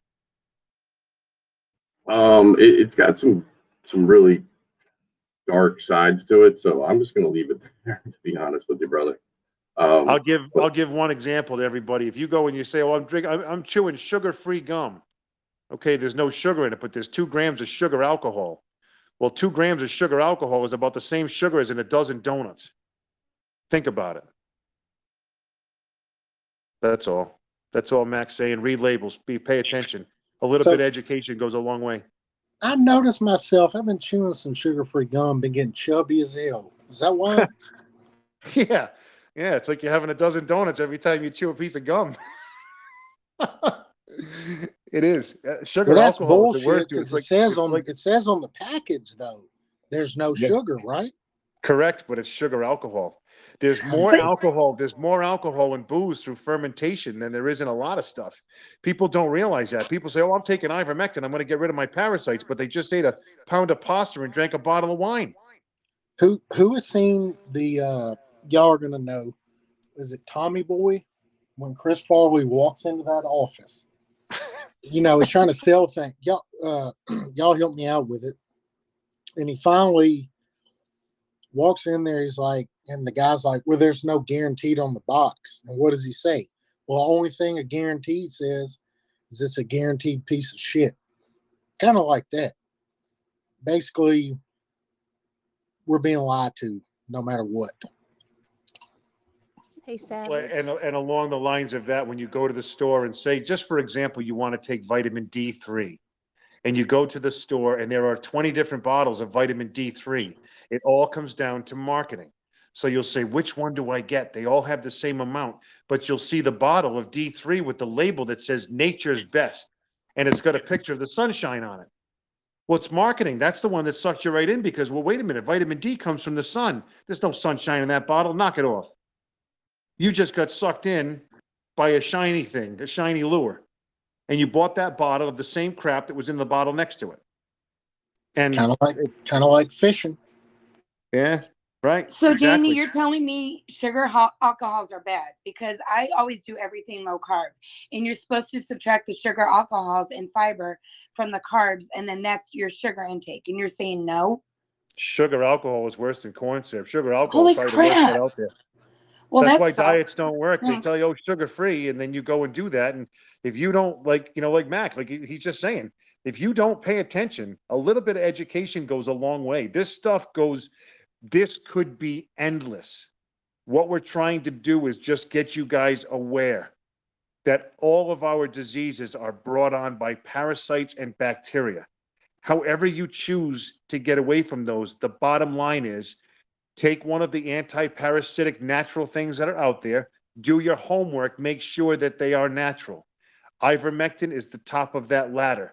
It's got some really dark sides to it, so I'm just going to leave it there. To be honest with you, brother. I'll give one example to everybody. If you go and you say, "Oh, I'm chewing sugar-free gum," okay, there's no sugar in it, but there's 2 grams of sugar alcohol. Well, 2 grams of sugar alcohol is about the same sugar as in a dozen donuts. Think about it. That's all. That's all Mac's saying. Read labels. Pay attention. A little bit of education goes a long way. I noticed myself, I've been chewing some sugar-free gum, been getting chubby as hell. Is that why? Yeah. Yeah, it's like you're having a dozen donuts every time you chew a piece of gum. It is. Sugar Well, that's alcohol is the bullshit word, dude. because it says on the package though, there's no sugar, right? Correct, but it's sugar alcohol. There's more alcohol. There's more alcohol in booze through fermentation than there is in a lot of stuff. People don't realize that. People say, "Oh, I'm taking ivermectin. I'm going to get rid of my parasites," but they just ate a pound of pasta and drank a bottle of wine. Who has seen the? Y'all are gonna know. Is it Tommy Boy? When Chris Farley walks into that office, you know, he's trying to sell things. Y'all help me out with it. And he finally walks in there. He's like, and the guy's like, "Well, there's no guaranteed on the box." And what does he say? Well, the only thing a guaranteed says is it's a guaranteed piece of shit. Kind of like that. Basically, we're being lied to no matter what. Hey, Sam. And along the lines of that, when you go to the store and say, just for example, you want to take vitamin D3, and you go to the store and there are 20 different bottles of vitamin D3, it all comes down to marketing. So you'll say, which one do I get? They all have the same amount, but you'll see the bottle of D3 with the label that says nature's best, and it's got a picture of the sunshine on it. Well, it's marketing. That's the one that sucks you right in because, well, wait a minute, vitamin D comes from the sun. There's no sunshine in that bottle. Knock it off. You just got sucked in by a shiny thing, a shiny lure. And you bought that bottle of the same crap that was in the bottle next to it. And kind of like fishing. Yeah, right. So, exactly. Danny, you're telling me sugar alcohols are bad because I always do everything low carb. And you're supposed to subtract the sugar alcohols and fiber from the carbs, and then that's your sugar intake. And you're saying no? Sugar alcohol is worse than corn syrup. Sugar alcohol Holy is probably the worst crap. one out there. Well, That's that why sucks. diets don't work. They Thanks. tell you, oh, sugar free, and then you go and do that. And if you don't like Mac, like he's just saying, if you don't pay attention, a little bit of education goes a long way. This could be endless. What we're trying to do is just get you guys aware that all of our diseases are brought on by parasites and bacteria. However you choose to get away from those, the bottom line is take one of the anti-parasitic natural things that are out there, do your homework, make sure that they are natural. Ivermectin is the top of that ladder.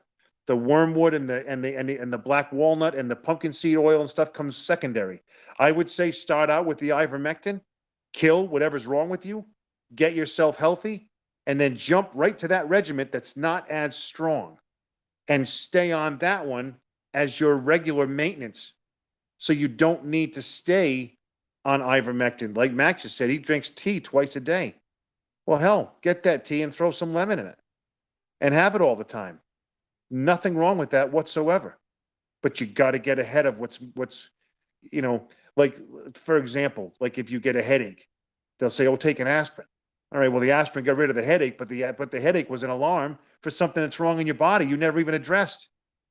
The wormwood and the black walnut and the pumpkin seed oil and stuff comes secondary. I would say start out with the ivermectin, kill whatever's wrong with you, get yourself healthy, and then jump right to that regimen that's not as strong, and stay on that one as your regular maintenance. So you don't need to stay on ivermectin. Like Max just said, he drinks tea twice a day. Well, hell, get that tea and throw some lemon in it and have it all the time. Nothing wrong with that whatsoever. But you got to get ahead of what's, like, for example, like if you get a headache, they'll say, oh, take an aspirin. All right, well, the aspirin got rid of the headache, but the headache was an alarm for something that's wrong in your body you never even addressed.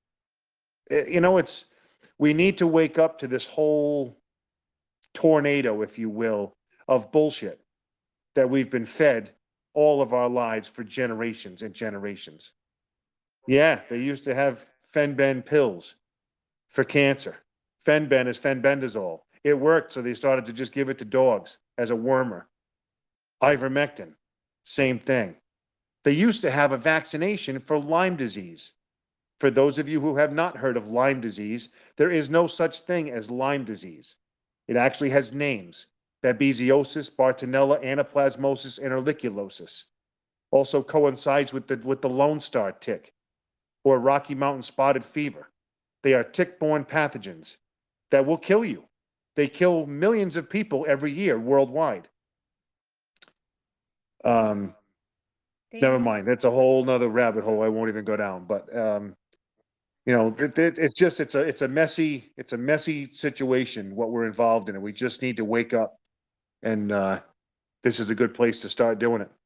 We need to wake up to this whole tornado, if you will, of bullshit that we've been fed all of our lives for generations and generations. Yeah, they used to have Fenben pills for cancer. Fenben is fenbendazole. It worked, so they started to just give it to dogs as a wormer. Ivermectin, same thing. They used to have a vaccination for Lyme disease. For those of you who have not heard of Lyme disease, there is no such thing as Lyme disease. It actually has names: babesiosis, Bartonella, anaplasmosis, and ehrlichiosis. Also coincides with the Lone Star tick or Rocky Mountain spotted fever. They are tick-borne pathogens that will kill you. They kill millions of people every year worldwide. Never mind. That's a whole nother rabbit hole I won't even go down. But it's a messy situation what we're involved in, and we just need to wake up. And this is a good place to start doing it.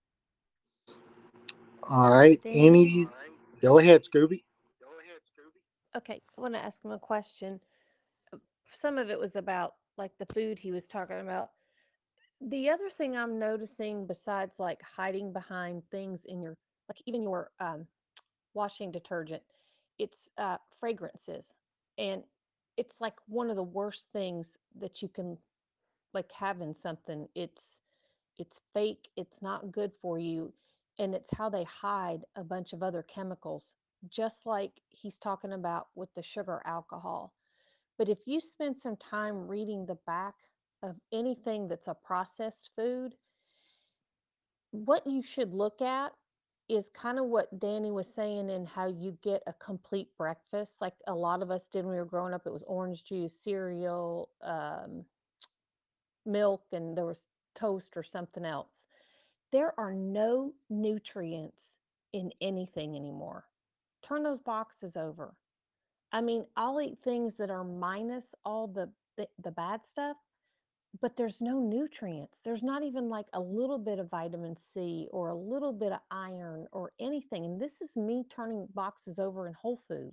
All right. Danny? Go ahead, Scooby. Okay, I want to ask him a question. Some of it was about like the food he was talking about. The other thing I'm noticing, besides like hiding behind things in your, like even your washing detergent, it's fragrances. And it's like one of the worst things that you can like have in something. It's fake, it's not good for you, and it's how they hide a bunch of other chemicals, just like he's talking about with the sugar alcohol. But if you spend some time reading the back of anything that's a processed food, what you should look at is kind of what Danny was saying, and how you get a complete breakfast. Like a lot of us did when we were growing up, it was orange juice, cereal, milk, and there was toast or something else. There are no nutrients in anything anymore. Turn those boxes over. I mean, I'll eat things that are minus all the bad stuff, but there's no nutrients. There's not even like a little bit of vitamin C or a little bit of iron or anything. And this is me turning boxes over in Whole Foods.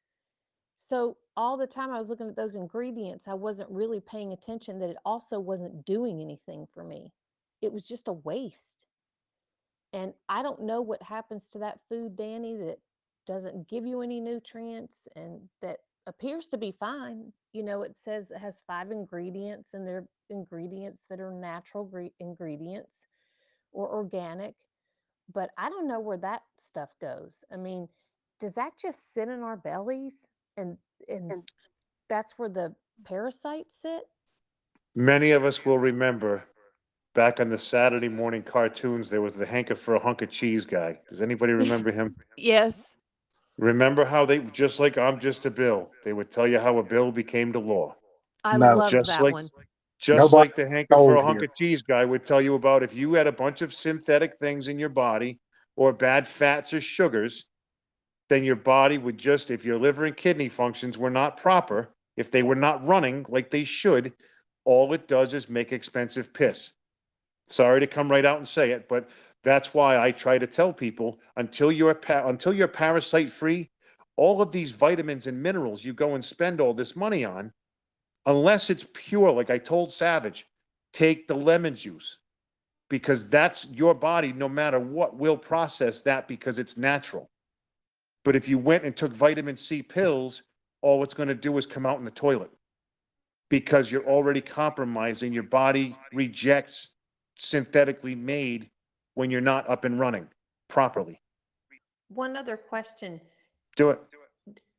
So all the time I was looking at those ingredients, I wasn't really paying attention that it also wasn't doing anything for me. It was just a waste. And I don't know what happens to that food, Danny, that doesn't give you any nutrients and that appears to be fine. It says it has 5 ingredients, and they're ingredients that are natural ingredients or organic. But I don't know where that stuff goes. I mean, does that just sit in our bellies, and that's where the parasites sit? Many of us will remember back on the Saturday morning cartoons, there was the hanker for a hunk of cheese guy. Does anybody remember him? Yes. Remember how they, just like I'm just a bill, they would tell you how a bill became the law. I No. loved Just that like one. just Nobody like the hanker for a told hunk here. of cheese guy would tell you about if you had a bunch of synthetic things in your body or bad fats or sugars, then your body would just, if your liver and kidney functions were not proper, if they were not running like they should, all it does is make expensive piss. Sorry to come right out and say it, but that's why I try to tell people until you're parasite free, all of these vitamins and minerals you go and spend all this money on, unless it's pure, like I told Savage, take the lemon juice, because that's your body, no matter what, will process that because it's natural. But if you went and took vitamin C pills, all it's going to do is come out in the toilet, because you're already compromising. Your body rejects synthetically made when you're not up and running properly. One other question. Do it.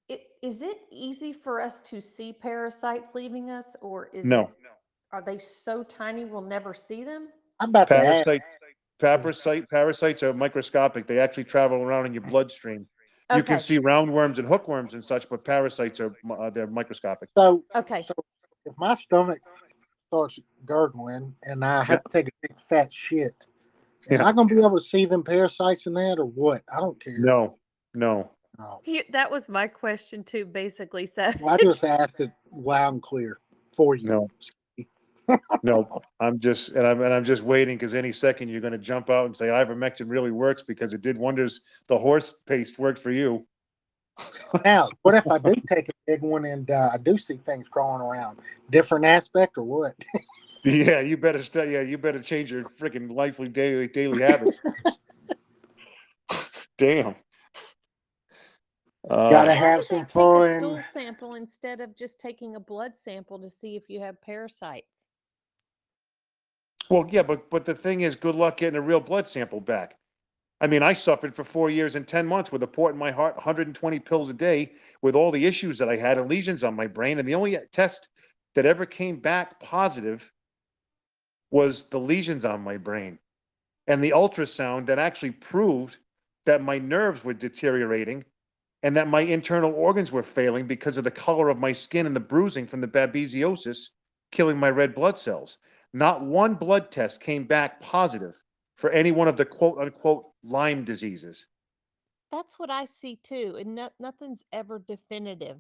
Is it easy for us to see parasites leaving us, or is No. it, are they so tiny we'll never see them? I'm about to ask. Parasites are microscopic. They actually travel around in your bloodstream. You can Okay. see roundworms and hookworms and such, but parasites are they're microscopic. So, Okay. so if my stomach starts gurgling and I Yeah. have to take a big fat shit, am Yeah. I going to be able to see them parasites in that or what? I don't care. No. No. That was my question too, basically. So Well, I just asked it loud and clear for you. No. No, I'm just waiting because any second you're going to jump out and say ivermectin really works because it did wonders. The horse paste worked for you. Now, what if I do take a big one and I do see things crawling around? Different aspect or what? Yeah, you better stay. Yeah, you better change your freaking lively daily habits. Damn. Gotta why have would some they take a fun. stool sample instead of just taking a blood sample to see if you have parasites? Well, yeah, but the thing is, good luck getting a real blood sample back. I mean, I suffered for 4 years and 10 months with a port in my heart, 120 pills a day, with all the issues that I had and lesions on my brain. And the only test that ever came back positive was the lesions on my brain and the ultrasound that actually proved that my nerves were deteriorating and that my internal organs were failing because of the color of my skin and the bruising from the babesiosis killing my red blood cells. Not one blood test came back positive for any one of the quote unquote Lyme diseases. That's what I see too, and nothing's ever definitive.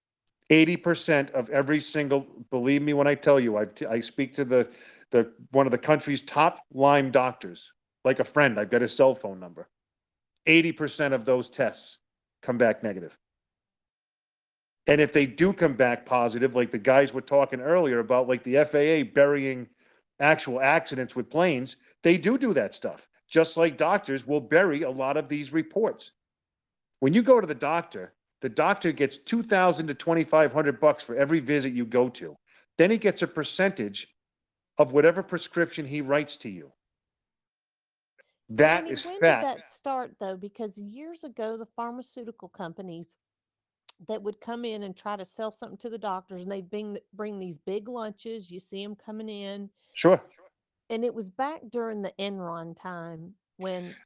80% of every single, believe me when I tell you, I speak to the one of the country's top Lyme doctors, like a friend. I've got his cell phone number. 80% of those tests come back negative. And if they do come back positive, like the guys were talking earlier about, like the FAA burying actual accidents with planes, they do that stuff. Just like doctors will bury a lot of these reports. When you go to the doctor gets $2,000 to $2,500 for every visit you go to. Then he gets a percentage of whatever prescription he writes to you. That Danny, is when fact. did that start though? Because years ago, the pharmaceutical companies that would come in and try to sell something to the doctors, and they'd bring these big lunches. You see them coming in. Sure. And it was back during the Enron time when,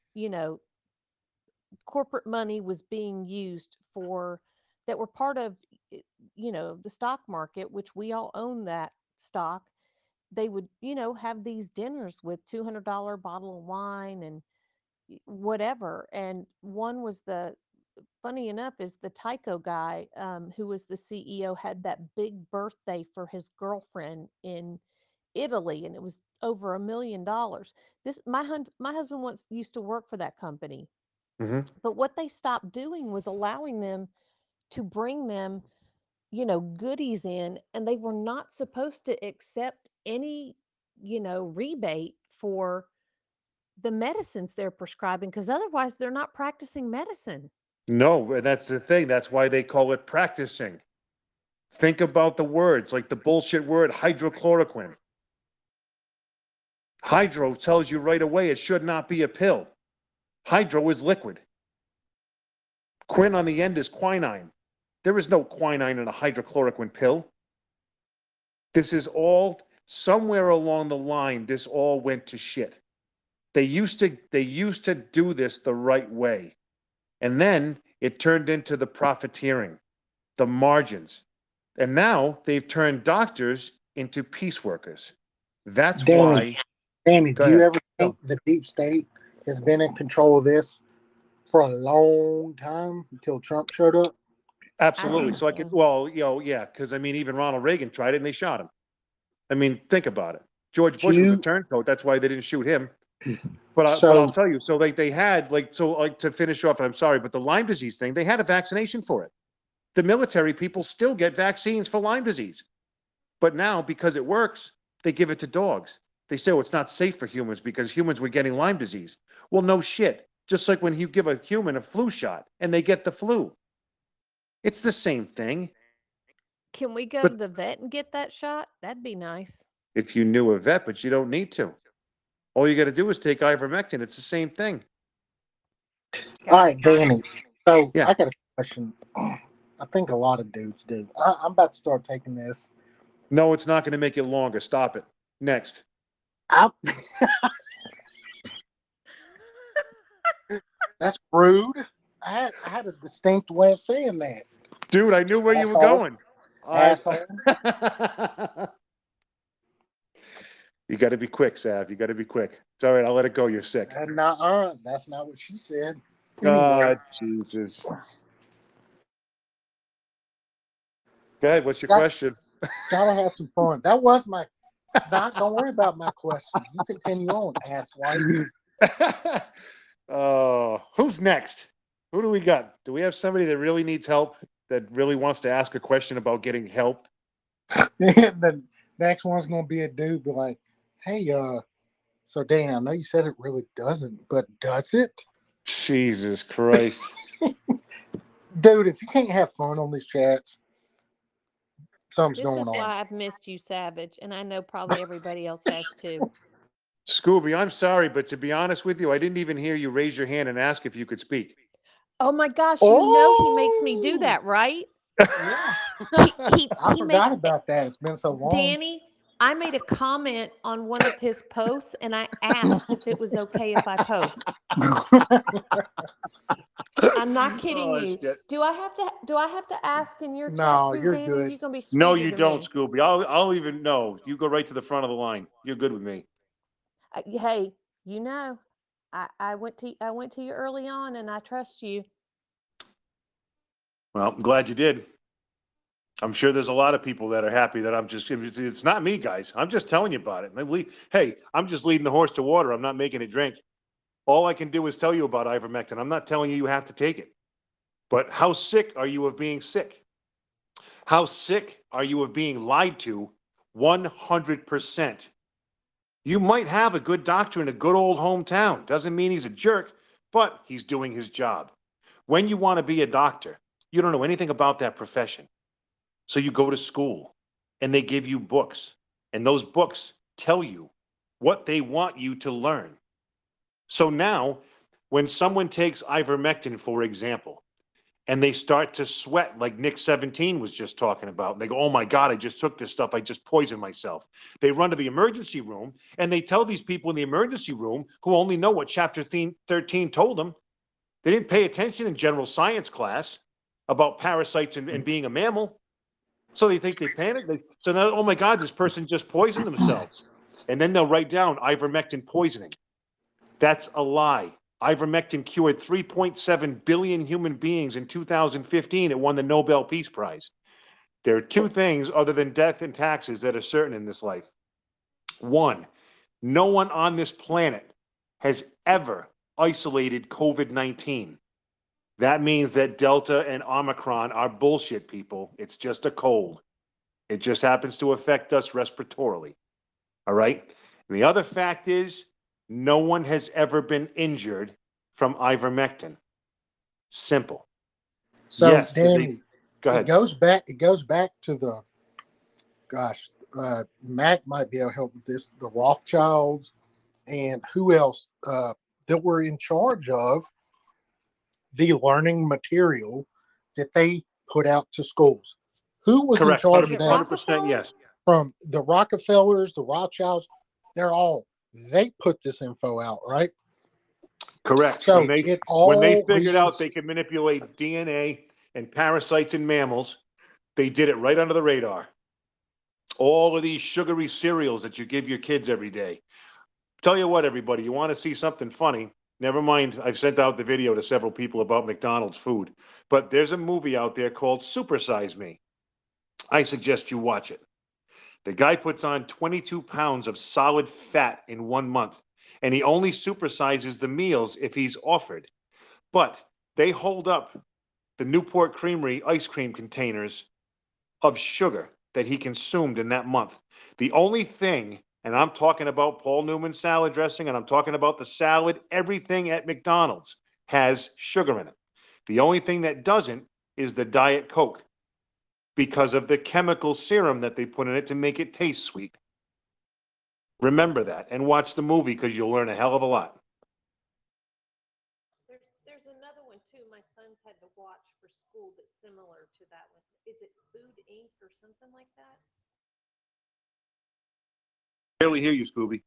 corporate money was being used for that were part of, the stock market, which we all own that stock. They would, have these dinners with $200 bottle of wine and whatever. And one was funny enough, is the Tyco guy, who was the CEO, had that big birthday for his girlfriend in Italy, and it was over $1 million. My husband once used to work for that company, but what they stopped doing was allowing them to bring them, goodies in, and they were not supposed to accept any, rebate for the medicines they're prescribing, because otherwise they're not practicing medicine. No, and that's the thing. That's why they call it practicing. Think about the words, like the bullshit word hydrochloroquine. Hydro tells you right away it should not be a pill. Hydro is liquid. Quin on the end is quinine. There is no quinine in a hydrochloroquine pill. This is all, somewhere along the line, this all went to shit. They used to do this the right way. And then it turned into the profiteering, the margins. And now they've turned doctors into peace workers. That's why. Danny, Go do you ahead. ever think the deep state has been in control of this for a long time until Trump showed up? Absolutely. So I could, well, yeah, because I mean, even Ronald Reagan tried it and they shot him. I mean, think about it. George Bush was a turncoat. That's why they didn't shoot him. But I'll tell you, so they had to finish off, and I'm sorry, but the Lyme disease thing, they had a vaccination for it. The military people still get vaccines for Lyme disease. But now, because it works, they give it to dogs. They say, oh, it's not safe for humans because humans were getting Lyme disease. Well, no shit. Just like when you give a human a flu shot and they get the flu. It's the same thing. Can we go to the vet and get that shot? That'd be nice. If you knew a vet, but you don't need to. All you got to do is take ivermectin. It's the same thing. All right, Danny. So Yeah. I got a question. I think a lot of dudes do. I'm about to start taking this. No, it's not going to make it longer. Stop it. Next. That's rude. I had a distinct way of saying that. Dude, I knew where you were Asshole. going. Asshole. You got to be quick, Sav. You got to be quick. It's all right. I'll let it go. You're sick. That's not what she said. Anyway, God, Jesus. Go ahead. What's your question? Gotta have some fun. That was my. Don't worry about my question. You continue on, asswipe. Who's next? Who do we got? Do we have somebody that really needs help? That really wants to ask a question about getting help? The next one's gonna be a dude, be like, "Hey, so Dana, I know you said it really doesn't, but does it?" Jesus Christ, dude! If you can't have fun on these chats, something's This going is on. why I've missed you, Savage, and I know probably everybody else has too. Scooby, I'm sorry, but to be honest with you, I didn't even hear you raise your hand and ask if you could speak. Oh my gosh, you know he makes me do that, right? Yeah. I forgot about that. It's been so long. Danny, I made a comment on one of his posts and I asked if it was okay if I post. I'm not kidding you. Shit. Do I have to ask in your No, chat too, you're Danny? good. You're gonna be No, sweeter you to don't, me. Scooby. I'll even know. You go right to the front of the line. You're good with me. Hey, you know, I went to you early on and I trust you. Well, I'm glad you did. I'm sure there's a lot of people that are happy that I'm just, it's not me, guys. I'm just telling you about it. Hey, I'm just leading the horse to water. I'm not making it drink. All I can do is tell you about ivermectin. I'm not telling you you have to take it. But how sick are you of being sick? How sick are you of being lied to 100%? You might have a good doctor in a good old hometown. Doesn't mean he's a jerk, but he's doing his job. When you want to be a doctor, you don't know anything about that profession. So you go to school and they give you books, and those books tell you what they want you to learn. So now, when someone takes ivermectin, for example, and they start to sweat like Nick 17 was just talking about, and they go, oh my God, I just took this stuff. I just poisoned myself. They run to the emergency room and they tell these people in the emergency room who only know what chapter 13 told them. They didn't pay attention in general science class about parasites and being a mammal. So they think they panic. So now, oh my God, this person just poisoned themselves. And then they'll write down ivermectin poisoning. That's a lie. Ivermectin cured 3.7 billion human beings in 2015. It won the Nobel Peace Prize. There are two things other than death and taxes that are certain in this life. One, no one on this planet has ever isolated COVID-19. That means that Delta and Omicron are bullshit, people. It's just a cold. It just happens to affect us respiratorily. All right? And the other fact is, no one has ever been injured from ivermectin. Simple. So, yes, Danny, go ahead. It goes back to the, gosh, Mac might be able to help with this. The Rothschilds and who else that were in charge of the learning material that they put out to schools. Who was Correct. in charge of that? 100% yes. From the Rockefellers, the Rothschilds, they put this info out, right? Correct. So when they figured out they could manipulate DNA and parasites in mammals, they did it right under the radar. All of these sugary cereals that you give your kids every day. Tell you what, everybody, you want to see something funny? Never mind, I've sent out the video to several people about McDonald's food. But there's a movie out there called Super Size Me. I suggest you watch it. The guy puts on 22 pounds of solid fat in 1 month, and he only supersizes the meals if he's offered. But they hold up the Newport Creamery ice cream containers of sugar that he consumed in that month. The only thing, and I'm talking about Paul Newman salad dressing, and I'm talking about the salad, everything at McDonald's has sugar in it. The only thing that doesn't is the Diet Coke, because of the chemical serum that they put in it to make it taste sweet. Remember that and watch the movie because you'll learn a hell of a lot. There's another one too. My son's had to watch for school that's similar to that one. Is it Food Inc. or something like that? Barely hear you, Scooby.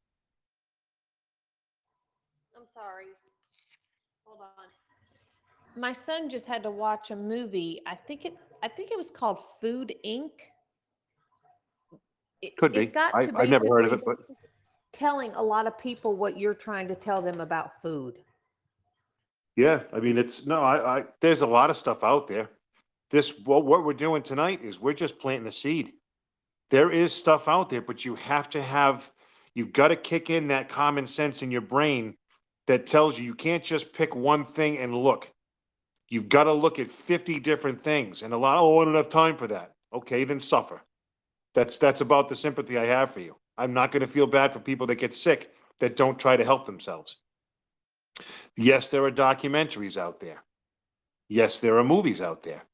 I'm sorry. Hold on. My son just had to watch a movie. I think it was called Food Inc. Could be. It got to I've never heard of it, basically but telling a lot of people what you're trying to tell them about food. yeah, I mean, it's no, there's a lot of stuff out there. What we're doing tonight is we're just planting the seed. There is stuff out there, but you've got to kick in that common sense in your brain that tells you can't just pick one thing and look. You've got to look at 50 different things, and I don't have time for that. Okay, then suffer. That's about the sympathy I have for you. I'm not going to feel bad for people that get sick that don't try to help themselves. Yes, there are documentaries out there. Yes, there are movies out there.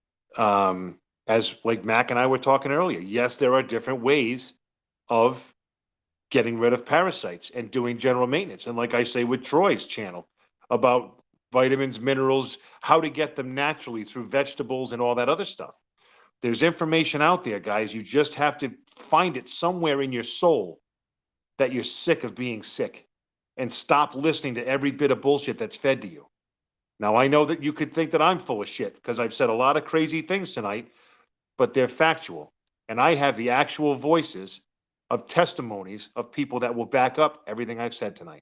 As like Mac and I were talking earlier, yes, there are different ways of getting rid of parasites and doing general maintenance. And like I say with Troy's channel about vitamins, minerals, how to get them naturally through vegetables and all that other stuff. There's information out there, guys. You just have to find it somewhere in your soul that you're sick of being sick and stop listening to every bit of bullshit that's fed to you. Now, I know that you could think that I'm full of shit because I've said a lot of crazy things tonight, but they're factual. And I have the actual voices of testimonies of people that will back up everything I've said tonight.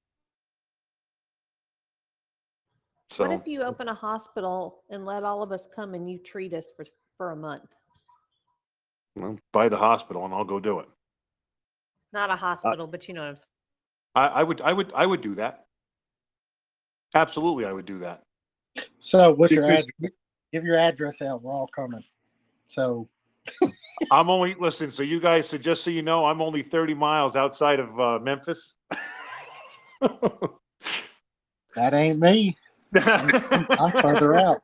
What So, if you open a hospital and let all of us come and you treat us for a month? well, buy the hospital and I'll go do it. Not a hospital, but you know what I'm saying. I would do that. Absolutely, I would do that. So what's your Because- address? Give your address out. We're all coming. So I'm only, listen, so you guys, so just so you know, I'm only 30 miles outside of Memphis. that ain't me. I'm further out.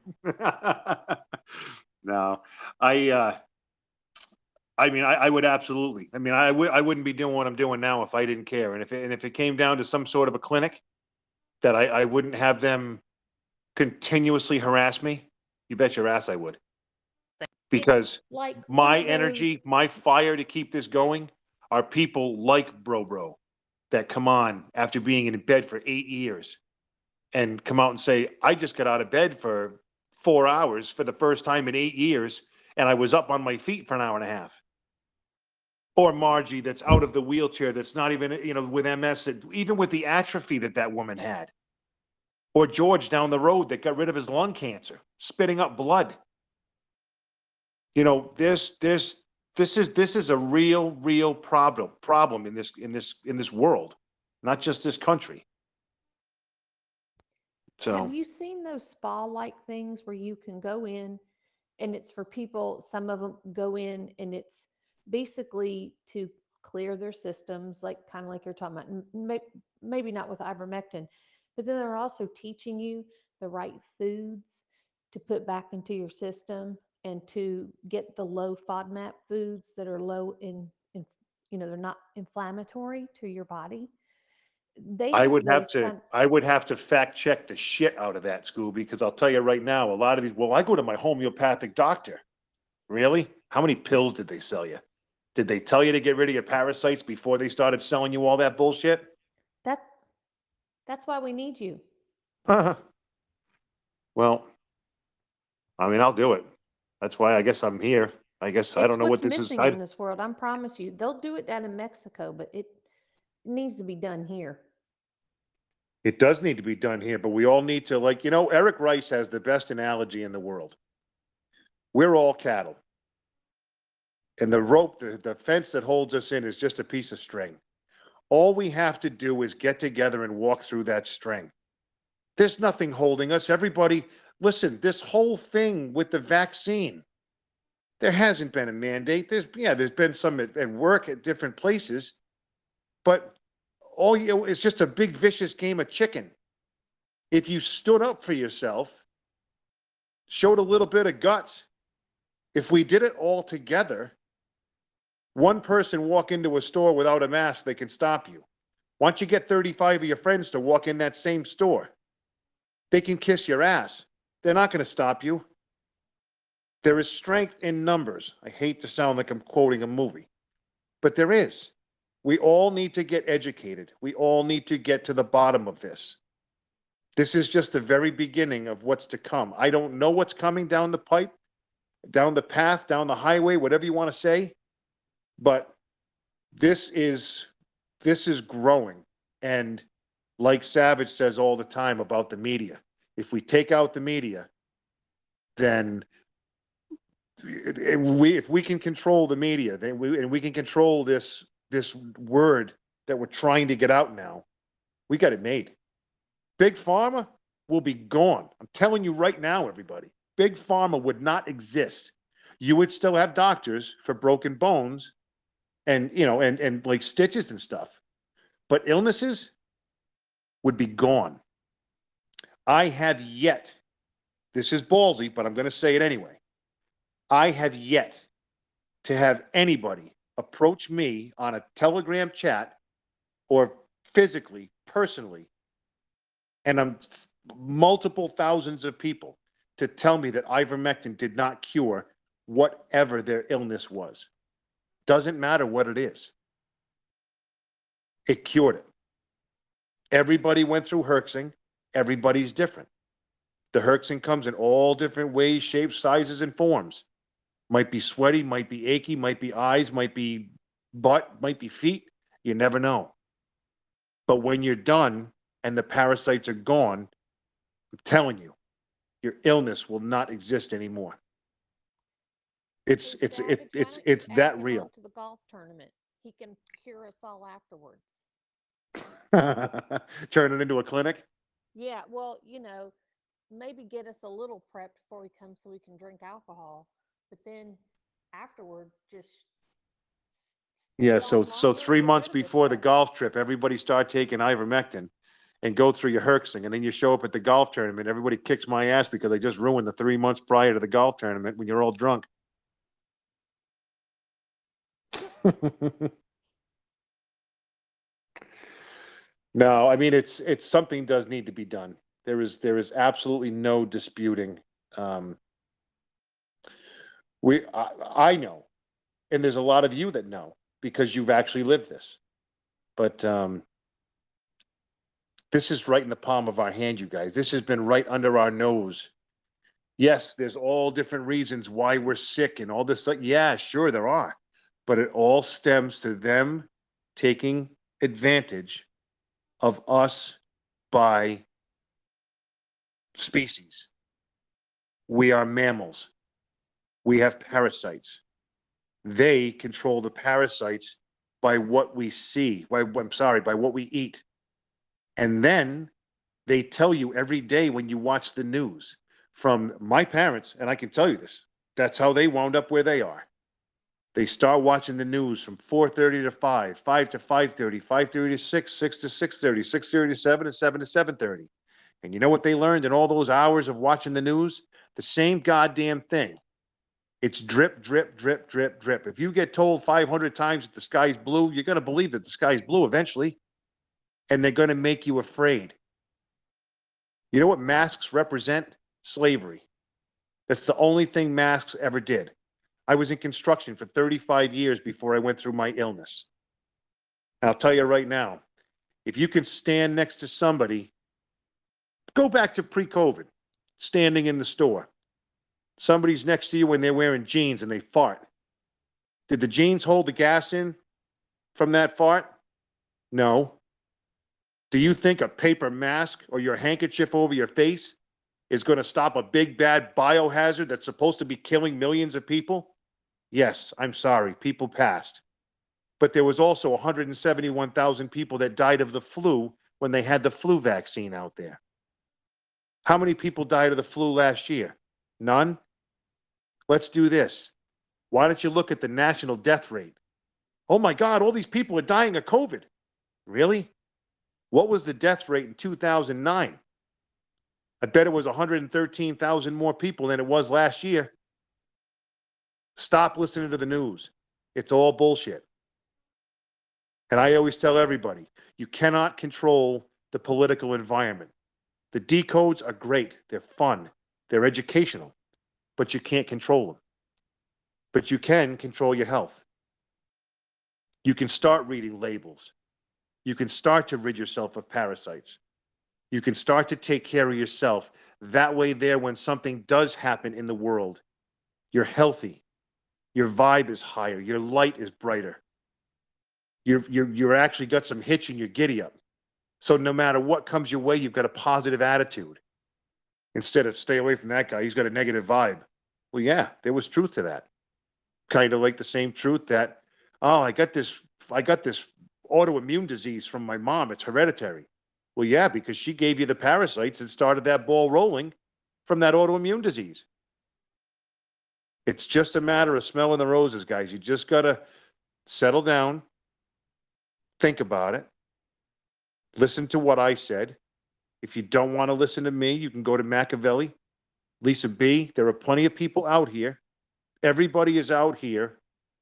No, I mean, I would absolutely. I mean, I wouldn't be doing what I'm doing now if I didn't care. And if it came down to some sort of a clinic that I wouldn't have them continuously harass me, you bet your ass I would. Because like my one of those- energy, my fire to keep this going are people like Bro that come on after being in bed for 8 years and come out and say, I just got out of bed for 4 hours for the first time in 8 years, and I was up on my feet for an hour and a half. Or Margie that's out of the wheelchair, that's not even, with MS, even with the atrophy that woman had. Or George down the road that got rid of his lung cancer, spitting up blood. This is a real problem in this world, not just this country. So Have you seen those spa-like things where you can go in and it's for people, some of them go in and it's basically to clear their systems, like kind of like you're talking about, maybe not with ivermectin, but then they're also teaching you the right foods to put back into your system and to get the low FODMAP foods that are low in they're not inflammatory to your body. I would have to fact check the shit out of that, Scooby, because I'll tell you right now, a lot of these, I go to my homeopathic doctor. Really? How many pills did they sell you? Did they tell you to get rid of your parasites before they started selling you all that bullshit? That's why we need you. Well, I mean, I'll do it. That's why I guess I'm here. I guess I don't know what this is. Missing in this world. I promise you, they'll do it down in Mexico, but it needs to be done here. It does need to be done here, but we all need to, Eric Rice has the best analogy in the world. We're all cattle. And the rope, the fence that holds us in is just a piece of string. All we have to do is get together and walk through that string. There's nothing holding us. Everybody, listen, this whole thing with the vaccine, there hasn't been a mandate. There's been some at work at different places, but it's just a big vicious game of chicken. If you stood up for yourself, showed a little bit of guts, if we did it all together, one person walk into a store without a mask, they can stop you. Why don't you get 35 of your friends to walk in that same store? They can kiss your ass. They're not going to stop you. There is strength in numbers. I hate to sound like I'm quoting a movie, but there is. We all need to get educated. We all need to get to the bottom of this. This is just the very beginning of what's to come. I don't know what's coming down the pipe, down the path, down the highway, whatever you want to say, but this is growing. And like Savage says all the time about the media, if we take out the media, then if we can control the media, then we can control this word that we're trying to get out now, we got it made. Big Pharma will be gone. I'm telling you right now, everybody. Big Pharma would not exist. You would still have doctors for broken bones and, you know, and like stitches and stuff. But illnesses would be gone. I have yet, this is ballsy, but I'm going to say it anyway. I have yet to have anybody approach me on a Telegram chat or physically, personally, and I'm multiple thousands of people to tell me that ivermectin did not cure whatever their illness was. Doesn't matter what it is. It cured it. Everybody went through Herxing. Everybody's different. The Herxing comes in all different ways, shapes, sizes, and forms. Might be sweaty, might be achy, might be eyes, might be butt, might be feet. You never know. But when you're done and the parasites are gone, I'm telling you, your illness will not exist anymore. It's that real. To the golf tournament, he can cure us all afterwards. Turn it into a clinic. Yeah, well, you know, maybe get us a little prepped before we come so we can drink alcohol, but then afterwards, just Yeah, so 3 months before the golf trip, everybody start taking ivermectin and go through your Herxing, and then you show up at the golf tournament. Everybody kicks my ass because I just ruined the 3 months prior to the golf tournament when you're all drunk. No, I mean it's something does need to be done. There is absolutely no disputing. I know, and there's a lot of you that know because you've actually lived this. But this is right in the palm of our hand, you guys. This has been right under our nose. Yes, there's all different reasons why we're sick and all this stuff. Yeah, sure there are. But it all stems to them taking advantage of us by species. We are mammals. We have parasites. They control the parasites by what we see, by what we eat. And then they tell you every day when you watch the news from my parents, and I can tell you this, that's how they wound up where they are. They start watching the news from 4:30 to 5, 5 to 5:30, 5:30 to 6, 6 to 6:30, 6:30 to 7, and 7 to 7:30. And you know what they learned in all those hours of watching the news? The same goddamn thing. It's drip, drip, drip, drip, drip. If you get told 500 times that the sky's blue, you're going to believe that the sky's blue eventually. And they're going to make you afraid. You know what masks represent? Slavery. That's the only thing masks ever did. I was in construction for 35 years before I went through my illness. And I'll tell you right now, if you can stand next to somebody, go back to pre-COVID, standing in the store. Somebody's next to you when they're wearing jeans and they fart. Did the jeans hold the gas in from that fart? No. Do you think a paper mask or your handkerchief over your face is going to stop a big bad biohazard that's supposed to be killing millions of people? Yes, I'm sorry, people passed. But there was also 171,000 people that died of the flu when they had the flu vaccine out there. How many people died of the flu last year? None? Let's do this. Why don't you look at the national death rate? Oh my God, all these people are dying of COVID. Really? What was the death rate in 2009? I bet it was 113,000 more people than it was last year. Stop listening to the news. It's all bullshit. And I always tell everybody, you cannot control the political environment. The decodes are great. They're fun. They're educational, but you can't control them. But you can control your health. You can start reading labels. You can start to rid yourself of parasites. You can start to take care of yourself. That way there, when something does happen in the world, you're healthy. Your vibe is higher. Your light is brighter. You're actually got some hitch in your giddy up. So no matter what comes your way, you've got a positive attitude. Instead of stay away from that guy, he's got a negative vibe. Well, yeah, there was truth to that. Kind of like the same truth that, oh, I got this autoimmune disease from my mom. It's hereditary. Well, yeah, because she gave you the parasites and started that ball rolling from that autoimmune disease. It's just a matter of smelling the roses, guys. You just got to settle down, think about it, listen to what I said. If you don't want to listen to me, you can go to Machiavelli, Lisa B. There are plenty of people out here. Everybody is out here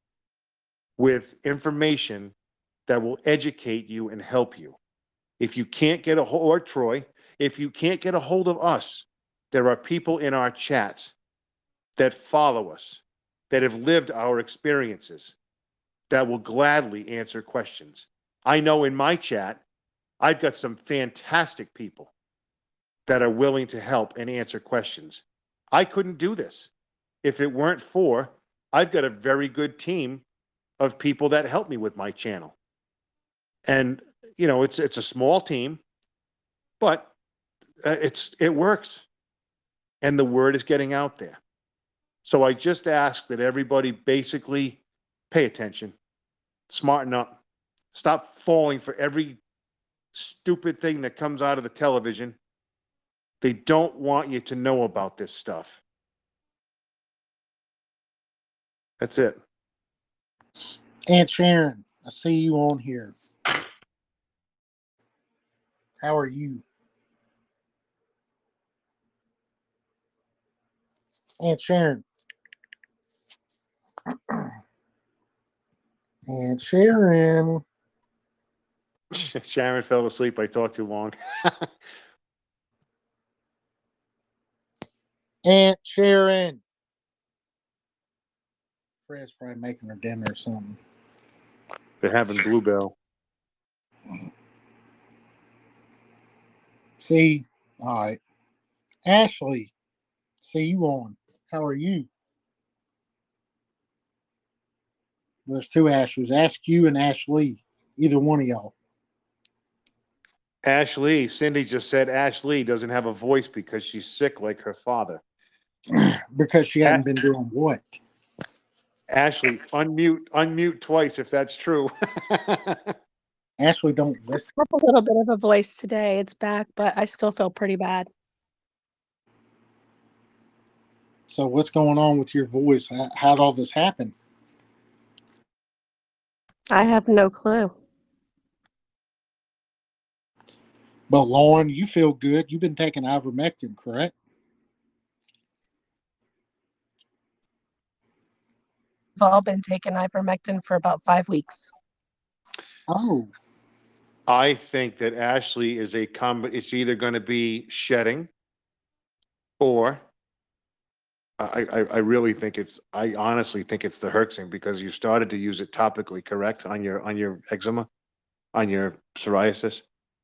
with information that will educate you and help you. If you can't get a hold, or Troy, if you can't get a hold of us, there are people in our chats that follow us, that have lived our experiences, that will gladly answer questions. I know in my chat, I've got some fantastic people that are willing to help and answer questions. I couldn't do this if it weren't for, I've got a very good team of people that help me with my channel. And, you know, it's a small team, but it works. And the word is getting out there. So I just ask that everybody basically pay attention, smarten up, stop falling for every stupid thing that comes out of the television. They don't want you to know about this stuff. That's it. Aunt Sharon, I see you on here. How are you? Aunt Sharon. Aunt Sharon. Sharon fell asleep. I talked too long. Aunt Sharon. Fred's probably making her dinner or something. They're having Bluebell. See, all right. Ashley, see you on. How are you? There's two Ashleys. Ask you and Ashley. Either one of y'all. Ashley, Cindy just said Ashley doesn't have a voice because she's sick like her father. Because she hadn't been doing what? Ashley, unmute twice if that's true. Ashley, don't listen. I have a little bit of a voice today. It's back, but I still feel pretty bad. So what's going on with your voice? How'd all this happen? I have no clue. But Lauren, you feel good. You've been taking ivermectin, correct? We've all been taking ivermectin for about 5 weeks. Oh. I think that Ashley is it's either going to be shedding or I really think I honestly think it's the Herxing because you started to use it topically, correct? On your eczema, on your psoriasis?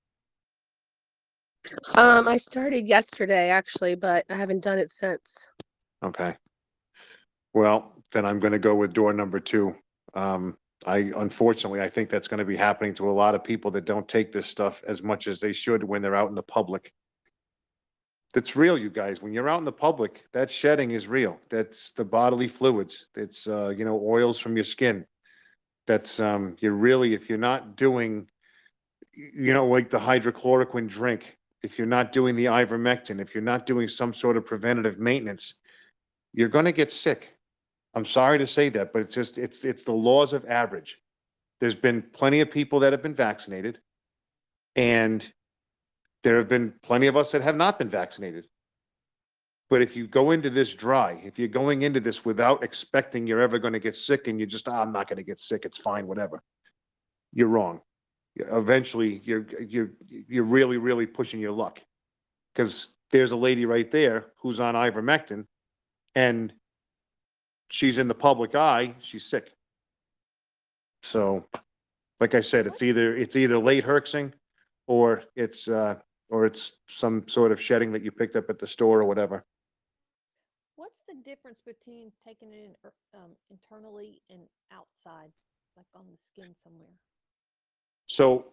I started yesterday actually, but I haven't done it since. Okay. Well, then I'm going to go with door number 2. Unfortunately, I think that's going to be happening to a lot of people that don't take this stuff as much as they should when they're out in the public. That's real, you guys. When you're out in the public, that shedding is real. That's the bodily fluids. It's, oils from your skin. That's, you're really, if you're not doing, like the hydrochloroquine drink, if you're not doing the ivermectin, if you're not doing some sort of preventative maintenance, you're going to get sick. I'm sorry to say that, but it's the laws of average. There's been plenty of people that have been vaccinated, and there have been plenty of us that have not been vaccinated. But if you go into this dry, if you're going into this without expecting you're ever going to get sick and you just, I'm not going to get sick, it's fine, whatever, you're wrong. Eventually, you're really, really pushing your luck. Because there's a lady right there who's on ivermectin, and she's in the public eye, she's sick. So, like I said, it's either late herxing, or it's some sort of shedding that you picked up at the store or whatever. What's the difference between taking it in, internally and outside, like on the skin somewhere? So,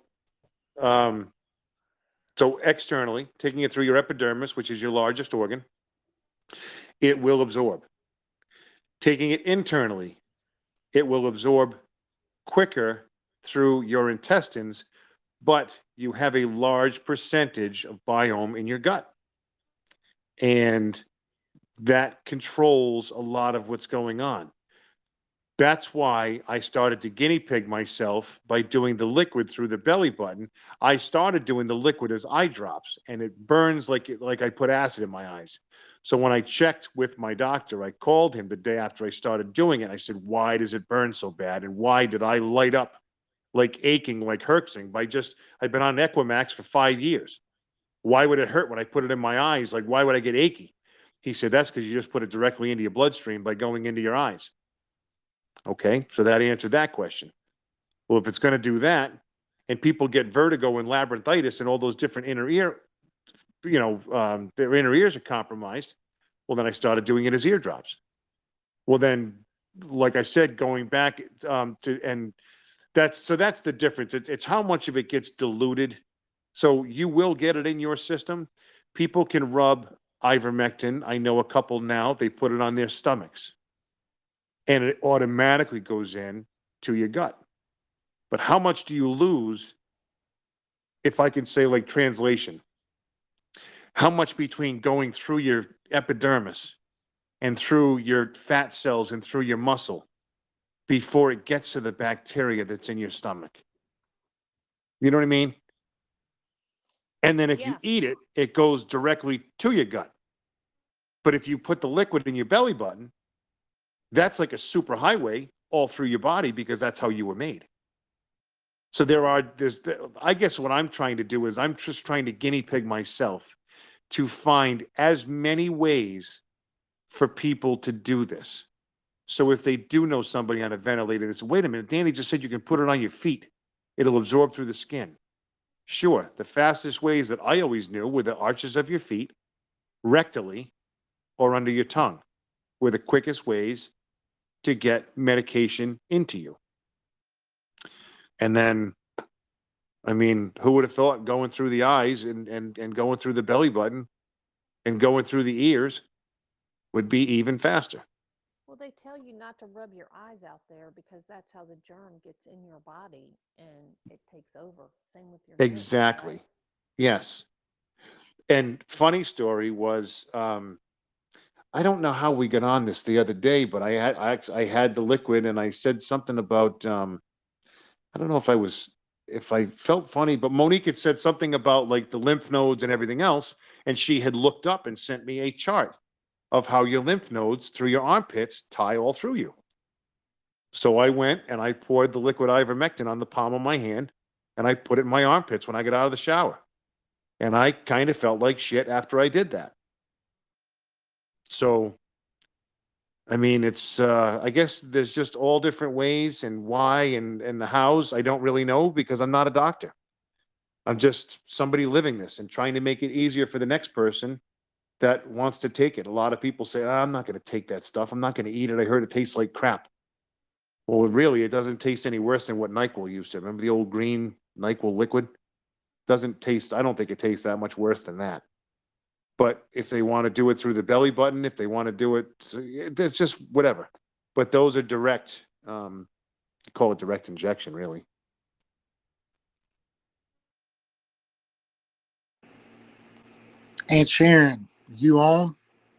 so externally, taking it through your epidermis, which is your largest organ, it will absorb. Taking it internally, it will absorb quicker through your intestines, but you have a large percentage of biome in your gut. And that controls a lot of what's going on. That's why I started to guinea pig myself by doing the liquid through the belly button. I started doing the liquid as eye drops, and it burns like I put acid in my eyes. So when I checked with my doctor, I called him the day after I started doing it. I said, why does it burn so bad? And why did I light up like aching, like herxing I've been on Equimax for 5 years. Why would it hurt when I put it in my eyes? Like, why would I get achy? He said, that's because you just put it directly into your bloodstream by going into your eyes. Okay, so that answered that question. Well, if it's going to do that, and people get vertigo and labyrinthitis and all those different inner ear, their inner ears are compromised. Well, then I started doing it as eardrops. Well, then, like I said, going back that's the difference. It's how much of it gets diluted. So you will get it in your system. People can rub ivermectin. I know a couple now, they put it on their stomachs, and it automatically goes in to your gut. But how much do you lose, if I can say, like, translation? How much between going through your epidermis and through your fat cells and through your muscle before it gets to the bacteria that's in your stomach? You know what I mean? And then if you eat it, it goes directly to your gut. But if you put the liquid in your belly button, that's like a super highway all through your body, because that's how you were made. So I guess what I'm trying to do is I'm just trying to guinea pig myself to find as many ways for people to do this. So if they do know somebody on a ventilator, they say, wait a minute, Danny just said you can put it on your feet. It'll absorb through the skin. Sure, the fastest ways that I always knew were the arches of your feet, rectally, or under your tongue, were the quickest ways to get medication into you. And then, I mean, who would have thought going through the eyes and going through the belly button and going through the ears would be even faster? Well, they tell you not to rub your eyes out there because that's how the germ gets in your body and it takes over. Same with your nose, Exactly. right? Yes. And funny story was, I don't know how we got on this the other day, but I had the liquid and I said something about, I don't know if I felt funny, but Monique had said something about like the lymph nodes and everything else. And she had looked up and sent me a chart of how your lymph nodes through your armpits tie all through you. So I went and I poured the liquid ivermectin on the palm of my hand, and I put it in my armpits when I got out of the shower. And I kind of felt like shit after I did that. So, I mean, it's, I guess there's just all different ways and why and the hows. I don't really know because I'm not a doctor. I'm just somebody living this and trying to make it easier for the next person that wants to take it. A lot of people say, I'm not going to take that stuff. I'm not going to eat it. I heard it tastes like crap. Well, really, it doesn't taste any worse than what NyQuil used to. Remember the old green NyQuil liquid? Doesn't taste, I don't think it tastes that much worse than that. But if they want to do it through the belly button, if they want to do it, it's just whatever. But those are direct, you call it direct injection, really. Aunt Sharon, you on?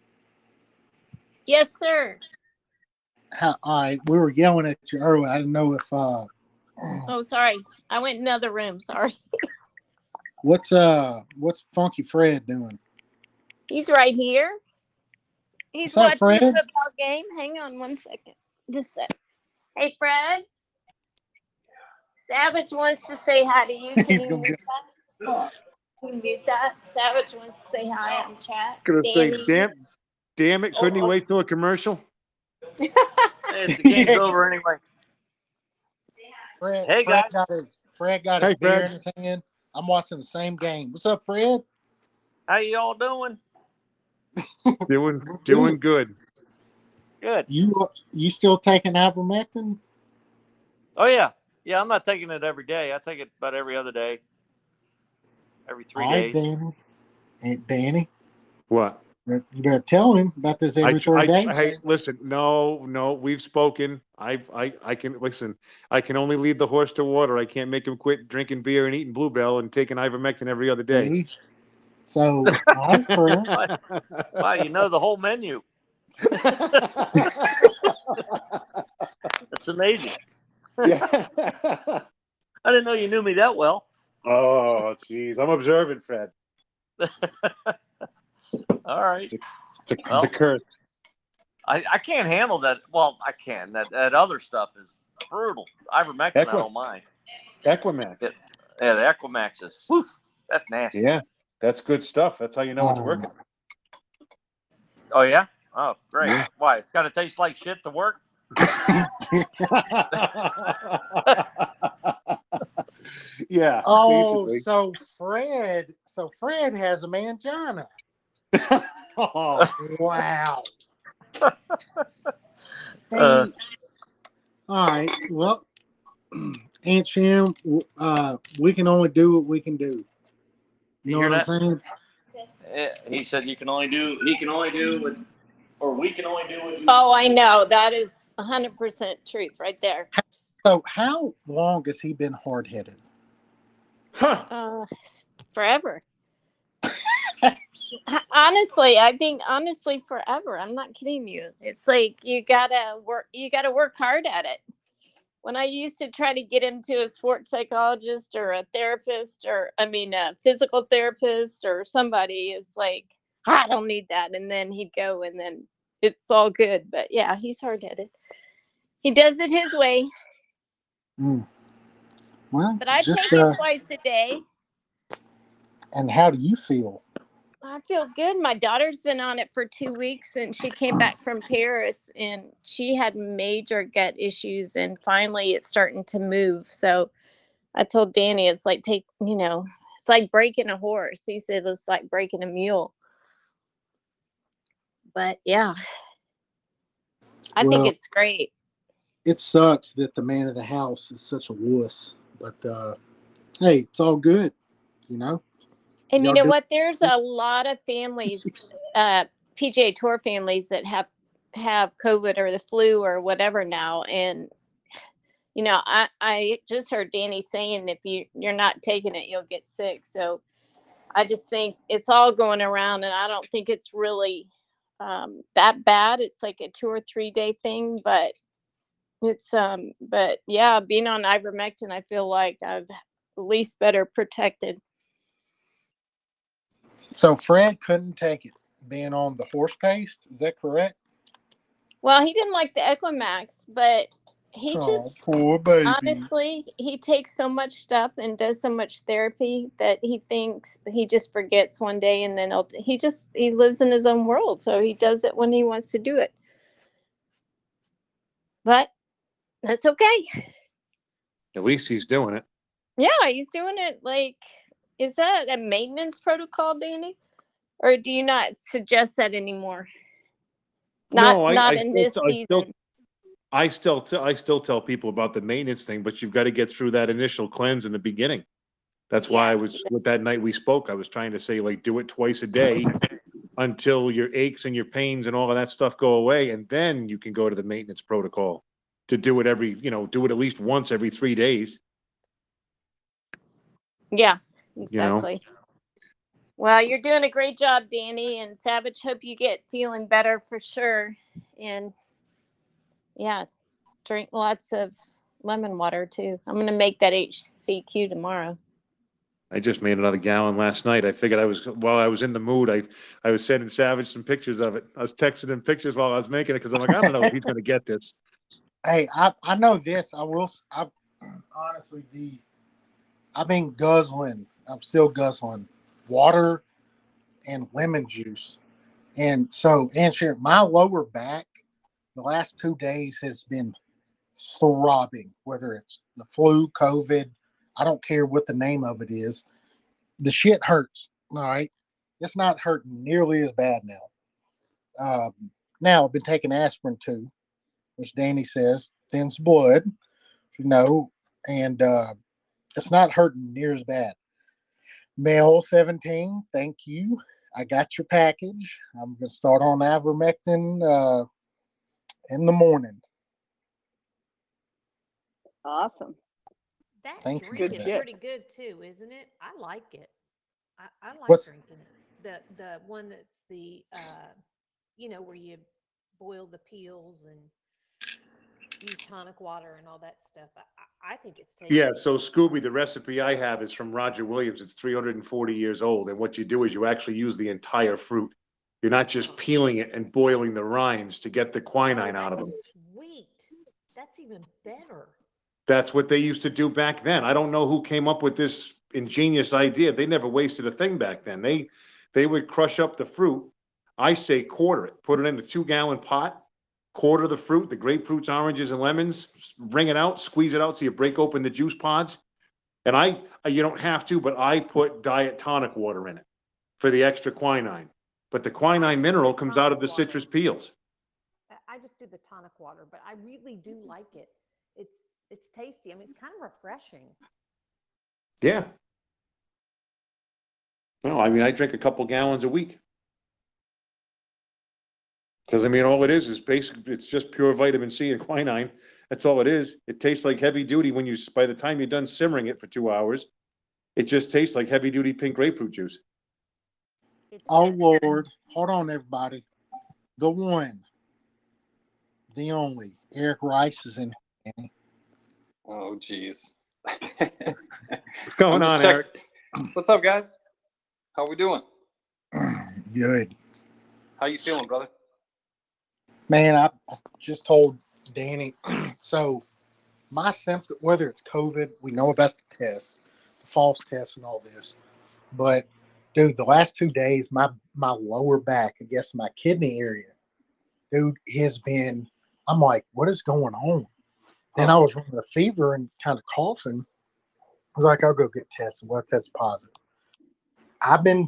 Yes, sir. All right, we were yelling at you earlier. I didn't know if Oh, sorry. I went in another room. Sorry. what's Funky Fred doing? He's right here. He's What's up, watching the Fred? football game. Hang on one second. Just a sec. Hey, Fred. Savage wants to say hi to you. Can He's you gonna hear get. that? You can mute that. Savage wants to say hi on chat. Gonna say, Danny. damn it, couldn't he wait till a commercial? It's the game's over anyway. Hey, guys. Fred got his Hey, beer Fred. in his hand. I'm watching the same game. What's up, Fred? How y'all doing? Doing good. Good. You still taking ivermectin? Oh yeah, yeah. I'm not taking it every day. I take it about every other day, every 3 All right, days. Danny. Ain't Danny? What? You better tell him about this every 3 days. Hey, listen, no, we've spoken. I can listen. I can only lead the horse to water. I can't make him quit drinking beer and eating Bluebell and taking ivermectin every other day. See? So, all right, Fred. Wow, you know the whole menu. That's amazing. Yeah. I didn't know you knew me that well. Oh, jeez, I'm observant, Fred. All right. It's Well, a curse. I can't handle that. Well, I can. That other stuff is brutal. Ivermectin, I don't mind. Equimax. Yeah, the Equimax is. Whew, that's nasty. Yeah, that's good stuff. That's how you know it's working. Oh yeah. Oh great. Yeah. Why? It's got to taste like shit to work. Yeah. Oh, basically. so Fred has a mangina. Oh, wow. Hey, all right. Well, Aunt Sharon, we can only do what we can do. You know hear what that? I'm saying? He said he can only do what, or we can only do what. Oh, I know. That is 100% truth right there. So, how long has he been hard-headed? Forever. Honestly, I think forever. I'm not kidding you. It's like you gotta work hard at it. When I used to try to get him to a sports psychologist or a therapist a physical therapist or somebody, it's like, I don't need that. And then he'd go and then it's all good. But yeah, he's hard headed. He does it his way. Well, But I just, take it twice a day. And how do you feel? I feel good. My daughter's been on it for 2 weeks and she came back from Paris and she had major gut issues and finally it's starting to move. So I told Danny it's like it's like breaking a horse. He said it's like breaking a mule. But yeah. I think it's great. It sucks that the man of the house is such a wuss. But hey, it's all good, you know? And you Y'all know do- what? There's a lot of families, PGA Tour families that have COVID or the flu or whatever now. And, I just heard Danny saying if you're not taking it, you'll get sick. So I just think it's all going around and I don't think it's really that bad. It's like a 2 or 3 day thing, but but yeah, being on ivermectin, I feel like I've at least better protected. So Fred couldn't take it being on the horse paste. Is that correct? Well, he didn't like the Equimax, but he just poor baby. honestly, he takes so much stuff and does so much therapy that he thinks he just forgets one day and then he lives in his own world. So he does it when he wants to do it. But that's okay. At least he's doing it. Yeah, he's doing it. Like, is that a maintenance protocol, Danny? Or do you not suggest that anymore? Not in this season. I still tell people about the maintenance thing, but you've got to get through that initial cleanse in the beginning. That's why I was with that night we spoke. I was trying to say, like, do it twice a day until your aches and your pains and all of that stuff go away, and then you can go to the maintenance protocol to do it do it at least once every 3 days. Yeah, exactly. Well, you're doing a great job, Danny, and Savage. Hope you get feeling better for sure. And yeah, drink lots of lemon water too. I'm gonna make that HCQ tomorrow. I just made another gallon last night. I figured while I was in the mood, I was sending Savage some pictures of it. I was texting him pictures while I was making it because I'm like, I don't know if he's gonna get this. Hey, I know this. Honestly, I've been guzzling. I'm still guzzling water and lemon juice. And so, and Sharon, my lower back the last 2 days has been throbbing, whether it's the flu, COVID, I don't care what the name of it is. The shit hurts. All right. It's not hurting nearly as bad now. Now I've been taking aspirin too, which Danny says thins blood, and it's not hurting near as bad. Male 17, thank you. I got your package. I'm going to start on ivermectin in the morning. Awesome. That Thank you drink for is that. pretty good too, isn't it? I like it. I like What's- drinking it. The one that's the where you boil the peels and use tonic water and all that stuff. I think it's tasty. Yeah, so Scooby, the recipe I have is from Roger Williams. It's 340 years old. And what you do is you actually use the entire fruit. You're not just peeling it and boiling the rinds to get the quinine out of them. Sweet. That's even better. That's what they used to do back then. I don't know who came up with this ingenious idea. They never wasted a thing back then. They would crush up the fruit. I say quarter it, put it in a 2-gallon pot, quarter the fruit, the grapefruits, oranges, and lemons, wring it out, squeeze it out so you break open the juice pods. And you don't have to, but I put diet tonic water in it for the extra quinine. But the quinine mineral comes out of the citrus peels. I just do the tonic water, but I really do like it. It's tasty. I mean, it's kind of refreshing. Yeah. No, I mean, I drink a couple gallons a week. Because, I mean, all it is basically, it's just pure vitamin C and quinine. That's all it is. It tastes like heavy duty by the time you're done simmering it for 2 hours, it just tastes like heavy duty pink grapefruit juice. Oh, Lord. Hold on, everybody. The one, the only, Eric Rice is in here. Oh, geez. What's going on, Eric? What's up, guys? How we doing? Good. How you feeling, brother? Man, I just told Danny. So my symptom, whether it's COVID, we know about the tests, the false tests and all this. But dude, the last 2 days, my lower back, I guess my kidney area, dude, has been, I'm like, what is going on? Then I was running a fever and kind of coughing. I was like, I'll go get tested. Well, test positive. I've been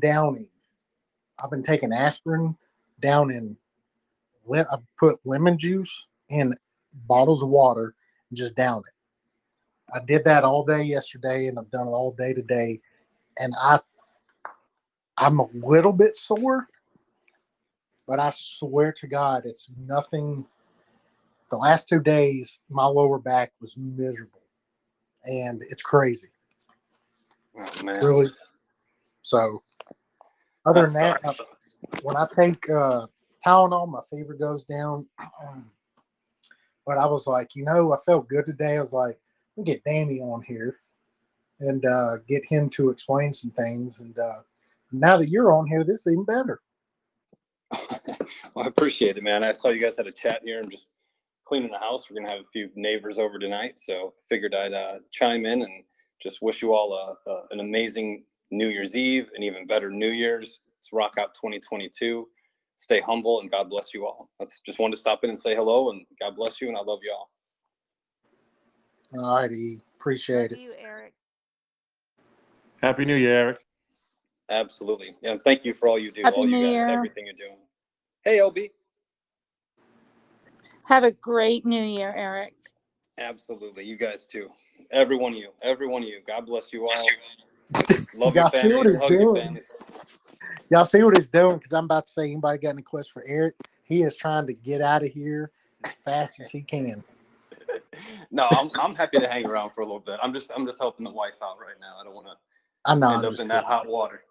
taking aspirin, downing. I put lemon juice in bottles of water and just down it. I did that all day yesterday, and I've done it all day today. And I'm a little bit sore, but I swear to God, it's nothing. The last 2 days, my lower back was miserable, and it's crazy. Oh, man. Really. So, other than that, sucks. when I take Tylenol, my fever goes down. But I was like, I felt good today. I was like, let me get Danny on here and get him to explain some things. And now that you're on here, this is even better. Well, I appreciate it, man. I saw you guys had a chat here. I'm just cleaning the house. We're gonna have a few neighbors over tonight, so figured I'd chime in and just wish you all an amazing New Year's Eve, and even better New Year's. Let's rock out 2022. Stay humble, and God bless you all. That's just wanted to stop in and say hello, and God bless you, and I love you all. All righty, appreciate it. You, Eric. Happy New Year, Eric. Absolutely, and thank you for all you do, Happy all you New guys, Year. everything you're doing. Hey, LB. Have a great New Year, Eric. Absolutely, you guys too. Every one of you. God bless you all. Love Y'all your see what families. he's Hug your doing? families. Y'all see what he's doing? Because I'm about to say, anybody got any questions for Eric? He is trying to get out of here as fast as he can. No, I'm happy to hang around for a little bit. I'm just helping the wife out right now. I don't want I know. to end I'm up just in that kidding. hot water.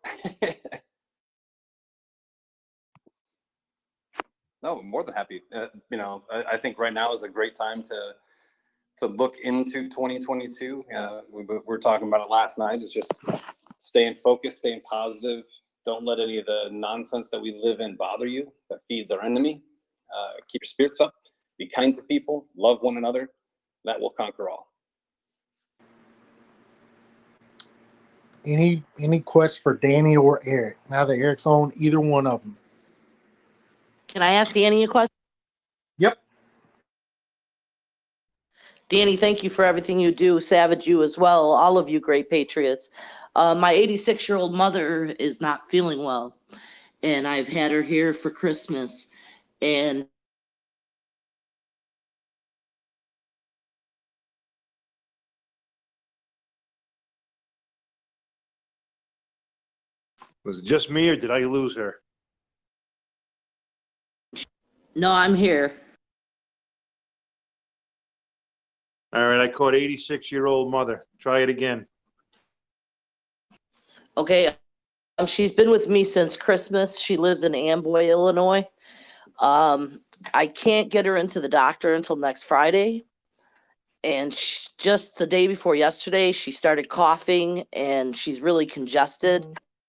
No, more than happy. I think right now is a great time to look into 2022. We were talking about it last night. It's just staying focused, staying positive. Don't let any of the nonsense that we live in bother you. That feeds our enemy. Keep your spirits up. Be kind to people. Love one another. That will conquer all. Any questions for Danny or Eric? Now that Eric's on, either one of them. Can I ask Danny a question? Yep. Danny, thank you for everything you do. Savage, you as well. All of you great patriots. My 86-year-old mother is not feeling well, and I've had her here for Christmas. And Was it just me or did I lose her? no, I'm here. All right, I caught 86-year-old mother. Try it again. Okay. She's been with me since Christmas. She lives in Amboy, Illinois. I can't get her into the doctor until next Friday. And just the day before yesterday, she started coughing and she's really congested.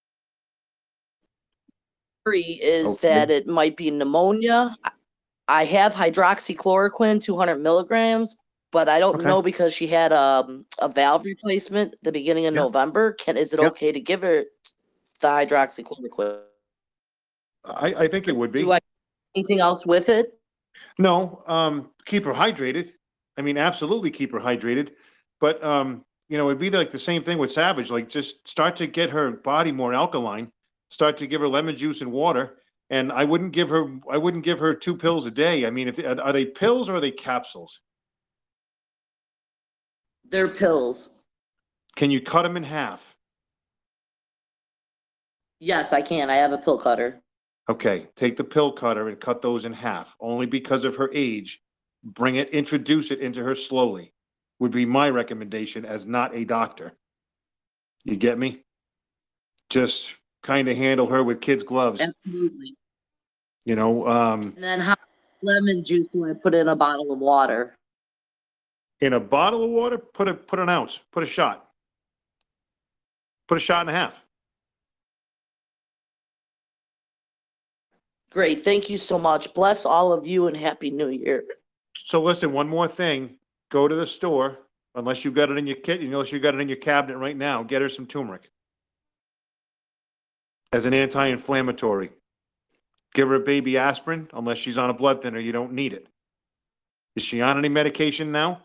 Worry is that it might be pneumonia. I have hydroxychloroquine, 200 milligrams, but I don't know because she had a valve replacement the beginning of November. Is it okay to give her the hydroxychloroquine? I think it would be. Do I anything else with it? No, keep her hydrated. I mean, absolutely keep her hydrated. But you know, it'd be like the same thing with Savage. Like, just start to get her body more alkaline. Start to give her lemon juice and water. And I wouldn't give her 2 pills a day. I mean, are they pills or are they capsules? They're pills. Can you cut them in half? Yes, I can. I have a pill cutter. Okay, take the pill cutter and cut those in half. Only because of her age, introduce it into her slowly, would be my recommendation as not a doctor. You get me? Just kind of handle her with kids' gloves. Absolutely. You know, And then how much lemon juice do I put in a bottle of water? in a bottle of water, put an ounce, put a shot. Put a shot and a half. Great. Thank you so much. Bless all of you and Happy New Year. So listen, one more thing. Go to the store, unless you've got it in your kit, unless you got it in your cabinet right now, get her some turmeric as an anti-inflammatory. Give her a baby aspirin, unless she's on a blood thinner, you don't need it. Is she on any medication now?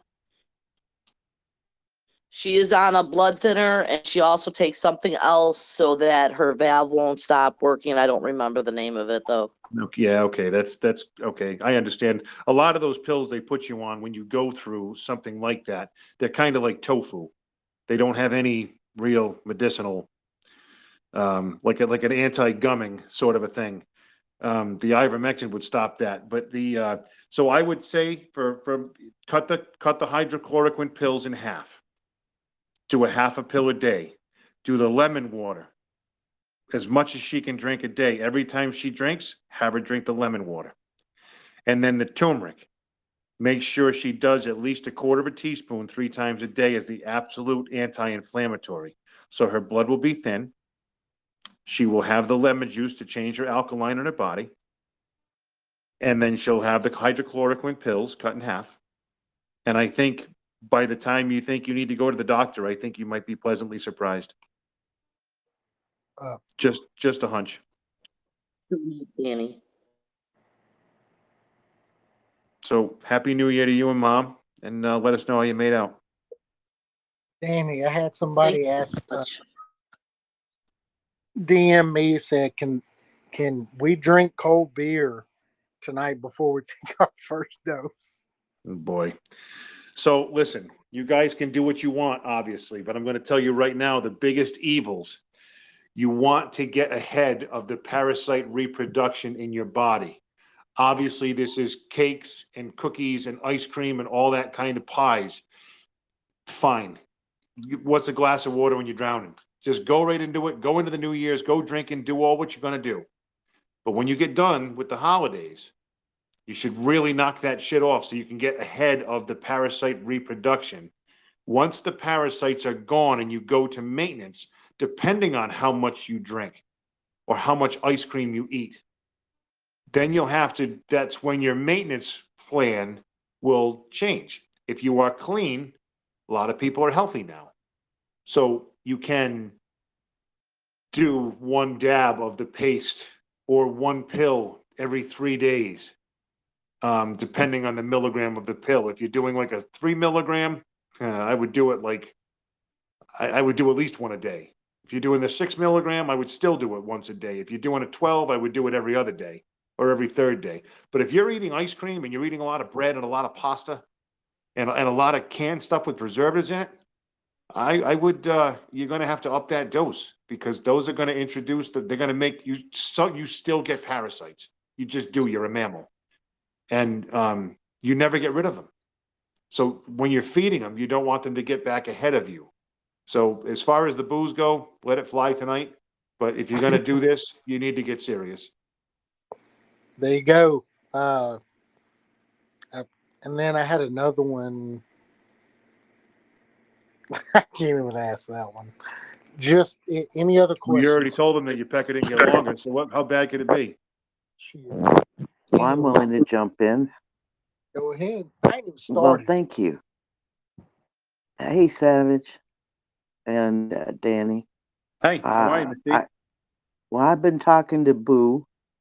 She is on a blood thinner and she also takes something else so that her valve won't stop working. I don't remember the name of it though. Yeah, okay, that's okay. I understand. A lot of those pills they put you on when you go through something like that, they're kind of like tofu. They don't have any real medicinal, like an anti-gumming sort of a thing. The ivermectin would stop that, but so I would say cut the hydrochloroquine pills in half. Do a half a pill a day. Do the lemon water. As much as she can drink a day. Every time she drinks, have her drink the lemon water. And then the turmeric. Make sure she does at least 1/4 teaspoon 3 times a day as the absolute anti-inflammatory. So her blood will be thin. She will have the lemon juice to change her alkaline in her body. And then she'll have the hydrochloroquine pills cut in half. And I think by the time you think you need to go to the doctor, I think you might be pleasantly surprised. Just a hunch. Danny. So Happy New Year to you and Mom, and let us know how you made out. Danny, I had somebody ask, DM me, said, can we drink cold beer tonight before we take our first dose? Oh boy. So listen, you guys can do what you want, obviously, but I'm going to tell you right now, the biggest evils, you want to get ahead of the parasite reproduction in your body. Obviously, this is cakes and cookies and ice cream and all that kind of pies. Fine. What's a glass of water when you're drowning? Just go right into it. Go into the New Year's. Go drink and do all what you're going to do. But when you get done with the holidays, you should really knock that shit off so you can get ahead of the parasite reproduction. Once the parasites are gone and you go to maintenance, depending on how much you drink or how much ice cream you eat, then you'll have to, that's when your maintenance plan will change. If you are clean, a lot of people are healthy now. So you can do one dab of the paste or one pill every 3 days, depending on the milligram of the pill. If you're doing like a 3 milligram, I would do it like, I would do at least one a day. If you're doing the 6 milligram, I would still do it once a day. If you're doing a 12, I would do it every other day or every third day. But if you're eating ice cream and you're eating a lot of bread and a lot of pasta and a lot of canned stuff with preservatives in it, I would, you're gonna have to up that dose because those are gonna introduce, they're gonna make you, so you still get parasites. You just do, you're a mammal. And, you never get rid of them. So when you're feeding them, you don't want them to get back ahead of you. So as far as the booze go, let it fly tonight. But if you're gonna do this, you need to get serious. There you go. And then I had another one. I can't even ask that one. Just any other Well, you already questions? told them that your pecker didn't get longer, so what, how bad could it be? Well, I'm willing to jump in. Go ahead. I ain't even Well, started. thank you. Hey, Savage and Danny. Hey, how are you, Mystique? Well, I've been talking to Boo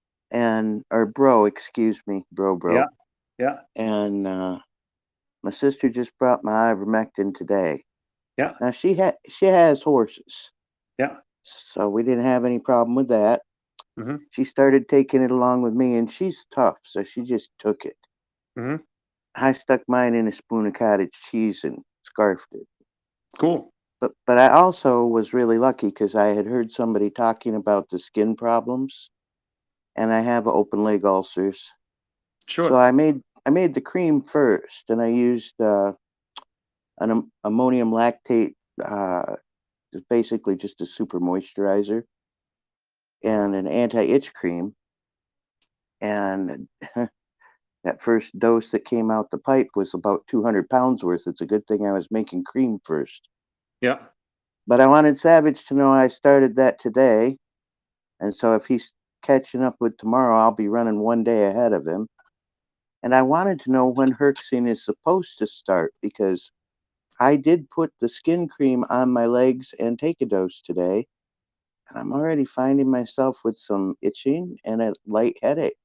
or Bro, excuse me, Bro. Yeah, yeah, And my sister just brought my ivermectin today. yeah, Now she has horses, yeah. so we didn't have any problem with that. Mm-hmm. She started taking it along with me, and she's tough, so she just took it. Mm-hmm. I stuck mine in a spoon of cottage cheese and scarfed it. Cool. But I also was really lucky because I had heard somebody talking about the skin problems, and I have open leg ulcers. Sure. So I made the cream first, and I used an ammonium lactate, it's basically just a super moisturizer, and an anti-itch cream. And that first dose that came out the pipe was about 200 pounds worth. It's a good thing I was making cream first. Yeah. But I wanted Savage to know I started that today. And so if he's catching up with tomorrow, I'll be running one day ahead of him. And I wanted to know when Herxine is supposed to start because I did put the skin cream on my legs and take a dose today. And I'm already finding myself with some itching and a light headache.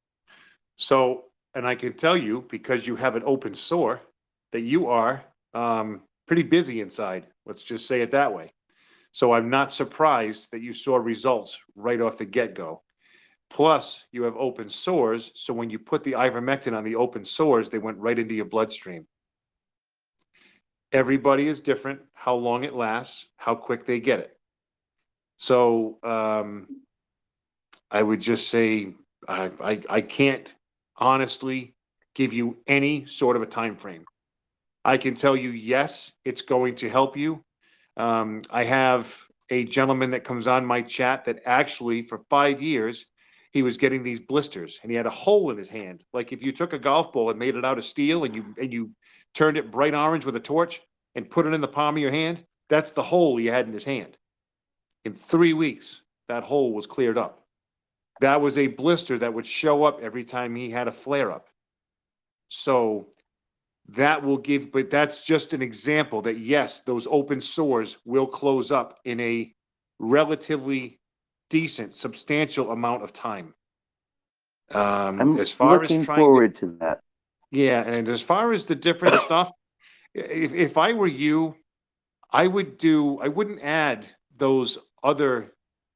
So, and I can tell you, because you have an open sore, that you are pretty busy inside. Let's just say it that way. So I'm not surprised that you saw results right off the get-go. Plus, you have open sores, so when you put the ivermectin on the open sores, they went right into your bloodstream. Everybody is different, how long it lasts, how quick they get it. So I would just say I can't honestly give you any sort of a time frame. I can tell you, yes, it's going to help you. I have a gentleman that comes on my chat that actually for 5 years, he was getting these blisters and he had a hole in his hand. Like if you took a golf ball and made it out of steel and you turned it bright orange with a torch and put it in the palm of your hand, that's the hole he had in his hand. In 3 weeks, that hole was cleared up. That was a blister that would show up every time he had a flare up. So that will give, but that's just an example that yes, those open sores will close up in a relatively decent, substantial amount of time. I'm As far as looking trying forward to that. yeah, and as far as the different stuff, if I were you, I wouldn't add those other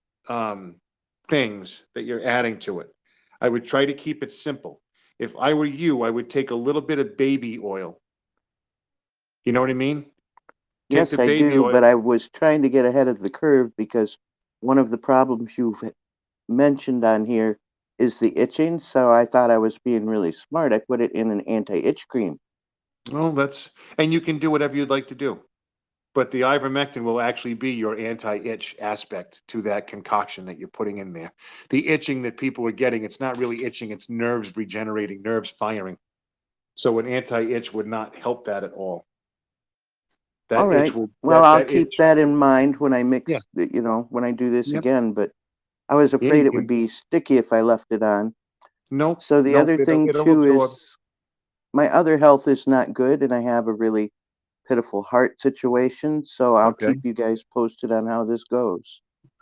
things that you're adding to it. I would try to keep it simple. If I were you, I would take a little bit of baby oil. You know what I mean? Take Yes, the I baby do, oil. but I was trying to get ahead of the curve because one of the problems you've mentioned on here is the itching. So I thought I was being really smart. I put it in an anti-itch cream. Well, and you can do whatever you'd like to do. But the ivermectin will actually be your anti-itch aspect to that concoction that you're putting in there. The itching that people are getting, it's not really itching, it's nerves regenerating, nerves firing. So an anti-itch would not help that at all. All That right. itch will, Well, I'll that keep itch. that in mind when I mix, Yeah. when I do this Yep. again. But I was Yeah, afraid you it would can, be sticky if I left it on. nope, So the nope, other thing it'll too absorb. is my other health is not good, and I have a really pitiful heart situation. So I'll Okay. keep you guys posted on how this goes.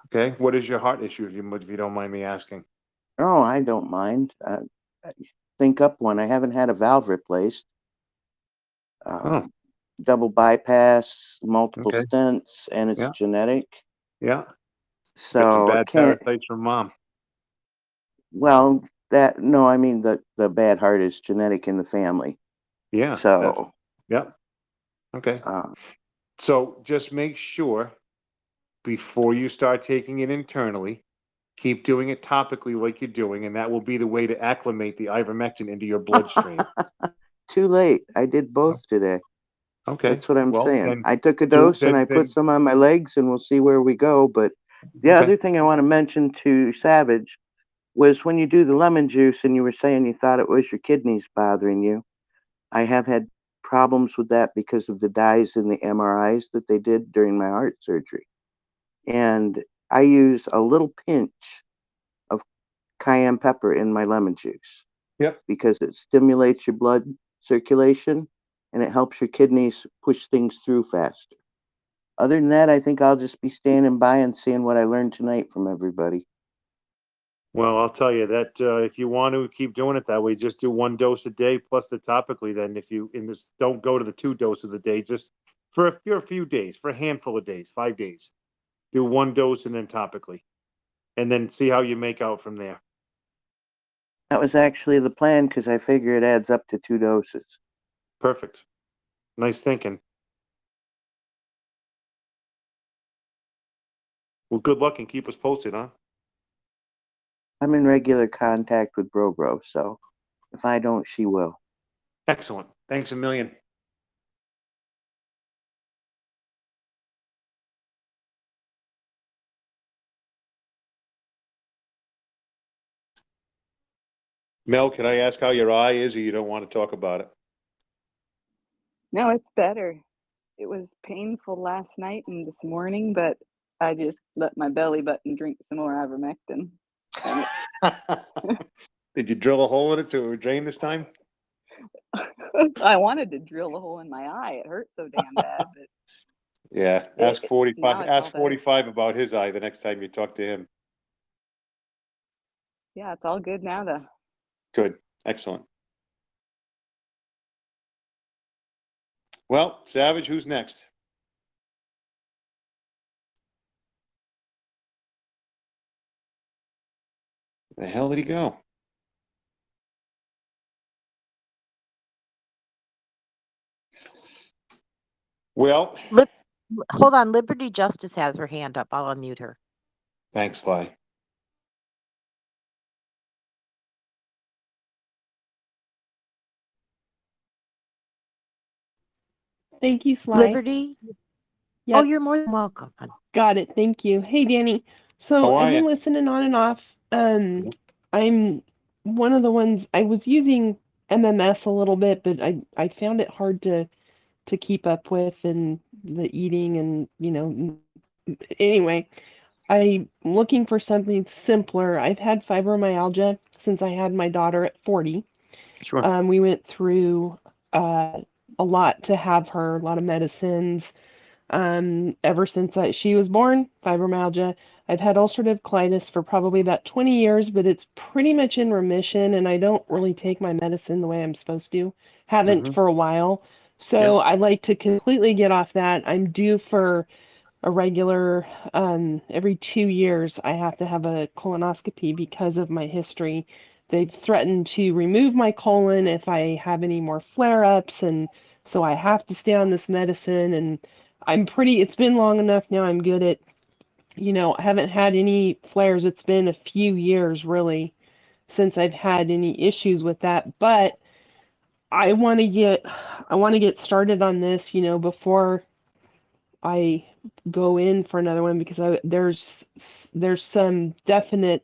Okay, what is your heart issue, if you don't mind me asking? Oh, I don't mind. Think up one. I haven't had a valve replaced. Oh. Double bypass, multiple Okay. stents, and it's Yeah. genetic. Yeah. Got some So bad can't. parasites from mom. Well, no, I mean the bad heart is genetic in the family. Yeah. So. Yeah. Okay. So just make sure before you start taking it internally, keep doing it topically like you're doing, and that will be the way to acclimate the ivermectin into your bloodstream. Too late. I did both today. Okay. That's what I'm Well, saying. then I took a dose and I put some on my legs, and we'll see where we go. But the other thing I want to mention to Savage was when you do the lemon juice and you were saying you thought it was your kidneys bothering you. I have had problems with that because of the dyes in the MRIs that they did during my heart surgery. And I use a little pinch of cayenne pepper in my lemon juice. Yep. Because it stimulates your blood circulation and it helps your kidneys push things through faster. Other than that, I think I'll just be standing by and seeing what I learned tonight from everybody. Well, I'll tell you that if you want to keep doing it that way, just do 1 dose a day plus the topically. Then, if you don't go to the 2 doses a day, just for a few days, for a handful of days, 5 days, do 1 dose and then topically, and then see how you make out from there. That was actually the plan because I figure it adds up to 2 doses. Perfect. Nice thinking. Well, good luck and keep us posted, huh? I'm in regular contact with Bro, so if I don't, she will. Excellent. Thanks a million. Mel, can I ask how your eye is, or you don't want to talk about it? No, it's better. It was painful last night and this morning, but I just let my belly button drink some more ivermectin. And Did you drill a hole in it so it would drain this time? I wanted to drill a hole in my eye. It hurt so damn bad. But Yeah. Ask now 45. it's Ask all better. 45 about his eye the next time you talk to him. Yeah, it's all good now though. Good. Excellent. Well, Savage, who's next? The hell did he go? Well, Hold on. Liberty Justice has her hand up. I'll unmute her. thanks, Sly. Thank you, Sly. Liberty? Oh, Yep. you're more than welcome. Got it. Thank you. Hey, Danny. So How are I've been you? listening on and off. I'm one of the ones I was using MMS a little bit, but I found it hard to keep up with and the eating and anyway, I'm looking for something simpler. I've had fibromyalgia since I had my daughter at 40. Sure. We went through a lot to have her, a lot of medicines. Ever since she was born, fibromyalgia. I've had ulcerative colitis for probably about 20 years, but it's pretty much in remission, and I don't really take my medicine the way I'm supposed to. Haven't for a while. So Yep. I'd like to completely get off that. I'm due for a regular, every 2 years, I have to have a colonoscopy because of my history. They've threatened to remove my colon if I have any more flare ups, and so I have to stay on this medicine. And it's been long enough now. I'm good at, I haven't had any flares. It's been a few years really since I've had any issues with that. But I want to get started on this, before I go in for another one because there's some definite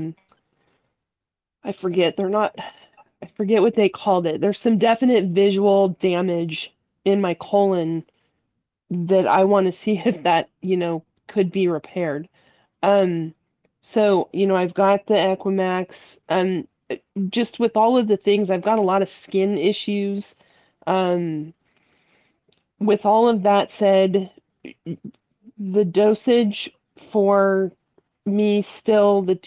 I forget what they called it. There's some definite visual damage in my colon that I want to see if that, could be repaired. So, I've got the Equimax. Just with all of the things, I've got a lot of skin issues. With all of that said, the dosage for me still the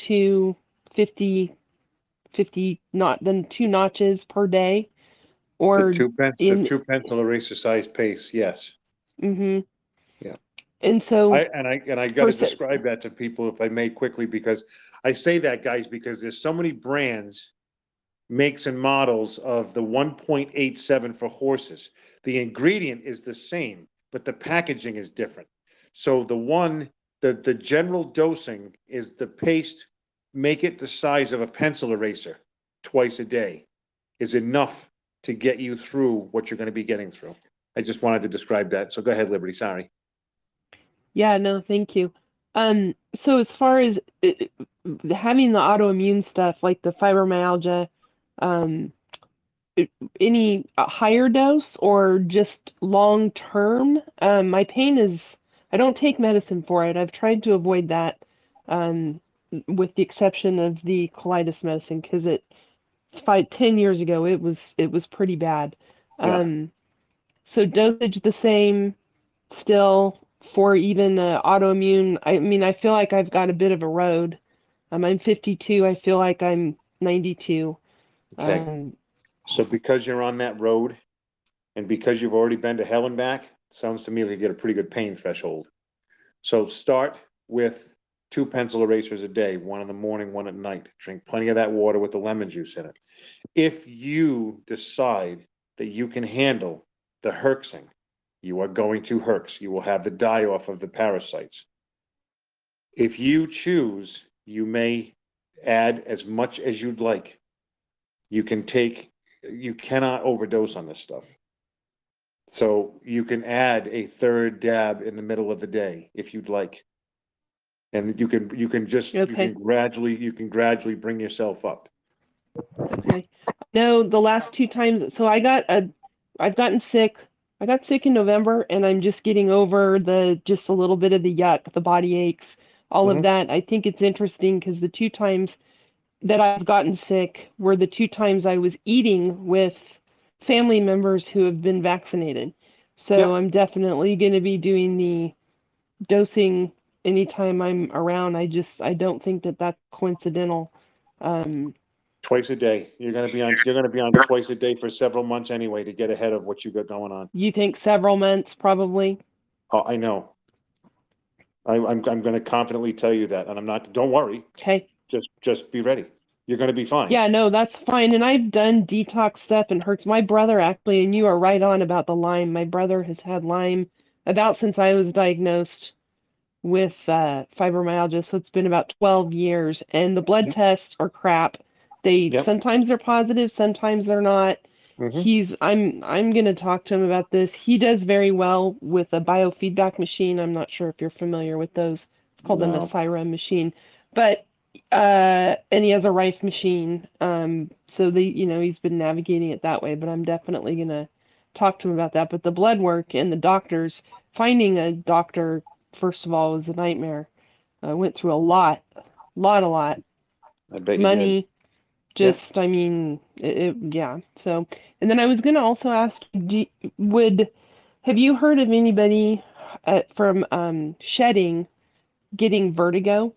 50 not then 2 notches per day, or The in two pencil eraser size pace, yes. hmm Yeah. and so I got for to describe that to people if I may quickly, because I say that, guys, because there's so many brands, makes and models of the 1.87 for horses. The ingredient is the same, but the packaging is different. So the general dosing is the paste, make it the size of a pencil eraser twice a day is enough to get you through what you're going to be getting through. I just wanted to describe that. So go ahead, Liberty. Sorry. Yeah, no, thank you. So as far as having the autoimmune stuff like the fibromyalgia, um, any higher dose or just long term? My pain is, I don't take medicine for it. I've tried to avoid that, um, with the exception of the colitis medicine because 10 years ago it was pretty bad. Yeah. So dosage the same still for even autoimmune. I mean, I feel like I've got a bit of a road. I'm 52. I feel like I'm 92. Okay. So because you're on that road and because you've already been to hell and back, sounds to me like you get a pretty good pain threshold. So start with 2 pencil erasers a day, 1 in the morning, 1 at night. Drink plenty of that water with the lemon juice in it. If you decide that you can handle the herxing, you are going to herx. You will have the die off of the parasites. If you choose, you may add as much as you'd like. You cannot overdose on this stuff. So you can add a third dab in the middle of the day if you'd like. And you can Okay. you can gradually bring yourself up. Okay. No, the last 2 times, so I've gotten sick. I got sick in November and I'm just getting over just a little bit of the yuck, the body aches, all of Mhm. that. I think it's interesting because the 2 times that I've gotten sick were the 2 times I was eating with family members who have been vaccinated. So Yep. I'm definitely going to be doing the dosing anytime I'm around. I don't think that that's coincidental. Um, Twice a day. You're gonna be on twice a day for several months anyway to get ahead of what you got going on. you think several months probably? Oh, I know. I'm gonna confidently tell you that, and I'm not. Don't worry. Okay. Just be ready. You're gonna be fine. Yeah, no, that's fine. And I've done detox stuff and hurts. My brother actually, and you are right on about the Lyme. My brother has had Lyme about since I was diagnosed with fibromyalgia. So it's been about 12 years. And the blood tests are crap. Yep. Sometimes they're positive, sometimes they're not. Mhm. I'm gonna talk to him about this. He does very well with a biofeedback machine. I'm not sure if you're familiar with those. It's called a No. Nasira machine. But and he has a Rife machine. So he's been navigating it that way, but I'm definitely gonna talk to him about that. But the blood work and the doctors, finding a doctor, first of all, was a nightmare. I went through a lot. I bet you did. Money, Yep. just, I mean, yeah. So, and then I was gonna also ask, have you heard of anybody from shedding getting vertigo?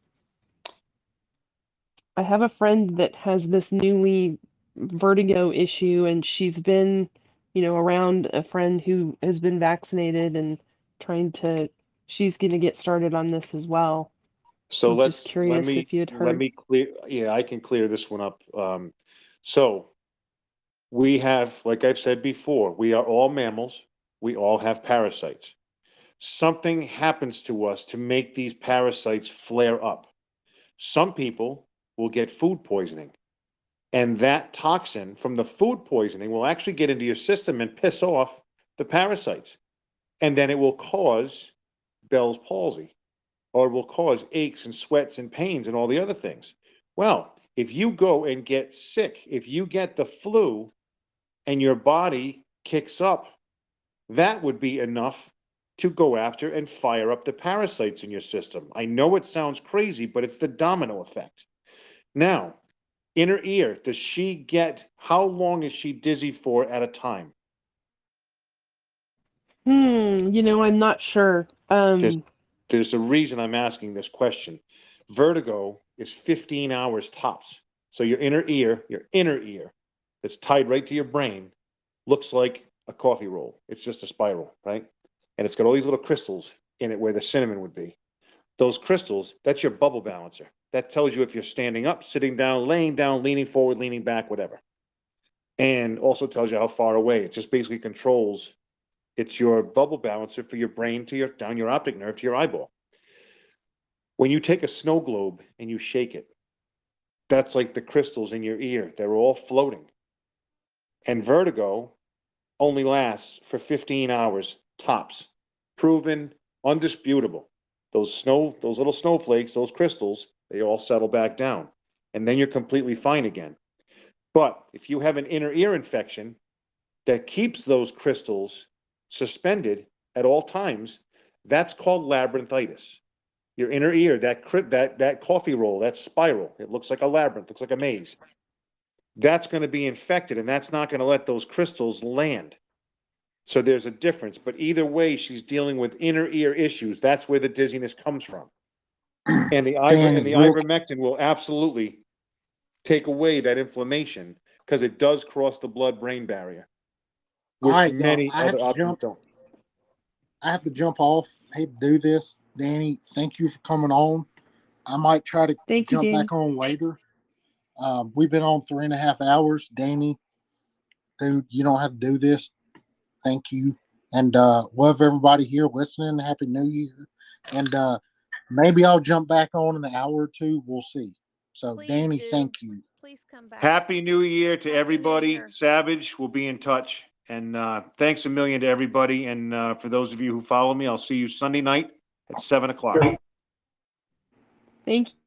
I have a friend that has this newly vertigo issue, and she's been, around a friend who has been vaccinated and she's gonna get started on this as well. So I'm just curious if you had let heard. me clear. Yeah, I can clear this one up. So we have, like I've said before, we are all mammals. We all have parasites. Something happens to us to make these parasites flare up. Some people will get food poisoning, and that toxin from the food poisoning will actually get into your system and piss off the parasites. And then it will cause Bell's palsy, or it will cause aches and sweats and pains and all the other things. Well, if you go and get sick, if you get the flu and your body kicks up, that would be enough to go after and fire up the parasites in your system. I know it sounds crazy, but it's the domino effect. Now, inner ear, how long is she dizzy for at a time? I'm not sure. Just There's a reason I'm asking this question. Vertigo is 15 hours tops. So your inner ear that's tied right to your brain looks like a coffee roll. It's just a spiral, right? And it's got all these little crystals in it where the cinnamon would be. Those crystals, that's your bubble balancer. That tells you if you're standing up, sitting down, laying down, leaning forward, leaning back, whatever. And also tells you how far away. It just basically controls. It's your bubble balancer for your brain to down your optic nerve to your eyeball. When you take a snow globe and you shake it, that's like the crystals in your ear. They're all floating. And vertigo only lasts for 15 hours tops. Proven, undisputable. Those little snowflakes, those crystals, they all settle back down. And then you're completely fine again. But if you have an inner ear infection that keeps those crystals suspended at all times, that's called labyrinthitis. Your inner ear, that coffee roll, that spiral, it looks like a labyrinth, looks like a maze. That's going to be infected, and that's not going to let those crystals land. So there's a difference. But either way, she's dealing with inner ear issues. That's where the dizziness comes from. And the ivermectin will absolutely take away that inflammation because it does cross the blood-brain barrier, which All right, many y'all, I have other to options jump. don't. I have to jump off. I hate to do this. Danny, thank you for coming on. I might try to Thank you, jump Danny. back on later. We've been on 3.5 hours. Danny, dude, you don't have to do this. Thank you. And love everybody here listening. Happy New Year. And maybe I'll jump back on in an hour or two. We'll see. So, Please Danny, do. thank you. Please come back. Happy New Year to Happy New everybody. Year. Savage will be in touch. And thanks a million to everybody. And for those of you who follow me, I'll see you Sunday night at 7 o'clock. Thank you.